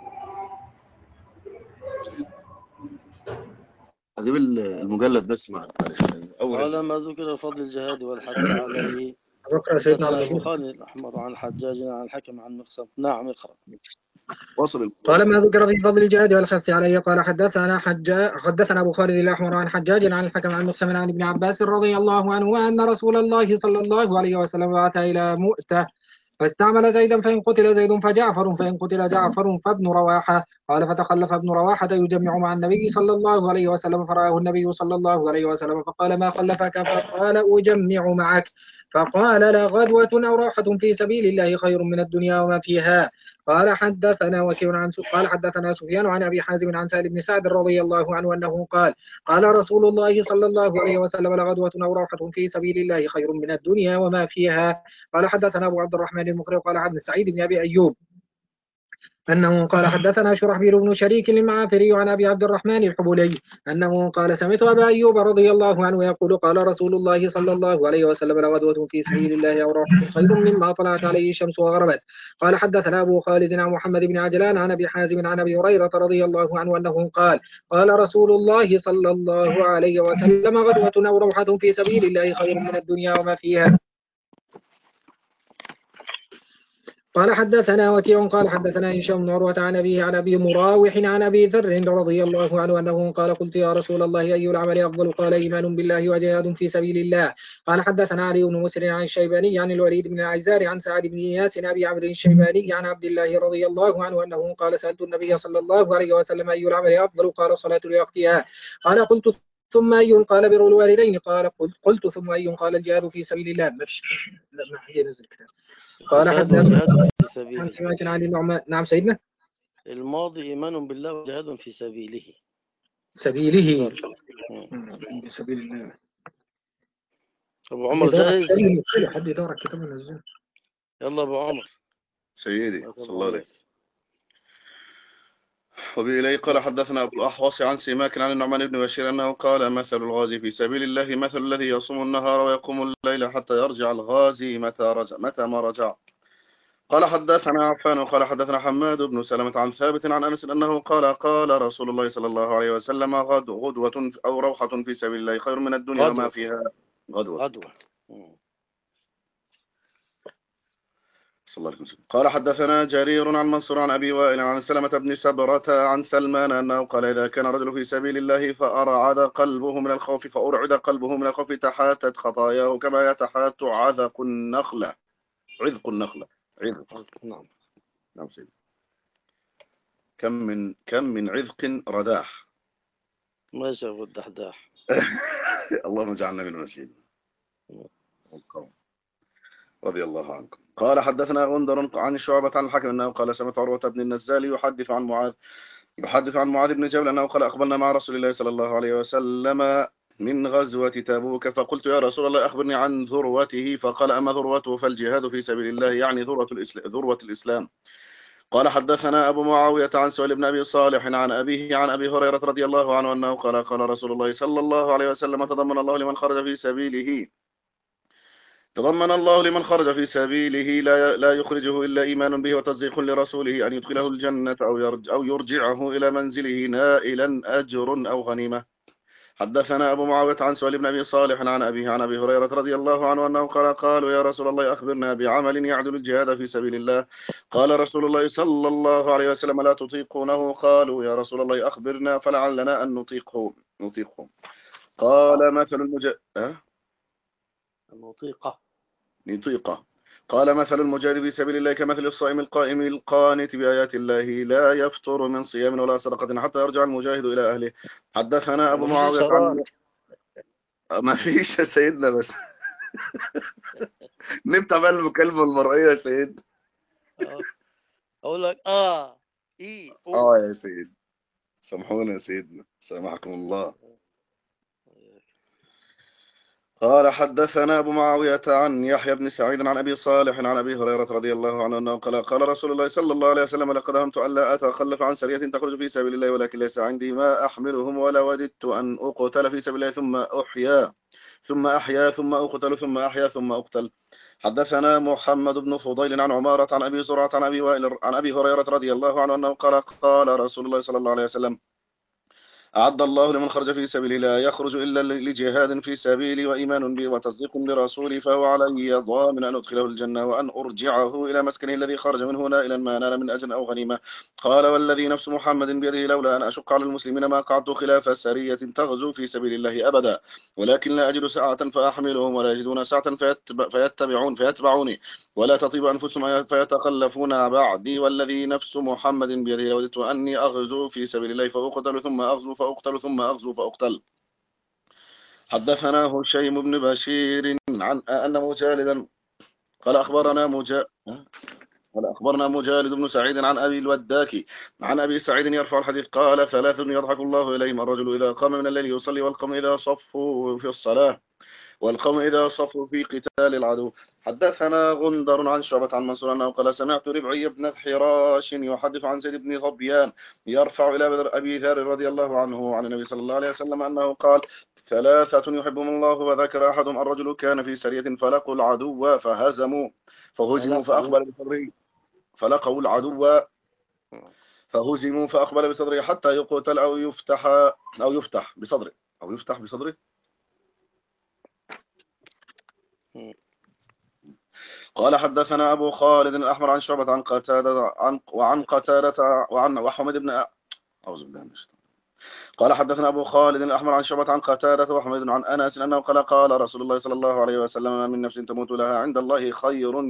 أجيب المجلد بس قال ما ذكر فضل الجهاد والحث عليه. أقرأ سيدنا حدثنا على أبو خالد الأحمر عن حجاج عن الحكم عن مقسم. نعم اقرأ. قال ما ذكر في فضل الجهاد والحث عليه. قال حدثنا أبو خالد الأحمر عن حجاج عن الحكم عن مقسم عن ابن عباس رضي الله عنه أن رسول الله صلى الله عليه وسلم بعث إلى مؤتة فاستعمل زيدا فإن قتل زيد فجعفر فإن قتل جعفر فابن رواحة. قال فتخلف ابن رواحة يجمع مع النبي صلى الله عليه وسلم فرآه النبي صلى الله عليه وسلم فقال ما خلفك؟ فقال أجمع معك. فقال لا غدوة أو راحة في سبيل الله خير من الدنيا وما فيها. قال حدثنا سفيان عن أبي حازم عن سهل بن سعد رضي الله عنه أنه قال قال رسول الله صلى الله عليه وسلم لغدوة أو راحة في سبيل الله خير من الدنيا وما فيها. قال حدثنا أبو عبد الرحمن المقري قال عن سعيد بن أبي أيوب أنه قال حدثنا شرحبيل بن شريك المعافري عن أبي عبد الرحمن الحبولي أنه قال سمعت أبا أيوب رضي الله عنه يقول قال رسول الله صلى الله عليه وسلم لغدوة في سبيل الله أو راحة خير مما طلعت عليه الشمس وغربت. قال حدثنا أبو خالد عن محمد بن عجلان عن أبي حازم عن أبي هريرة رضي الله عنه أنه قال قال رسول الله صلى الله عليه وسلم غدوة أو روحة في سبيل الله خير من الدنيا وما فيها. قال حدثنا وكيع قال حدثنا هشام بن عروة عن أبيه عن أبي مراوح عن أبي ذر رضي الله عنه أنه قال قلت يا رسول الله أي العمل أفضل؟ قال إيمان بالله وجهاد في سبيل الله. قال حدثنا علي بن مسر عن الشيباني عن الوليد بن العزار عن سعد بن إياس أبي عمرو الشيباني عن عبد الله رضي الله عنه أنه قال سألت النبي صلى الله عليه وسلم أي العمل أفضل؟ قال الصلاة لوقتها. قال قلت ثم أي؟ قال بر الوالدين. قال قلت ثم أي؟ قال الجهاد في سبيل الله. ما فيش ما هي نزل كتاب. قال حدثنا في سبيله. نعم سيدنا. الماضي إيمان بالله وجهاد في سبيله. سبيله سبيل الله. أبو عمر جاهز. حد يدور الكتاب ونزله. يلا أبو عمر. سيدي صلى الله عليه. وبإليه قال حدثنا أبو الأحوص عن سماك عن النعمان بن بشير أنه قال مثل الغازي في سبيل الله مثل الذي يصوم النهار ويقوم الليل حتى يرجع الغازي متى ما رجع. قال حدثنا عفان وقال حدثنا حماد بن سلمة عن ثابت عن أنس أنه قال رسول الله صلى الله عليه وسلم غدوة أو روحة في سبيل الله خير من الدنيا وما فيها. غدوة. صلى الله عليه وسلم. قال حدثنا جرير عن منصور عن أبي وائل عن سلمة بن سبرة عن سلمان أنه قال إذا كان رجل في سبيل الله فأرعد قلبه من الخوف تحاتت خطاياه كما يتحات عذق النخلة. نعم. نعم سيدي. كم من عذق رداح. ما جاب الدحداح. اللهم اجعلنا منه سيدنا والقوم رضي الله عنكم. قال حدثنا غندر عن شعبة عن الحكم أنه قال سمعت عروة بن النزال يحدث عن معاذ بن جبل أنه قال أقبلنا مع رسول الله صلى الله عليه وسلم من غزوة تبوك فقلت يا رسول الله أخبرني عن ذروته فقال أما ذروته فالجهاد في سبيل الله يعني ذروة الإسلام. قال حدثنا أبو معاوية عن سهيل بن أبي صالح عن أبيه عن أبي هريرة رضي الله عنه أنه قال قال رسول الله صلى الله عليه وسلم تضمن الله لمن خرج في سبيله لا يخرجه إلا إيمان به وتصديق لرسوله أن يدخله الجنة أو يرجعه إلى منزله نائلا أجر أو غنيمة. حدثنا أبو معاوية عن سهيل بن أبي صالح عن أبيه عن أبي هريرة رضي الله عنه أنه قال قالوا يا رسول الله أخبرنا بعمل يعدل الجهاد في سبيل الله. قال رسول الله صلى الله عليه وسلم لا تطيقونه. قالوا يا رسول الله أخبرنا فلعلنا أن نطيقه. قال مثل نطيقه. قال مثل المجاهد في سبيل الله كمثل الصائم القائم القانت بآيات الله لا يفطر من صيام ولا صدقة حتى يرجع المجاهد إلى أهله. حدثنا أبو معاوية عن ما فيش يا سيدنا بس نفتح بقى المكالمة المرئية يا سيد. أقول لك يا سيد سامحونا يا سيدنا سامحكم الله. قال حدثنا أبو معاوية عن يحيى بن سعيد عن أبي صالح عن أبي هريرة رضي الله عنه أنه قال رسول الله صلى الله عليه وسلم لقد همت أن لا أتخلف عن سرية تخرج في سبيل الله ولكن ليس عندي ما أحملهم ولا وددت أن أقتل في سبيل الله ثم أحيا ثم أقتل ثم أحيا ثم أقتل. حدثنا محمد بن فضيل عن عمارة عن أبي زرعة عن أبي وائل عن أبي هريرة رضي الله عنه أنه قال رسول الله صلى الله عليه وسلم أعد الله لمن خرج في سبيله لا يخرج إلا لجهاد في سبيلي وإيمان بي وتصديق برسولي فهو علي ضامن أن أدخله الجنة وأن أرجعه إلى مسكنه الذي خرج منه نائلا ما نال من أجر أو غنيمة. قال والذي نفس محمد بيده لولا أن أشق على المسلمين ما قعدت خلاف سرية تغزو في سبيل الله أبدا ولكن لا أجد ساعة فأحملهم ولا يجدون ساعة فيتبعوني ولا تطيب أنفسهم فيتخلفون بعدي والذي نفس محمد بيده لوددت أني أغزو في سبيل الله فأقتل ثم أغزو فأقتل ثم أغزو فأقتل. حدثنا هشيم بن بشير عن أن مجالدا قال أخبرنا مجالد بن سعيد عن أبي الوداكي عن أبي سعيد يرفع الحديث قال ثلاث يضحك الله إليهم الرجل إذا قام من الليل يصلي والقوم إذا صفوا في الصلاة والقوم إذا صفوا في قتال العدو. حدثنا غندر عن شعبة عن منصور أنه قال سمعت ربعي بن حراش يحدث عن زيد بن ظبيان يرفع إلى أبي ذر رضي الله عنه عن النبي صلى الله عليه وسلم أنه قال ثلاثة يحبهم الله وذكر أحدهم الرجل كان في سرية فلقوا العدو فهزموا فهزموا فأقبل بصدره فلقوا العدو فهزموا فأقبل بصدره حتى يقتل أو يفتح بصدره قال حدثنا أبو خالد الأحمر عن شعبة عن قتادة وعن قتادة وحمد بن أعوذ بالله من الشيطان. قال حدثنا أبو خالد الأحمر عن شعبة عن قتادة وحمد عن أنس أنه قال رسول الله صلى الله عليه وسلم من نفس تموت لها عند الله خير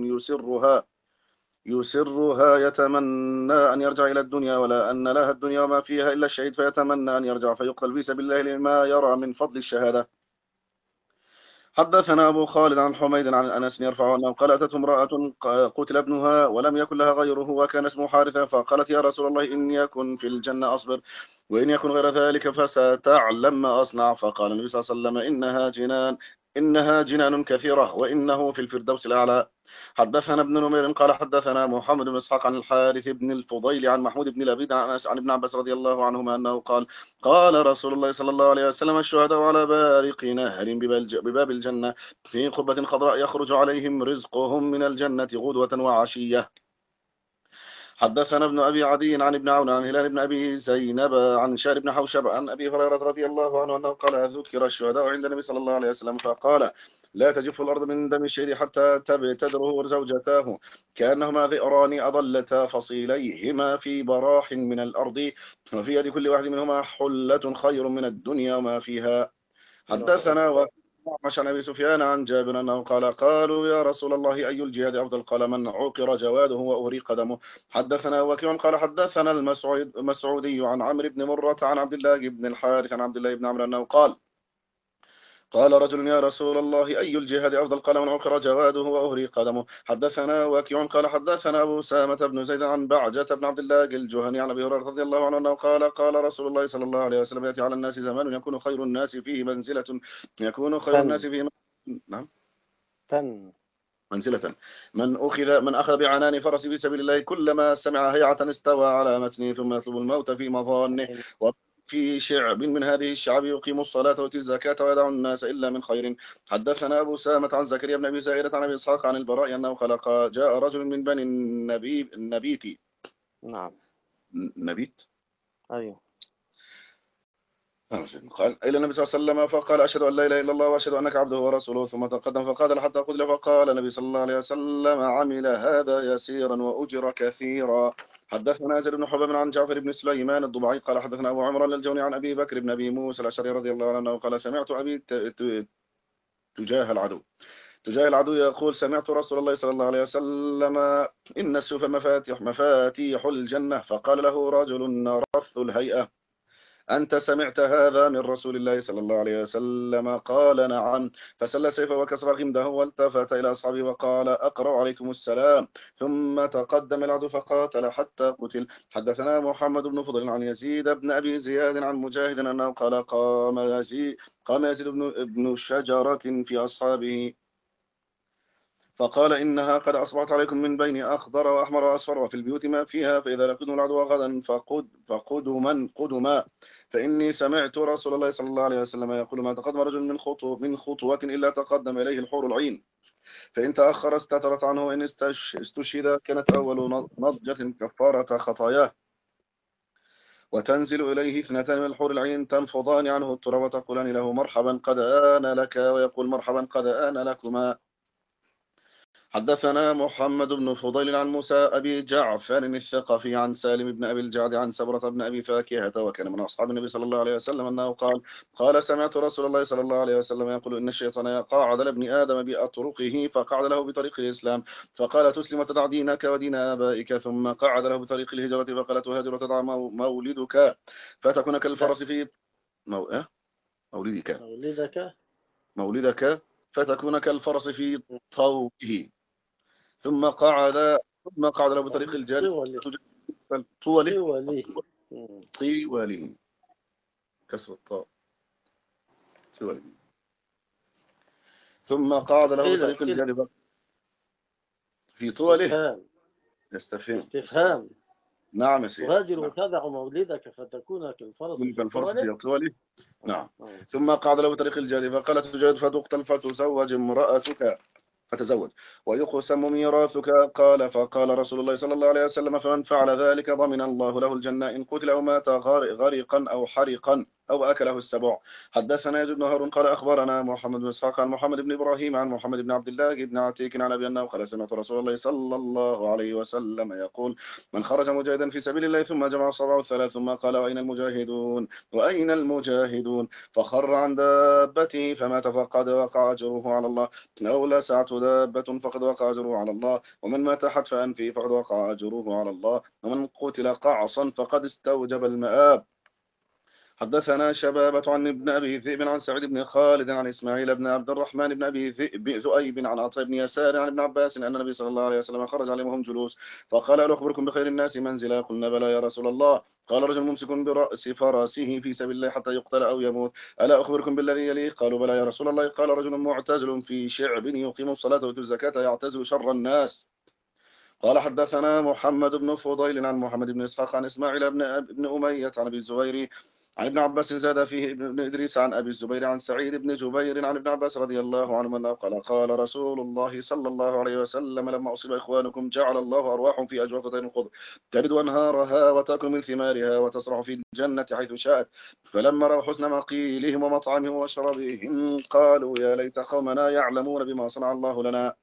يسرها يتمنى أن يرجع إلى الدنيا ولا أن لها الدنيا وما فيها إلا الشهيد فيتمنى أن يرجع فيقتل في سبيل الله لما يرى من فضل الشهادة. حدثنا أبو خالد عن حميد عن أنس يرفع أنه قال أتت امرأة قتل ابنها ولم يكن لها غيره وكان اسمه حارثة فقالت يا رسول الله إن يكن في الجنة أصبر وإن يكن غير ذلك فستعلم ما أصنع. فقال النبي صلى الله عليه وسلم إنها جنان كثيرة وإنه في الفردوس الأعلى. حدثنا ابن نمير قال حدثنا محمد بن إسحاق عن الحارث بن الفضيل عن محمود بن لبيد عن ابن عباس رضي الله عنهما أنه قال رسول الله صلى الله عليه وسلم الشهداء على بارق نهر بباب الجنة في قبة خضراء يخرج عليهم رزقهم من الجنة غدوة وعشية. حدثنا ابن أبي عدي عن ابن عون عن هلال بن أبي زينب عن شار بن حوشب عن أبي هريرة رضي الله عنه أنه قال ذكر الشهداء عند النبي صلى الله عليه وسلم فقال لا تجف الأرض من دم الشهيد حتى تبتدره زوجتاه كأنهما ذئران أضلتا فصيليهما في براح من الأرض وفي يد كل واحد منهما حلة خير من الدنيا وما فيها. حدثنا الأعمش عن أبي سفيان عن جابر أنه قال قالوا يا رسول الله أي الجهاد أفضل؟ قال من عوقر جواده وأهريق دمه. حدثنا وكيع قال حدثنا المسعودي عن عمرو بن مرة عن عبد الله بن الحارث عن عبد الله بن عمرو أنه قال رجل يا رسول الله أي الجهاد أفضل؟ قال من عوقر جواده وأهريق دمه. حدثنا وكيع قال حدثنا أبو أسامة بن زيد عن بعجة بن عبد الله الجهني عن أبي هريرة رضي الله عنه أنه قال رسول الله صلى الله عليه وسلم يأتي على الناس زمان يكون خير الناس فيه منزلة نعم منزلة من أخذ بعنان فرس في سبيل الله كلما سمع هيعة استوى على متنه ثم يطلب الموت في مظانه وفي شعب من هذه الشعب يقيم الصلاة ويؤتي الزكاة ويدع الناس إلا من خير. حدثنا أبو سامة عن زكريا بن أبي زائدة عن أبي إسحاق عن البراء أنه خلق جاء رجل من بني النبيت. نعم نبيت أيوه. قال إلى النبي صلى الله عليه وسلم فقال أشهد أن لا إله إلا الله وأشهد أنك عبده ورسوله ثم تقدم فقاتل حتى قتل فقال النبي صلى الله عليه وسلم عمل هذا يسيرا وأجر كثيرا. حدثنا زيد بن حباب عن جعفر بن سليمان الضبعي قال حدثنا أبو عمران الجوني عن أبي بكر بن أبي موسى الأشعري رضي الله عنه قال سمعت أبي تجاه العدو يقول سمعت رسول الله صلى الله عليه وسلم إن السيوف مفاتيح الجنة. فقال له رجل رث الهيئة أنت سمعت هذا من رسول الله صلى الله عليه وسلم؟ قال نعم. فسل سيفه وكسر غمده والتفت إلى أصحابه وقال أقرأ عليكم السلام. ثم تقدم العدو فقاتل حتى قتل. حدثنا محمد بن فضل عن يزيد بن أبي زياد عن مجاهد أنه قال قام يزيد بن شجرة في أصحابه فقال إنها قد أصبحت عليكم من بين أخضر وأحمر وأصفر وفي البيوت ما فيها فإذا لقيتم العدو غدا قدما فإني سمعت رسول الله صلى الله عليه وسلم يقول ما تقدم رجل من خطوة إلا تقدم إليه الحور العين فإن تأخر استترت عنه وإن استشهد كانت أول نضجة كفارة خطاياه وتنزل إليه 2 من الحور العين تنفضان عنه التراب وتقولان له مرحبا قد آن لك ويقول مرحبا قد آن لكما. حدثنا محمد بن فضيل عن موسى أبي جعفر الثقفي عن سالم بن أبي الجعد عن سبرة بن أبي فاكهة وكان من أصحاب النبي صلى الله عليه وسلم أنه قال سمعت رسول الله صلى الله عليه وسلم يقول إن الشيطان يقعد لابن آدم بأطرقه فقعد له بطريق الإسلام فقال تسلم وتدع دينك ودين آبائك ثم قعد له بطريق الهجرة فقال تهاجر وتدع مولدك فتكون كالفرس في مولدك فتكون كالفرس في طوله ثم قعد له بطريق الجاري طوله كسر الطاء ثم قعد له بطريق الجاري في طوله استفهام نعم يا سيدي تهاجر وتدع مولدك فتكون كالفرس في طوله نعم. ثم قعد له بطريق الجاري فقالت تجاهد فتقتل فتزوج امرأتك ويقسم ميراثك فقال رسول الله صلى الله عليه وسلم فمن فعل ذلك ضمن الله له الجنة إن قتل أو مات غرقا أو حرقا أو أكله السبع. حدثنا يزيد بن هارون قال أخبرنا محمد بن إسحاق عن محمد بن إبراهيم عن محمد بن عبد الله بن عتيك عن أبي أنه قال سمعت رسول الله صلى الله عليه وسلم يقول من خرج مجاهدا في سبيل الله ثم جمع الصبع الثلاث ثم قال وأين المجاهدون فخر عن دابته فمات فقد وقع أجره على الله أو لسعته دابة فقد وقع أجره على الله ومن مات حتف أنفه فقد وقع أجره على الله ومن قتل قعصا فقد استوجب المآب. حدثنا شبابة عن ابن أبي ذئب عن سعيد بن خالد عن إسماعيل بن عبد الرحمن بن أبي ذؤيب عن عطاء بن يسار عن ابن عباس أن النبي صلى الله عليه وسلم خرج عليهم وهم جلوس فقال ألا أخبركم بخير الناس منزلا؟ قلنا بلى يا رسول الله. قال رجل ممسك برأس فرسه في سبيل الله حتى يقتل أو يموت ألا أخبركم بالذي يليه؟ قالوا بلى يا رسول الله. قال رجل معتزل في شعب يقيم الصلاة ويؤتي الزكاة يعتزل شر الناس. قال حدثنا محمد بن فضيل عن محمد بن إسحاق عن إسماعيل بن أمية عن أبي الزبير عن ابن عباس زاد فيه ابن إدريس عن أبي الزبير عن سعيد بن جبير عن ابن عباس رضي الله عنه قال رسول الله صلى الله عليه وسلم لما أصيب إخوانكم جعل الله أرواحهم في أجوفتين الخضر تلد أنهارها وتأكل من ثمارها وتسرع في الجنة حيث شاءت فلما رأوا حسن مقيلهم ومطعمهم وشربهم قالوا يا ليت قومنا يعلمون بما صنع الله لنا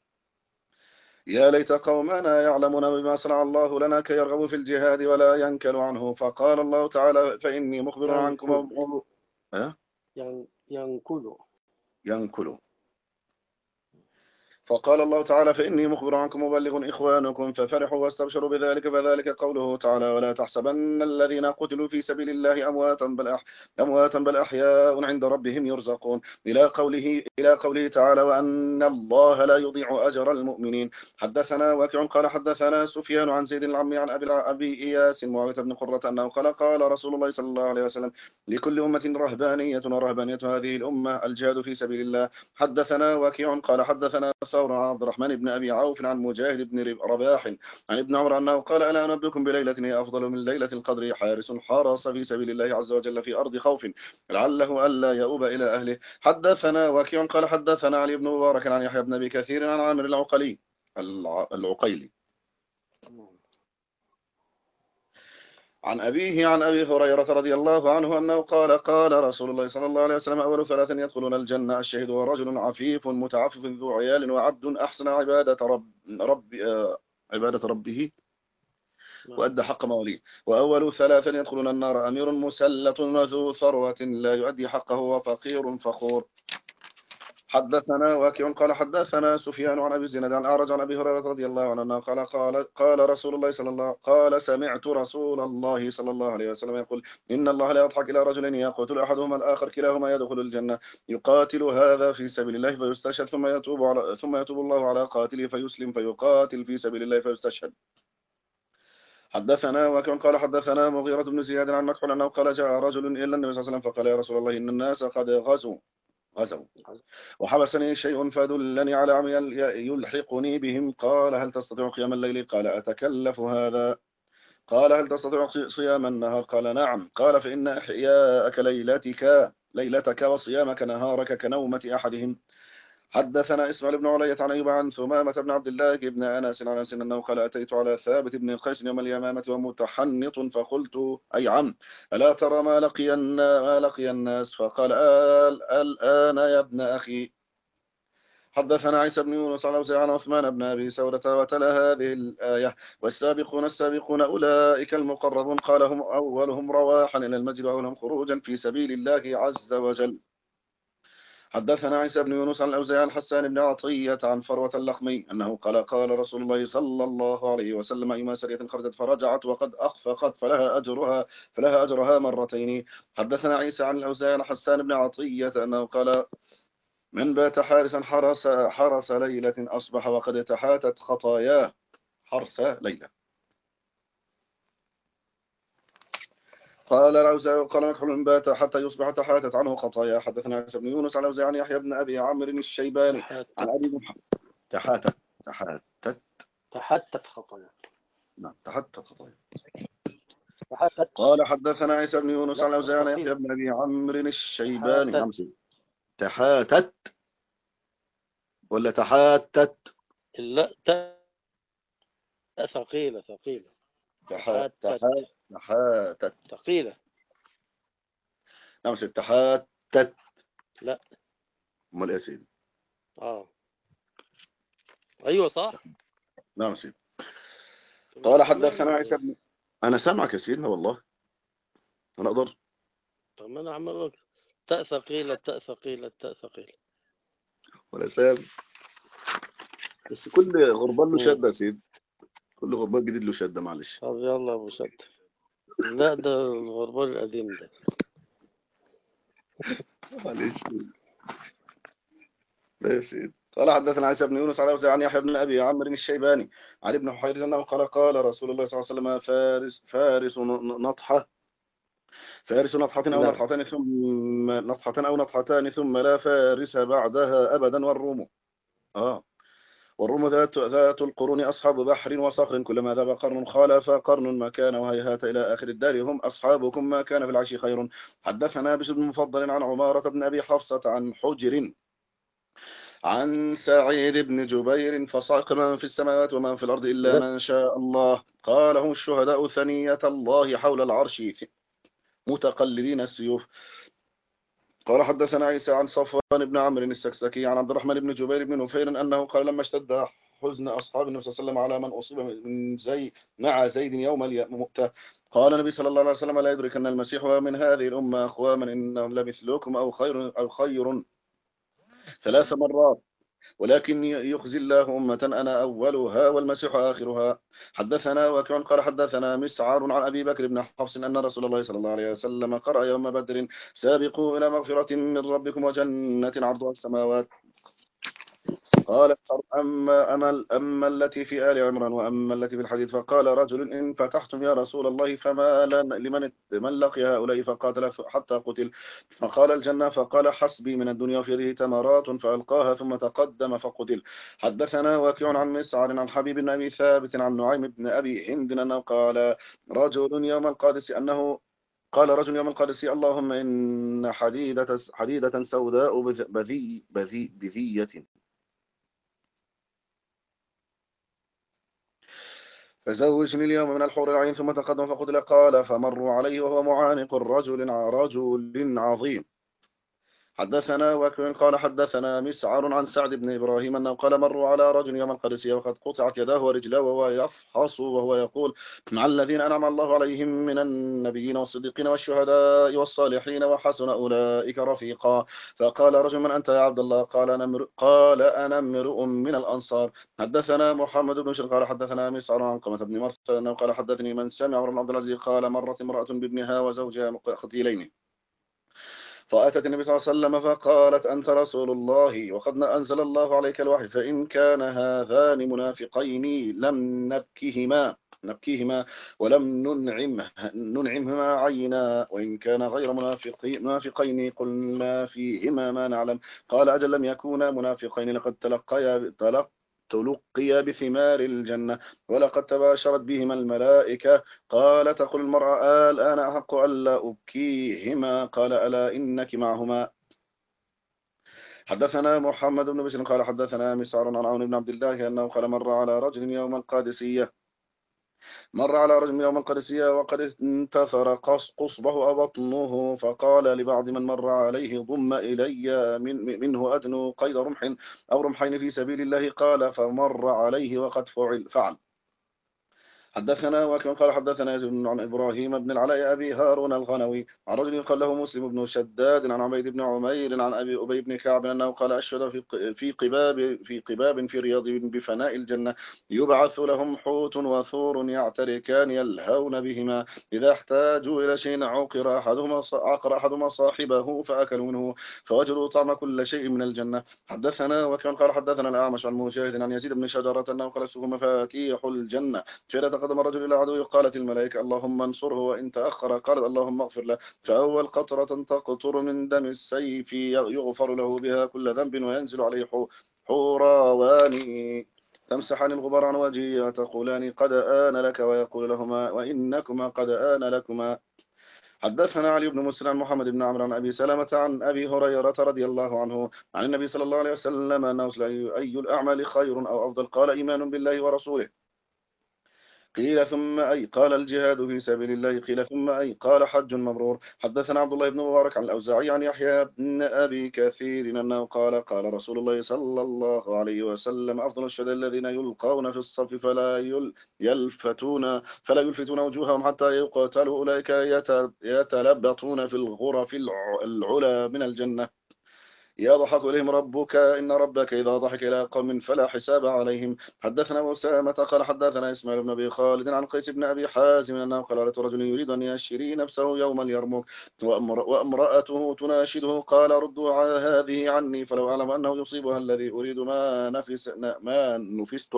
بما صنع الله لنا كي يرغبوا في الجهاد ولا ينكلوا عنه. فقال الله تعالى فإني مخبر عنكم ينكلوا ينكل. فقال الله تعالى فإني مخبر عنكم مبلغ إخوانكم ففرحوا واستبشروا بذلك فذلك قوله تعالى ولا تحسبن الذين قتلوا في سبيل الله أمواتا بل أحياء عند ربهم يرزقون إلى قوله تعالى وأن الله لا يضيع أجر المؤمنين. حدثنا وكيع قال حدثنا سفيان عن زيد العمي عن أبي إياس معاوية بن قرة أنه قال رسول الله صلى الله عليه وسلم لكل أمة رهبانية ورهبانية هذه الأمة الجهاد في سبيل الله. حدثنا وكيع قال حدثنا ثور عن عبد الرحمن بن أبي عوف عن مجاهد بن رباح عن ابن عمر أنه قال ألا أنبئكم بليلة هي أفضل من ليلة القدر حارس حرس في سبيل الله عز وجل في أرض خوف لعله ألا يؤوب إلى أهله. حدثنا وكيع قال حدثنا علي بن مبارك عن يحيى بن أبي كثير عن عامر العقيلي عن أبيه عن أبي هريرة رضي الله عنه أنه قال رسول الله صلى الله عليه وسلم أول ثلاث يدخلون الجنة الشهيد ورجل عفيف متعفف ذو عيال وعبد أحسن عبادة ربه وأدى حق موليه. وأول ثلاث يدخلون النار أمير مسلط وذو ثروة لا يؤدي حقه وفقير فخور. حدثنا وكيع قال حدثنا سفيان عن أبي الزناد عن أعرج عن أبي هريرة رضي الله عنه قال رسول الله قال سمعت رسول الله صلى الله عليه وسلم يقول إن الله لا يضحك إلى رجلين يقتل أحدهما الآخر كلاهما يدخل الجنة يقاتل هذا في سبيل الله فيستشهد ثم يتوب الله على قاتله فيسلم فيقاتل في سبيل الله فيستشهد. حدثنا وكيع قال حدثنا مغيرة بن زياد عن مكحول أنه قال جاء رجل إلى النبي صلى الله عليه وسلم فقال يا رسول الله إن الناس قد غزوا وحبسني شيء فدلني على عمل يلحقني بهم. قال هل تستطيع قيام الليل؟ قال أتكلف هذا. قال هل تستطيع صيام النهار؟ قال نعم. قال فإن إحياءك ليلتك وصيامك نهارك كنومة أحدهم. حدثنا إسماعيل بن علية عن أيوب عن ثمامة بن عبد الله بن أنس عن أنس أنه قال أتيت على ثابت بن قيس يوم اليمامة ومتحنط فقلت أي عم ألا ترى ما لقي الناس؟ فقال الآن يا ابن أخي. حدثنا عيسى بن يونس عن عثمان بن أبي سودة وتلا هذه الآية والسابقون أولئك المقربون قال هم أولهم رواحا إلى المسجد وأولهم خروجا في سبيل الله عز وجل. حدثنا عيسى بن يونس عن الأوزاعي عن حسان بن عطية عن فروة اللخمي أنه قال رسول الله صلى الله عليه وسلم أيما سرية خرجت فرجعت وقد أخفقت فلها أجرها مرتين. حدثنا عيسى عن الأوزاعي عن حسان بن عطية أنه قال من بات حارسا حرس ليلة أصبح وقد تحاتت خطاياه حرس ليلة. قال الأوزاعي قال مكحول من بات حتى يصبح تحاتت عنه خطايا. حدثنا عيسى بن يونس عن الأوزاعي عن يحيى بن أبي عمرو الشيباني عن أبي محمد تحتت خطايا. نعم تحتت خطايا. قال حدثنا عيسى بن يونس عن الأوزاعي عن يحيى بن أبي عمرو الشيباني تحاتت ولا تحاتت؟ لا ثقيلة تحاتت ثقيلة. نعم سيد تحاتت. لا امال ايه يا سيدي؟ ايوه صح. نعم سيدي. قال حدثنا عيسى بن انا سامعك يا سيدنا والله انا اقدر. طب ما انا عمال لك تاء ثقيلة ولا سام بس كل غربان له شده يا سيدي، كل غربان جديد له شده معلش. طب يلا ابو شد. لا ده الغربان القديم ده معلش. لا يا سيدي. قال حدثنا عيسى بن يونس على عن يحيى بن أبي عمرو الشيباني عن ابن حيرز أنه قال رسول الله صلى الله عليه وسلم فارس نطحة أو نطحتان ثم نطحتان ثم لا فارس بعدها أبدا. والروم ذات القرون أصحاب بحر وصخر كلما ذاب قرن خالف قرن ما كان وهيهات إلى آخر الدار هم أصحابكم ما كان في العشي خير. حدثنا بشر بن مفضل عن عمارة بن أبي حفصة عن حجر عن سعيد بن جبير فصعق من في السماوات ومن في الأرض إلا من شاء الله قال هم الشهداء ثنية الله حول العرش متقلدين السيوف. قال حدثنا عيسى عن صفوان بن عمرو السكسكي عن عبد الرحمن بن جبير بن نفير أنه قال لما اشتد حزن أصحاب النبي صلى الله عليه وسلم على من أصيب من مع زيد يوم المؤتة قال النبي صلى الله عليه وسلم لا يدركن المسيح ومن هذه الأمة أخواما إنهم لمثلكم أو خير 3 مرات، ولكن يخزي الله أمة أنا أولها والمسيح آخرها. حدثنا وكيع قال حدثنا مسعر عن أبي بكر بن حفص أن رسول الله صلى الله عليه وسلم قرأ يوم بدر: سابقوا إلى مغفرة من ربكم وجنة عرضها السماوات. قال أما التي في آل عمران وأما التي في الحديث. فقال رجل: إن فتحتم يا رسول الله فما لمن من لقي هؤلاء فقاتل حتى قتل؟ فقال: الجنة. فقال: حسبي من الدنيا وفي يده تمرات، فألقاها ثم تقدم فقتل. حدثنا وكيع عن مسعر عن حبيب بن أبي ثابت عن نعيم بن أبي هند أنه قال رجل يوم القادس اللهم إن حديدة سوداء بذية فزوجني اليوم من الحور العين، ثم تقدم فقتل. قال: فمروا عليه وهو معانق رجل عظيم. حدثنا وكيع قال حدثنا مسعر عن سعد بن إبراهيم أنه قال: مروا على رجل يوم القادسية وقد قطعت يداه ورجلاه وهو يفحص وهو يقول: مع الذين أنعم الله عليهم من النبيين والصديقين والشهداء والصالحين وحسن أولئك رفيقا. فقال رجل: من أنت يا عبد الله؟ قال أنا امرؤ من الأنصار. حدثنا محمد بن بشر قال حدثنا مسعر عن قمة بن مرثد أنه قال: حدثني من سمع عمر بن عبد العزيز قال: مرت امرأة بابنها وزوجها قتيلين، فأتت النبي صلى الله عليه وسلم فقالت: أنت رسول الله وقد أنزل الله عليك الوحي، فإن كان هذان منافقين لم نبكيهما ولم ننعمهما عينا، وإن كان غير منافقين قلنا فيهما ما نعلم. قال: أجل لم يكونا منافقين، لقد تلقي بثمار الجنة ولقد تباشرت بهما الملائكة. قال: تقول المرأة: الآن أحق ألا أبكيهما؟ قال: ألا إنك معهما. حدثنا محمد بن بشر قال حدثنا مسعر عن عون بن عبد الله أنه قال: مر على رجل يوم القادسية وقد انتثر قصبه أو بطنه، فقال لبعض من مر عليه: ضم إلي منه أدنو قيد رمح أو رمحين في سبيل الله. قال: فمر عليه وقد فعل. حدثنا وكيع قال حدثنا يزيد عن إبراهيم بن العلاء أبي هارون الغنوي عن رجل قال له مسلم بن شداد عن عبيد بن عمير عن أبي أبي بن كعب أنه قال: أشهد في قباب في رياض بفناء الجنة يبعث لهم حوت وثور يعتركان يلهون بهما، إذا احتاجوا إلى شيء عقر أحدهما صاحبه فأكلوا منه فوجدوا طعم كل شيء من الجنة. حدثنا وكيع قال حدثنا الأعمش عن مجاهد عن يزيد بن شجرة أنه قال: سوق مفاتيح الجنة، فإذا تقدم الرجل إلى عدوه قالت الملائكة: اللهم انصره، وإن تأخر قالت: اللهم اغفر له. فأول قطرة تقطر من دم السيف يغفر له بها كل ذنب، وينزل عليه حوراوان تمسحان الغبار عن وجهه وتقولان: قد آن لك، ويقول لهما: وإنكما قد آن لكما. حدثنا علي بن مسلم عن محمد بن عمرو عن أبي سلمة عن أبي هريرة رضي الله عنه عن النبي صلى الله عليه وسلم أنه: أي الأعمال خير أو أفضل؟ قال: إيمان بالله ورسوله. قيل: ثم أي؟ قال: الجهاد في سبيل الله. قيل: ثم أي؟ قال: حج مبرور. حدثنا عبد الله بن مبارك عن الأوزاعي عن يحيى بن أبي كثير أنه قال: قال رسول الله صلى الله عليه وسلم: أفضل الشهداء الذين يلقون في الصف فلا يلفتون وجوههم حتى يقتلوا، أولئك يتلبطون في الغرف العلا من الجنة، يضحك إليهم ربك إن ربك إذا ضحك إلى قوم فلا حساب عليهم. حدثنا أسامة قال حدثنا إسماعيل بن أبي خالد عن قيس بن أبي حازم أنه قال: رجل يريد أن يشري نفسه يوم اليرموك وامرأته تناشده، قال: ردوا هذه عني، فلو أعلم أنه يصيبها الذي أريد ما نفست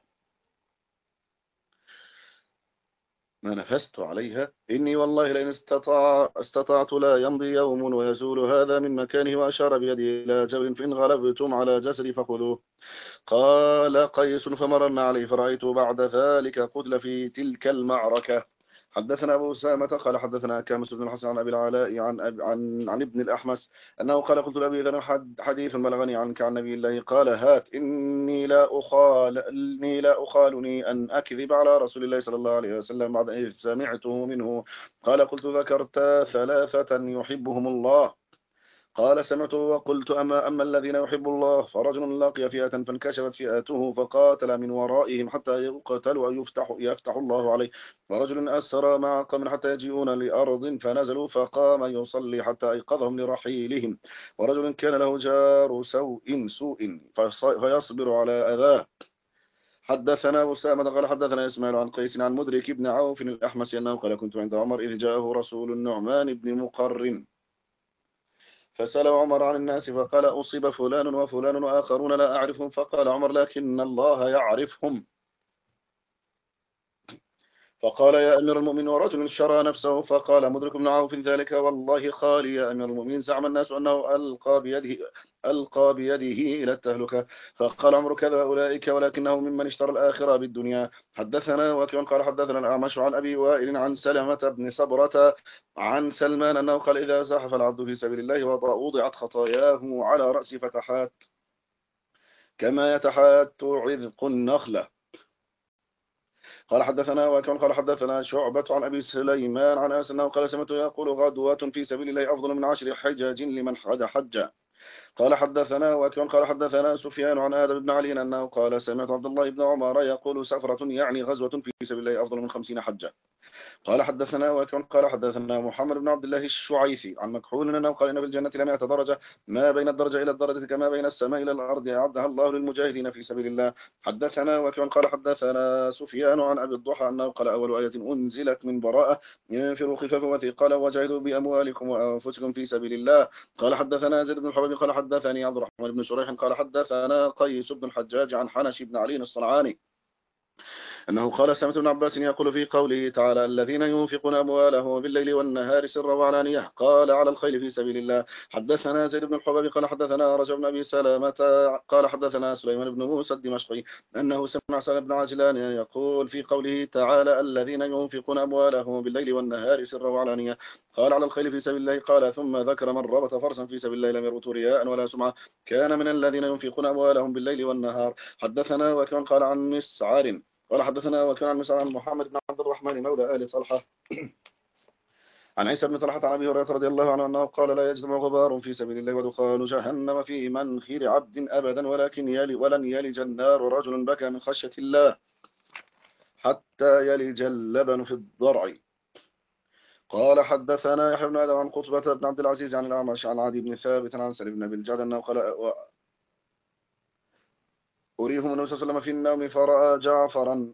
عليها إني والله لئن استطعت لا يمضي يوم ويزول هذا من مكانه، وأشار بيده إلى جبل: فإن غلبتم على جسري فخذوه. قال قيس: فمررنا عليه فرأيته بعد ذلك قتل في تلك المعركة. حدثنا أبو أسامة قال حدثنا كامس بن الحسن عن أبي العلاء عن ابن الأحمس أنه قال: قلت لأبي ذر: حديث بلغني عنك عن نبي الله قال: هات، إني لا أخالني أن أكذب على رسول الله صلى الله عليه وسلم بعد إذ سمعته منه. قال: قلت: ذكرت 3 يحبهم الله. قال سمعته وقلت أما الذين يحب الله فرجل لقي فئة فانكشفت فئته فقاتل من ورائهم حتى يقتل يفتح الله عليه، ورجل أسرى مع قوم حتى يجيئون لأرض فنزلوا فقام يصلي حتى أيقظهم لرحيلهم، ورجل كان له جار سوء فيصبر على أذاه. حدثنا أسامة قال حدثنا إسماعيل عن قيس عن مدرك بن عوف الأحمسي أنه قال كنت عند عمر إذ جاءه رسول النعمان بن مقرن فسأل عمر عن الناس فقال أصيب فلان وفلان وآخرون لا أعرفهم، فقال عمر لكن الله يعرفهم. فقال يا أمير المؤمنين ورجل شرى نفسه، فقال مدرك بن عوف ذلك والله خالي يا أمير المؤمنين، زعم الناس أنه ألقى بيده إلى التهلكة. فقال عمر كذا أولئك ولكنه ممن اشترى الآخرة بالدنيا. حدثنا وكيع قال حدثنا الأعمش عن أبي وائل عن سلمة بن صبرة عن سلمان أنه قال إذا زحف العبد في سبيل الله ووضعت خطاياه على رأس فتحات كما يتحات عذق النخلة. قال حدثنا وكيع قال حدثنا شعبة عن أبي سليمان عن أنس أنه قال سمعت يقول غدوة في سبيل الله أفضل من 10 حجاج لمن حج. قال حدثنا وكيع قال حدثنا سفيان عن آدم بن علي أنه قال سمعت عبد الله بن عمر يقول سفرة يعني غزوة في سبيل الله أفضل من 50 حجة. قال حدثنا وكيع قال حدثنا محمد بن عبد الله الشعيثي عن مكحول أنه قال إن في الجنة ل100 درجة ما بين الدرجة إلى الدرجة كما بين السماء إلى الأرض أعدها الله للمجاهدين في سبيل الله. حدثنا وكيع قال حدثنا سفيان عن أبي الضحى أنه قال أول آية أنزلت من براءة ينفروا خفافا وثقالا وجاهدوا بأموالكم وأنفسكم في سبيل الله. قال حدثنا زيد بن الحبيب قال حدثني عبد الرحمن بن شريح قال حدثنا قيس بن الحجاج عن حنش بن علي الصنعاني أنه قال سمعت ابن عباس يقول في قوله تعالى الذين ينفقون أموالهم بالليل والنهار سرا وعلانية قال على الخيل في سبيل الله. حدثنا زيد بن الحباب قال حدثنا رجع بن أبي سلامة قال حدثنا سليمان بن موسى الدمشقي أنه سمع سالم بن عجلان يقول في قوله تعالى الذين ينفقون أموالهم بالليل والنهار سرا وعلانية قال على الخيل في سبيل الله. قال ثم ذكر من ربط فرسا في سبيل الله لم يربط رياء ولا سمعة كان من الذين ينفقون أموالهم بالليل والنهار. حدثنا وكان قال عن مسعر قال حدثنا وكان عن مسعر عن محمد بن عبد الرحمن مولى آل طلحة عن عيسى بن طلحة عن أبي هريرة رضي الله عنه أنه قال لا يجتمع غبار في سبيل الله ودخان جهنم في منخير عبد أبدا ولن يلج النار رجل بكى من خشية الله حتى يلج اللبن في الضرع. قال حدثنا يحيى بن آدم عن قطبة بن عبد العزيز عن الأعمش عن عدي بن ثابت عن سلم بن أبي الجعد أنه قال أريهم النبي صلى الله عليه وسلم في النوم فرأى جعفرا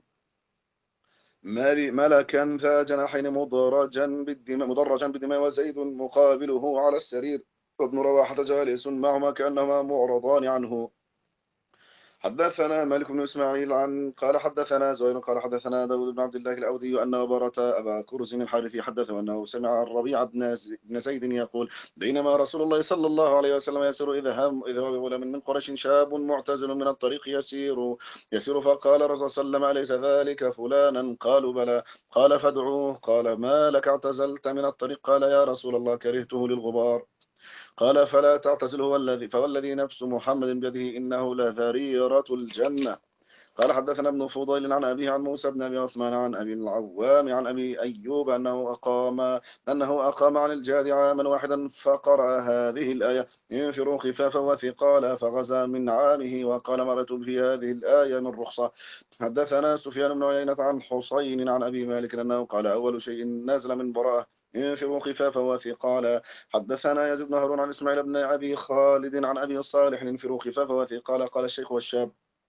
ملكا ذا جناحين مدرجا بالدماء وزيد مقابله على السرير وابن رواحة جالس معهما كأنهما معرضان عنه. حدثنا مالك بن إسماعيل قال حدثنا زهير قال حدثنا داود بن عبد الله الأودي أن برة أبا كرز الحارثي حدثه أنه سمع الربيع بن زيد يقول بينما رسول الله صلى الله عليه وسلم يسير إذا هو بغلام من قريش شاب معتزل من الطريق يسير فقال الرسول صلى الله عليه وسلم أليس ذلك فلانا؟ قالوا بلى. قال فادعوه. قال ما لك اعتزلت من الطريق؟ قال يا رسول الله كرهته للغبار. قال فلا تعتزله فوالذي نفس محمد بيده إنه لذريرة الجنة. قال حدثنا ابن فضيل عن أبيه عن موسى بن أبي عثمان عن أبي العوام عن أبي أيوب أنه أقام عن الجهاد عاما واحدا فقرأ هذه الآية ينفروا خفافا وثقالا فغزا من عامه وقال مرت في هذه الآية من رخصة. حدثنا سفيان بن عيينة عن حسين عن أبي مالك أنه قال أول شيء نزل من براءة ينفروا خفافا وثقالا. حدثنا يزيد بن هارون عن إسماعيل بن أبي خالد عن أبي صالح ينفروا خفافا وثقالا قال الشيخ والشاب.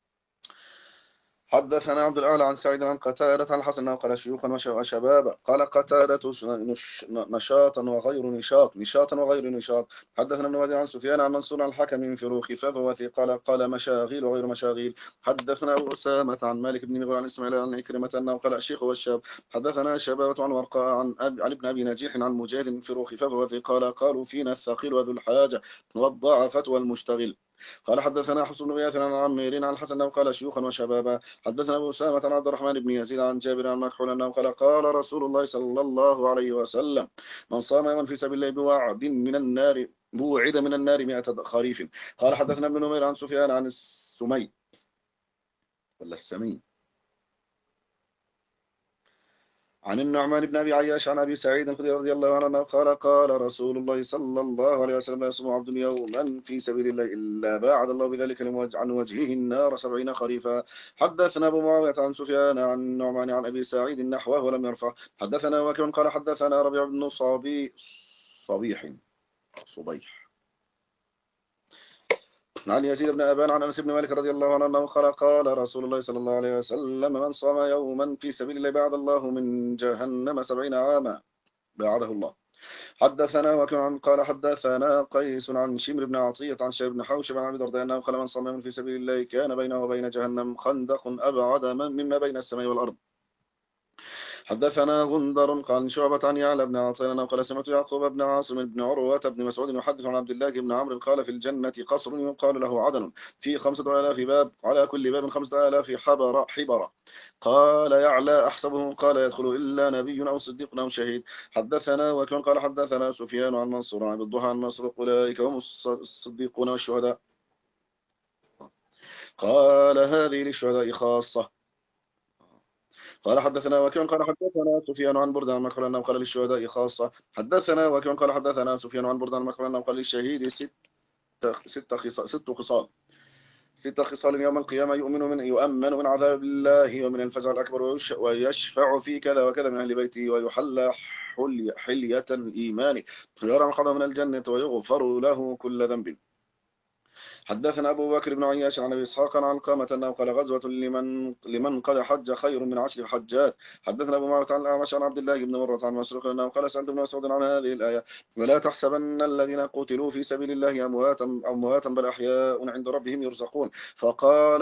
حدثنا عبد الأعلى عن سعيد عن قتادة عن الحسن قال شيوخا وشبابا قال قتادة نشاطا وغير نشاط. حدثنا ابن وادي عن سفيان عن منصور عن الحكم ينفروا خفافا وثقالا قال مشاغيل وغير مشاغيل. حدثنا أبو أسامة عن مالك بن مغول عن إسماعيل عن عكرمة أنه قال الشيخ والشاب. حدثنا شبابة عن ورقاء عن ابن أبي نجيح عن مجاهد ينفروا خفافا وثقالا قالوا فينا الثقيل وذو الحاجة والضعفة والمشتغل. قال حدثنا حسن بن ياثر عن عمير عن الحسن أنه قال شيوخا وشبابا. حدثنا أبو أسامة عن عبد الرحمن بن يزيد عن جابر عن مكحول أنه قال رسول الله صلى الله عليه وسلم من صام يوما في سبيل الله بوعد من النار 100 خريف. قال حدثنا ابن نمير عن سفيان عن السمي عن النعمان بن أبي عياش عن أبي سعيد الخدري رضي الله عنه قال قال رسول الله صلى الله عليه وسلم لا يصوم عبد يوما في سبيل الله إلا باعد الله بذلك عن وجهه النار 70 خريفا. حدثنا أبو معاوية عن سفيان عن النعمان عن أبي سعيد نحوه ولم يرفع. حدثنا وكيع قال حدثنا ربيع بن صبيح عن يزيد بن أبان عن أنس بن مالك رضي الله عنه أنه قال رسول الله صلى الله عليه وسلم من صام يوما في سبيل الله بعد الله من جهنم 70 عاما بعده الله. حدثنا وكيع قال حدثنا قيس عن شمر بن عطية عن شيب بن حوشب عن أبي الدرداء أنه قال من صام يوما في سبيل الله كان بينه وبين جهنم خندق أبعد مما بين السماء والأرض. حدثنا غندر عن شعبة عن يعلى بن عطية قال سمعت يعقوب بن عاصم بن عروة بن مسعود يحدث عن عبد الله بن عمرو قال في الجنة قصر يقال له عدن فيه 5000 باب على كل باب 5000 حبرة. قال يعلى أحسبه قال يدخل إلا نبي أو صديق أو شهيد. حدثنا وكان قال حدثنا سفيان عن منصور عن الضحى عن مسروق أولئك هم الصديقون والشهداء. قال هذه للشهداء خاصة. قال حدثنا وكيع قال حدثنا سفيان عن برد عن مكر أنه قال للشهداء خاصة. حدثنا وكيع قال حدثنا سفيان عن برد عن مكر أنه قال للشهيد ست خصال يوم القيامة يؤمن من عذاب الله ومن الفزع الأكبر ويشفع في كذا وكذا من أهل بيته ويحلى حلية الإيمان ويرى مقعده من الجنة ويغفر له كل ذنب. حدثنا أبو بكر بن عياش عن أبي إسحاق عن علقمة أنه قال غزوة لمن قد حج خير من 10 حجات. حدثنا أبو معاوية عن الأعمش عن عبد الله بن مرة عن مسروق أنه قال سألت ابن مسعود عن هذه الآية ولا تحسبن الذين قتلوا في سبيل الله أمواتا بل أحياء عند ربهم يرزقون. فقال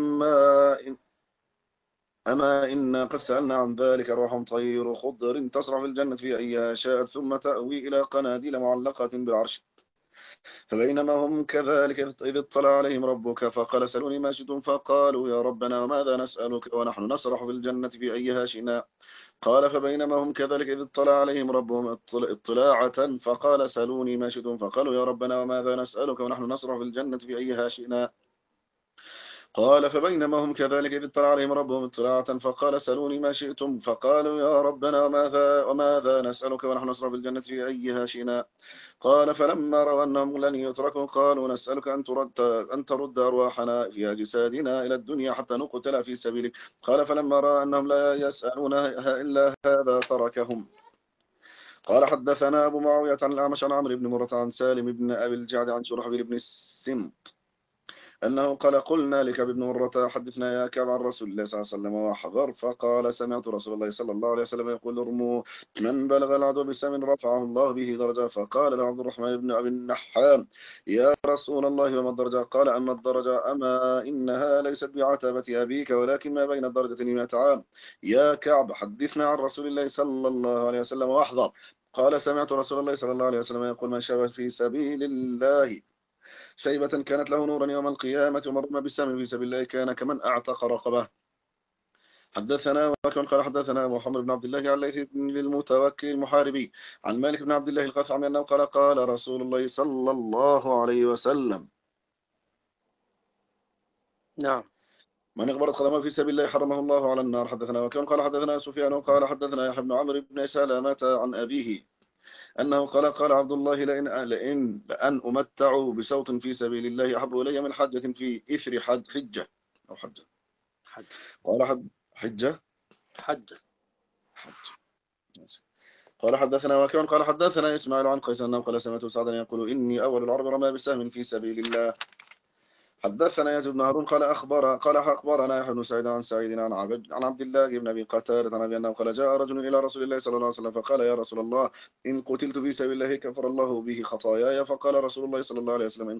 أما إنا قد سألنا عن ذلك روح طير خضر تسرع في الجنة في أيها شاءت ثم تأوي إلى قناديل معلقة بالعرش. فبينما هم كذلك إذ اطلع عليهم ربك فقال سألوني ما شئتم فقالوا يا ربنا وماذا نسألك ونحن نسرح في الجنة في أيها شئنا. قال فبينما هم كذلك إذ اطلع عليهم ربهم اطلاعة فقال سألوني ما شئتم فقالوا يا ربنا وماذا نسألك ونحن نسرح في الجنة في أيها شئنا. قال فبينما هم كذلك إذ اطلع عليهم ربهم اطلاعة فقال سألوني ما شئتم فقالوا يا ربنا وماذا نسألك ونحن نسرح في الجنة في أيها شئنا. قال فلما رأوا أنهم لن يتركوا قالوا نسألك أن ترد أرواحنا في أجسادنا إلى الدنيا حتى نقتل في سبيلك. قال فلما رأى أنهم لا يسألونها إلا هذا تركهم. قال حدثنا أبو معاوية عن الأعمش عن عمرو بن مرة عن سالم بن أبي الجعد عن شرحبيل بن السمط أنه قال قلنا لكعب بن مرة حدثنا يا كعب عن رسول الله صلى الله عليه وسلم واحذر. فقال سمعت رسول الله صلى الله عليه وسلم يقول ارموا من بلغ العدو بسم رفعه الله به درجة. فقال له عبد الرحمن بن أبي النحام يا رسول الله وما الدرجة؟ قال أما الدرجة أما إنها ليست بعتبة أبيك ولكن ما بين الدرجتين 100 عام. يا كعب حدثنا عن رسول الله صلى الله عليه وسلم واحذر. قال سمعت رسول الله صلى الله عليه وسلم يقول من شاب في سبيل الله شيبة كانت له نورا يوم القيامة ومرنا بالسهم في سبيل الله كان كمن أعتق رقبه. حدثنا وكان قال حدثنا محمد بن عبد الله عن ليث بن المتوكل المحاربي عن مالك بن عبد الله القاسعي أنه قال قال رسول الله صلى الله عليه وسلم نعم. من اغبرت قدمه في سبيل الله حرمه الله على النار. حدثنا وكان قال حدثنا سفيان قال حدثنا يحيى بن عمرو بن سلامة عن أبيه أنه قال عبد الله لأن أمتع بصوت في سبيل الله أحب إلي من حجة في إثر حجة أو حجة. قال حجة. قال حدثنا وكيع قال حدثنا إسماعيل عن قيس أنه قال سمعت سعدا يقول إني أول العرب رمى بسهم في سبيل الله. حدثنا يزيد بن هارون قال أخبرنا يحيى بن سعيد عن سعيد عن عبد الله بن أبي قتادة عن أبي أنه قال جاء رجل إلى رسول الله صلى الله عليه وسلم فقال يا رسول الله إن قتلت في سبيل الله كفر الله به خطاياي. فقال رسول الله صلى الله عليه وسلم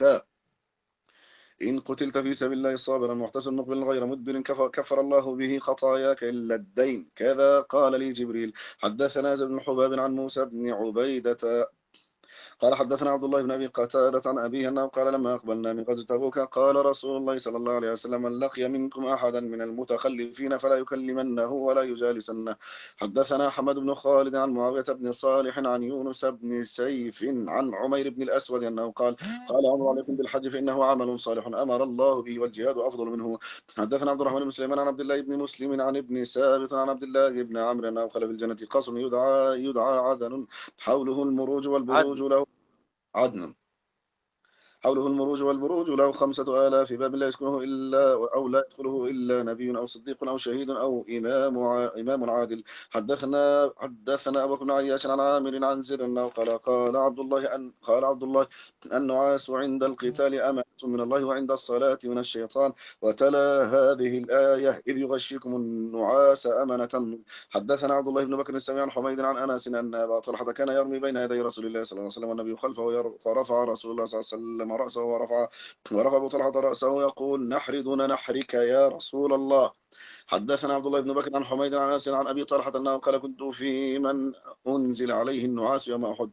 إن قتلت في سبيل الله صابرا محتسبا مقبلا غير مدبر كفر الله به خطاياك إلا الدين. كذا قال لي جبريل. حدثنا زيد بن حباب عن موسى بن عبيدة قال حدثنا عبد الله بن أبي قتادة عن أبيه أنه قال لما أقبلنا من غزوة تبوك قال رسول الله صلى الله عليه وسلم من لقي منكم أحدا من المتخلفين فلا يكلمنه ولا يجالسنه. حدثنا حمد بن خالد عن معاوية بن صالح عن يونس بن سيف عن عمير بن الأسود أنه قال أمر عليكم بالحج فإنه عمل صالح أمر الله به والجهاد أفضل منه. حدثنا عبد الرحمن بن سليمان عن عبد الله بن مسلم عن ابن ثابت عن عبد الله بن عمرو أنه قال في الجنة قصر يدعى عدن حوله المروج والبروج عدن. له عدن حوله المروج والبروج له 5000 باب لا يسكنه إلا أو لا يدخله إلا نبي أو صديق أو شهيد أو إمام عادل. حدثنا أبو بكر بن عياش عن عامر عن زر أنه قال عبد الله النعاس عند القتال أمانة من الله وعند الصلاة من الشيطان وتلا هذه الآية إذ يغشيكم النعاس أمانة. حدثنا عبد الله بن بكر السميع عن حميد عن أنس أن أبا طلحة كان يرمي بين يدي رسول الله صلى الله عليه وسلم والنبي خلفه فرفع رسول الله صلى الله عليه وسلم رأسه ورفع أبو طلحة رأسه يقول نحر دون نحرك يا رسول الله. حدثنا عبد الله بن بكر عن حميد عن أنس عن أبي طلحة أنه قال كنت في من أنزل عليه النعاس يوم أحد.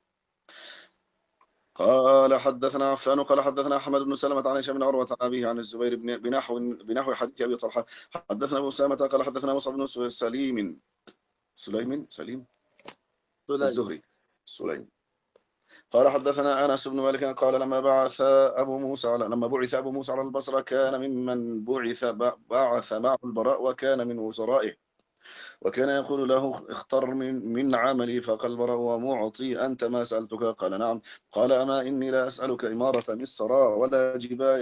قال حدثنا عفان قال حدثنا أحمد بن سلمة عن هشام بن عروة عن أبيه عن الزبير بنحو حديث أبي طلحة. حدثنا أبو أسامة قال حدثنا مصعب بن سليم الزهري سليم قال حدثنا أنس بن مالك قال لما بعث أبو موسى على البصرة كان ممن بعث معه البراء وكان من وزرائه وكان يقول له اختر من عملي فقال البراء ومعطي أنت ما سألتك قال نعم قال أما إني لا أسألك إمارة مصر ولا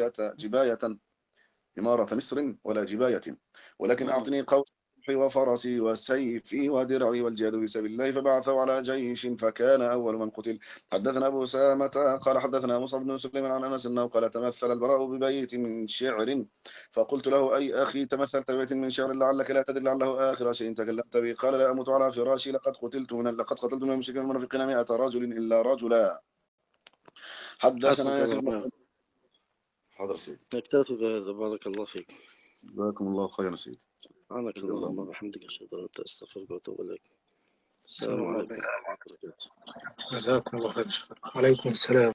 إمارة مصر ولا جباية ولكن أعطني قوسي وفرسي وسيفي ودرعي والجهاد في سبيل الله فبعثوا على جيش فكان أول من قتل. حدثنا أبو أسامة قال حدثنا مصعب بن سليمان عن أنس أنه قال تمثل البراء ببيت من شعر فقلت له أي أخي تمثلت ببيت من شعر لعلك لا تدري لعله آخر شيء تكلمت به قال لا أموت على فراشي لقد قتلت من المشركين المنافقين 100 رجل إلا رجلا. حدثنا ياسر بن حاضر سيد نكتفي بهذا بارك الله فيك. جزاكم الله خيرا سيد. سبحانك اللهم وبحمدك أشهد أن لا إله إلا أنت أستغفرك وأتوب إليك. السلام عليكم ورحمة الله وبركاته. جزاكم الله خير. عليكم السلام.